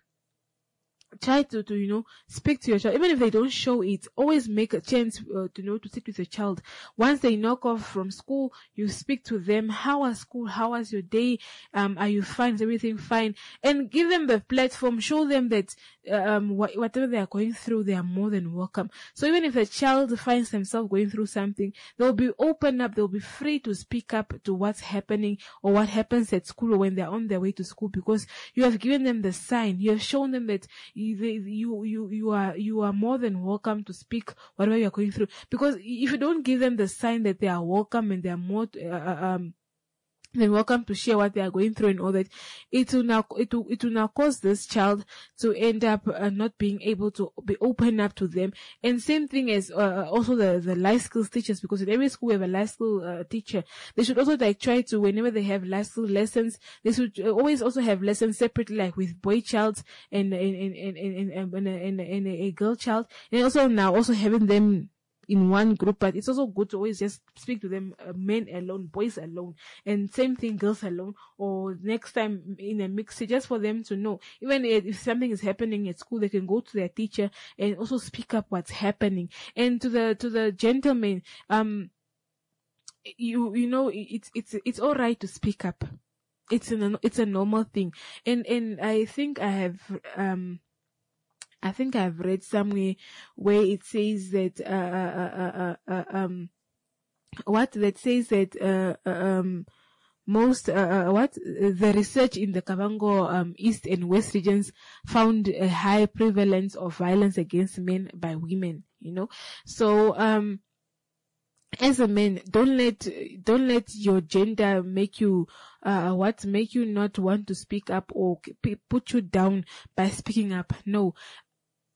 Speaker 1: try to, to, you know, speak to your child. Even if they don't show it, always make a chance uh, to know to sit with your child. Once they knock off from school, you speak to them. How was school? How was your day? Um, are you fine? Is everything fine? And give them the platform. Show them that um wh- whatever they are going through, they are more than welcome. So even if a child finds themselves going through something, they'll be open up. They'll be free to speak up to what's happening or what happens at school or when they're on their way to school, because you have given them the sign. You have shown them that You, you, you, you are, you are more than welcome to speak whatever you are going through. Because if you don't give them the sign that they are welcome and they are more, uh, um, then welcome to share what they are going through and all that, it will now, it will, it will now cause this child to end up uh, not being able to be open up to them. And same thing as, uh, also the, the life skills teachers, because in every school we have a life skill, uh, teacher. They should also like try to, whenever they have life skill lessons, they should always also have lessons separately, like with boy child and, and, and, and, and, and, and, and, and a girl child. And also now also having them in one group, but it's also good to always just speak to them, uh, men alone, boys alone, and same thing, girls alone, or next time in a mix, just for them to know. Even if something is happening at school, they can go to their teacher and also speak up what's happening. And to the, to the gentlemen, um, you, you know, it's, it's, it's all right to speak up. It's a, it's a normal thing. And, and I think I have, um, I think I've read somewhere where it says that, uh, uh, uh, uh, um, what that says that, uh, um, most, uh, what the research in the Kavango, um, East and West regions found a high prevalence of violence against men by women, you know. So, um, as a man, don't let, don't let your gender make you, uh, what, make you not want to speak up or put you down by speaking up. No.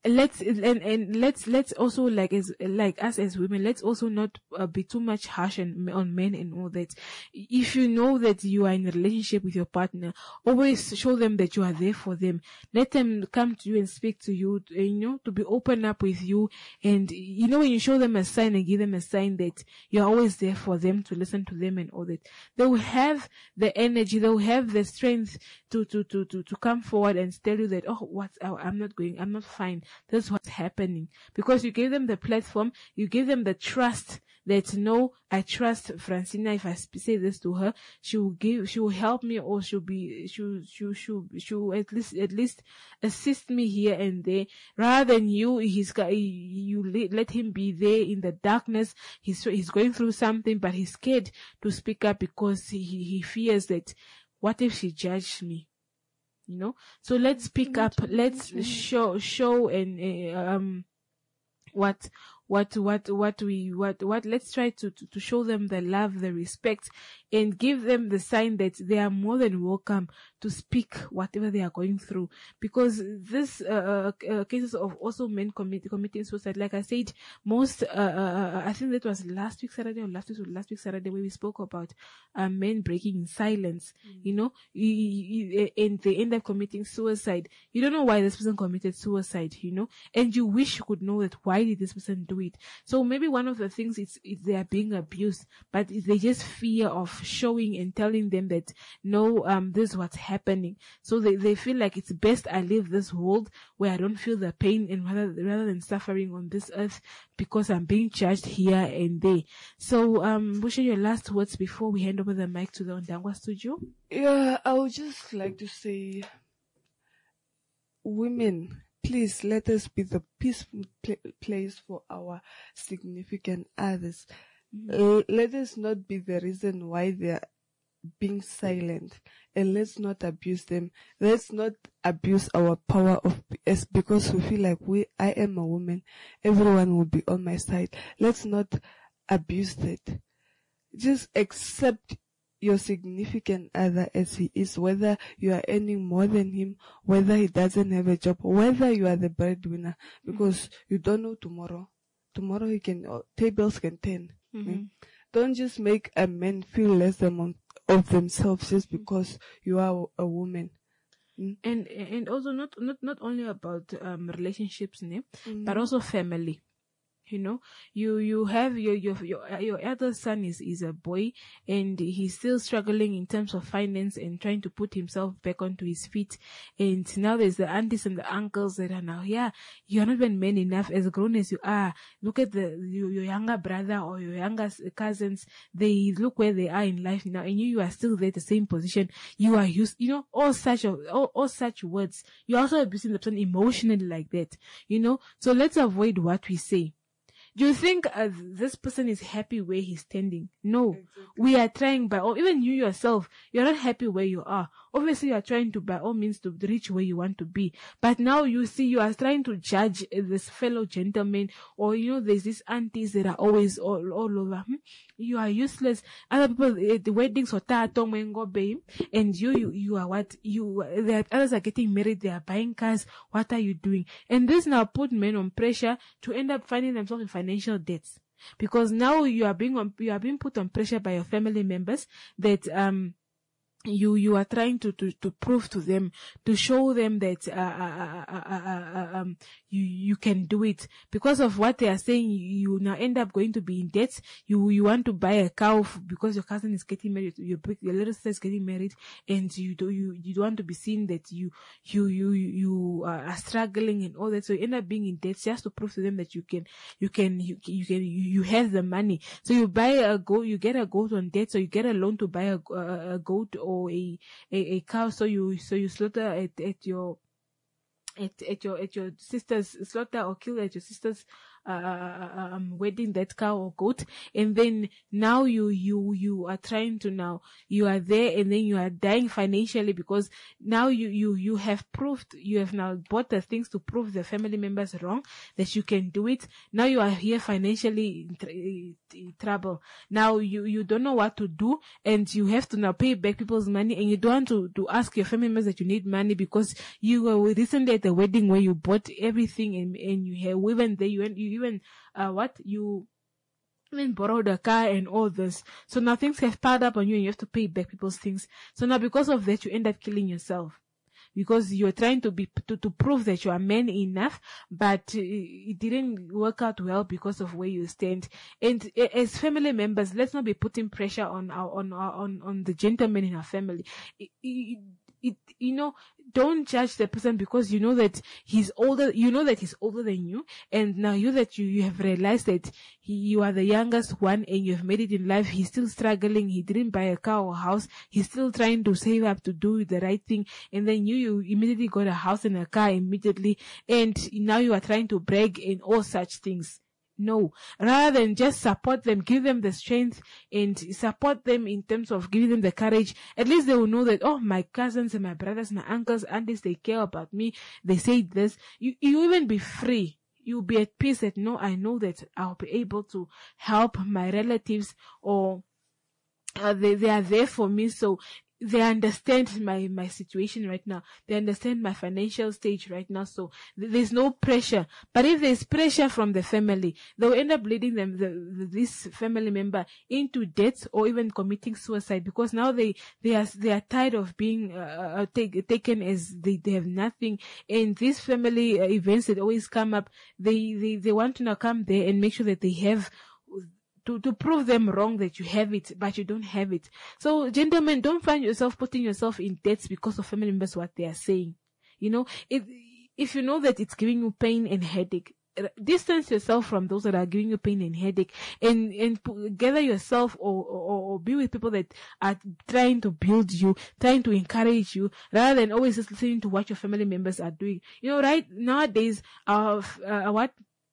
Speaker 1: let's and, and let's let's also like as like us as women, let's also not uh, be too much harsh on, on men and all that. If you know that you are in a relationship with your partner, always show them that you are there for them. Let them come to you and speak to you, you know, to be open up with you. And you know, when you show them a sign and give them a sign that you're always there for them, to listen to them and all that, they will have the energy, they will have the strength to to to to to come forward and tell you that, oh, what, oh, I'm not going, I'm not fine. That's what's happening. Because you gave them the platform, you gave them the trust that, no, I trust Francina. If I sp- say this to her, she will give, she will help me, or she'll be, she'll, she'll, she'll, she'll at least, at least assist me here and there. Rather than you, he's got, you let him be there in the darkness. He's, he's going through something, but he's scared to speak up because he, he fears that, what if she judged me? You know, so let's pick up, let's show, show and, uh, um, what, what, what, what we, what, what, let's try to, to, to show them the love, the respect, and give them the sign that they are more than welcome to speak whatever they are going through. Because this, uh, uh cases of also men commit, committing suicide, like I said, most, uh, uh, I think that was last week Saturday or last week or last week Saturday where we spoke about, uh, men breaking in silence, mm. you know, you, you, and they end up committing suicide. You don't know why this person committed suicide, you know, and you wish you could know that why did this person do it. So maybe one of the things is, is they are being abused, but they just fear of showing and telling them that, no, um, this is what's happening. So they, they feel like it's best I live this world where I don't feel the pain, and rather, rather than suffering on this earth because I'm being judged here and there. So, um, Busha, your last words before we hand over the mic to the Ondangwa studio?
Speaker 2: Yeah, I would just like to say, women, please let us be the peaceful pl- place for our significant others. Uh, let us not be the reason why they are being silent, and let's not abuse them. Let's not abuse our power of as because we feel like we, I am a woman, everyone will be on my side. Let's not abuse that. Just accept your significant other as he is, whether you are earning more than him, whether he doesn't have a job, whether you are the breadwinner, because you don't know tomorrow. Tomorrow he can, uh, tables can turn.
Speaker 1: Mm-hmm.
Speaker 2: Mm. Don't just make a man feel less than of themselves just because you are a woman. Mm.
Speaker 1: And and also not not not only about um relationships, né?
Speaker 2: Mm.
Speaker 1: But also family. You know, you, you have your, your, your, your elder son is, is a boy, and he's still struggling in terms of finance and trying to put himself back onto his feet. And now there's the aunties and the uncles that are now, yeah, you're not even men enough as grown as you are. Look at the, your, your younger brother or your younger cousins. They look where they are in life now, and you, you are still there, the same position. You are used, you know, all such of, all, all such words. You're also abusing the person emotionally like that, you know. So let's avoid what we say. Do you think uh, this person is happy where he's standing? No. Exactly. We are trying by, or even you yourself, you're not happy where you are. Obviously, you are trying to, by all means, to reach where you want to be. But now you see, you are trying to judge this fellow gentleman, or, you know, there's these aunties that are always all, all over. Hmm? You are useless. Other people, uh, the weddings or taatong, and you, you, you are what? You, the others are getting married, they are buying cars. What are you doing? And this now put men on pressure to end up finding themselves in financial debts. Because now you are being on, you are being put on pressure by your family members that, um, you you are trying to to to prove to them, to show them that uh, uh, uh, uh, uh, um you you can do it. Because of what they are saying, you now end up going to be in debt. You you want to buy a cow f- because your cousin is getting married, your big, your little sister is getting married, and you do you you don't want to be seen that you you you you are struggling and all that. So you end up being in debt just to prove to them that you can you can you, you can you, you have the money. So you buy a goat, you get a goat on debt, so you get a loan to buy a, a, a goat or Or a, a, a cow, so you, so you slaughter at, at your, at, at your, at your sister's slaughter or kill at your sister's, uh, um, wedding that cow or goat, and then now you you you are trying to now you are there, and then you are dying financially because now you you you have proved you have now bought the things to prove the family members wrong that you can do it. Now you are here financially in, tr- in trouble. Now you you don't know what to do, and you have to now pay back people's money, and you don't want to to ask your family members that you need money because you were recently at the wedding where you bought everything, and and you have even there you went you even uh what you even borrowed a car and all this. So now things have piled up on you and you have to pay back people's things. So now because of that, you end up killing yourself. Because you're trying to be, to, to prove that you are man enough, but it didn't work out well because of where you stand. And as family members, let's not be putting pressure on our, on our, on, on the gentleman in our family. It, it, it, you know, don't judge the person because you know that he's older, you know that he's older than you, and now you that you, you have realized that he, you are the youngest one and you have made it in life. He's still struggling. He didn't buy a car or house. He's still trying to save up to do the right thing. And then you, you immediately got a house and a car immediately. And now you are trying to brag and all such things. No, rather than just support them, give them the strength and support them in terms of giving them the courage. At least they will know that, oh, my cousins and my brothers, my uncles, aunties, they care about me. They say this. You, you even be free. You'll be at peace that, no, I know that I'll be able to help my relatives, or uh, they, they are there for me. So they understand my, my situation right now. They understand my financial stage right now. So th- there's no pressure. But if there's pressure from the family, they'll end up leading them, the, the, this family member into debt or even committing suicide, because now they, they are, they are tired of being, uh, uh, take, taken as they, they have nothing. And these family uh, events that always come up, they, they, they want to now come there and make sure that they have To, to prove them wrong that you have it, but you don't have it. So, gentlemen, don't find yourself putting yourself in debts because of family members, what they are saying. You know, if, if you know that it's giving you pain and headache, distance yourself from those that are giving you pain and headache, and, and gather yourself or, or, or be with people that are trying to build you, trying to encourage you, rather than always just listening to what your family members are doing. You know, right nowadays, our, uh, what,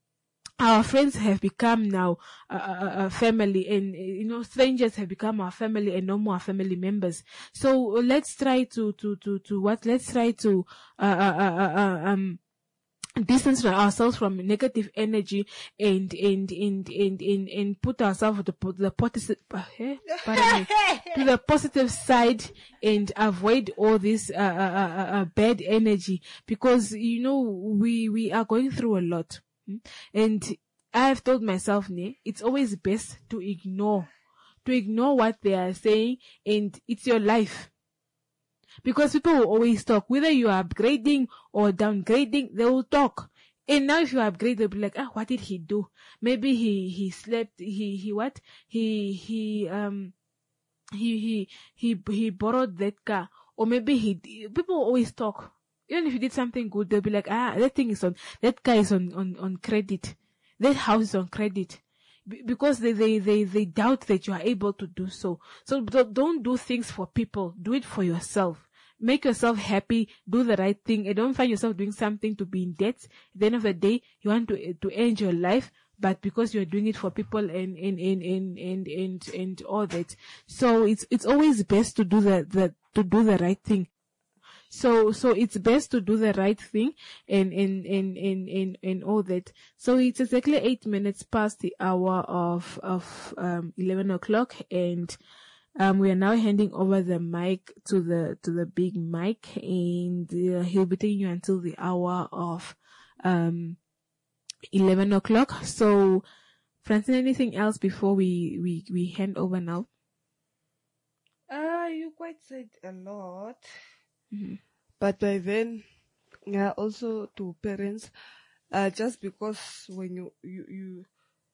Speaker 1: our friends have become now a, a, a family, and you know, strangers have become our family and no more our family members. So let's try to to to to what? Let's try to uh, uh, uh, uh, um distance ourselves from negative energy and and and and and, and put ourselves to the, the positive eh, pardon me, to the positive side, and avoid all this uh, uh, uh, bad energy, because you know we we are going through a lot. And I have told myself, nee, it's always best to ignore, to ignore what they are saying, and it's your life. Because people will always talk, whether you are upgrading or downgrading, they will talk. And now if you upgrade, they'll be like, ah, what did he do? Maybe he, he slept, he, he what? He, he, um, he, he, he, he borrowed that car. Or maybe he, people will always talk. Even if you did something good, they'll be like, ah, that thing is on, that guy is on, on, on credit. That house is on credit. B- because they, they, they, they doubt that you are able to do so. So don't do things for people. Do it for yourself. Make yourself happy. Do the right thing. And don't find yourself doing something to be in debt. At the end of the day, you want to, to end your life, but because you're doing it for people and, and, and, and, and, and, and all that. So it's, it's always best to do the, the, to do the right thing. So, so it's best to do the right thing and, and, and, and, and, and all that. So it's exactly eight minutes past the hour of, of, um, eleven o'clock, and, um, we are now handing over the mic to the, to the big Mike, and uh, he'll be taking you until the hour of, um, eleven o'clock. So, Francine, anything else before we, we, we hand over now?
Speaker 2: Ah, uh, you quite said a lot.
Speaker 1: Mm-hmm.
Speaker 2: But by then, yeah, also to parents, uh, just because when you, you, you,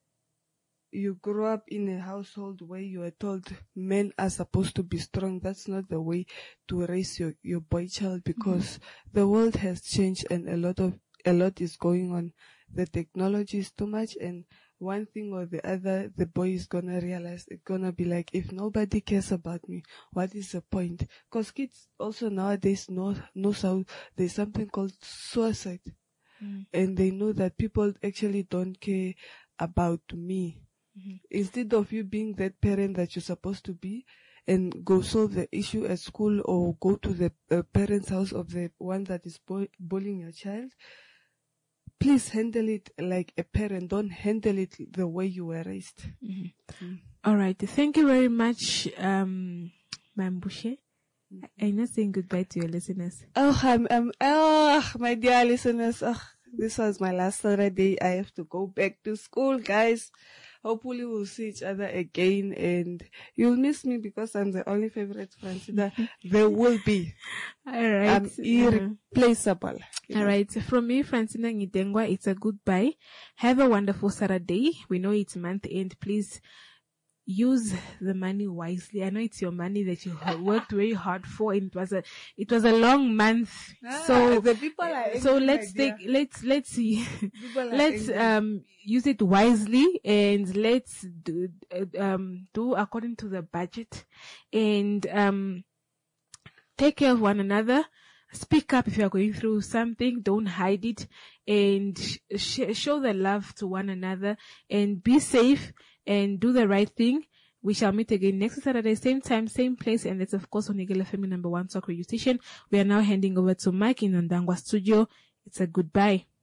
Speaker 2: you grow up in a household where you are told men are supposed to be strong, that's not the way to raise your, your boy child, because mm-hmm. the world has changed and a lot of, a lot is going on. The technology is too much, and one thing or the other, the boy is gonna realize, it's gonna be like, if nobody cares about me, what is the point? Because kids also nowadays know, knows how there's something called suicide.
Speaker 1: Mm.
Speaker 2: and they know that people actually don't care about me.
Speaker 1: Mm-hmm.
Speaker 2: Instead of you being that parent that you're supposed to be and go solve the issue at school or go to the uh, parents' house of the one that is bu- bullying your child, please handle it like a parent. Don't handle it the way you were raised.
Speaker 1: Mm-hmm.
Speaker 2: Mm.
Speaker 1: All right. Thank you very much, um, Mambushe. I'm not saying goodbye to your listeners.
Speaker 2: Oh, I'm, I'm, oh, my dear listeners. Oh, this was my last Saturday. I have to go back to school, guys. Hopefully we'll see each other again, and you'll miss me because I'm the only favorite Francina. There will be.
Speaker 1: All right.
Speaker 2: I'm irreplaceable.
Speaker 1: All right. From me, Francina Ngidengwa, it's a goodbye. Have a wonderful Saturday. We know it's month end. Please use the money wisely. I know it's your money that you have worked very hard for. And it was a, it was a long month.
Speaker 2: Ah,
Speaker 1: so,
Speaker 2: the people are
Speaker 1: so
Speaker 2: angry,
Speaker 1: let's
Speaker 2: my
Speaker 1: take,
Speaker 2: dear.
Speaker 1: let's, let's see,
Speaker 2: People are
Speaker 1: let's,
Speaker 2: angry.
Speaker 1: um, use it wisely and let's do, uh, um, do according to the budget and, um, take care of one another. Speak up if you are going through something. Don't hide it, and sh- show the love to one another, and be safe and do the right thing. We shall meet again next Saturday, same time, same place, and that's of course on Eagle F M number one talk radio station. We are now handing over to Mike in Ondangwa studio. It's a goodbye.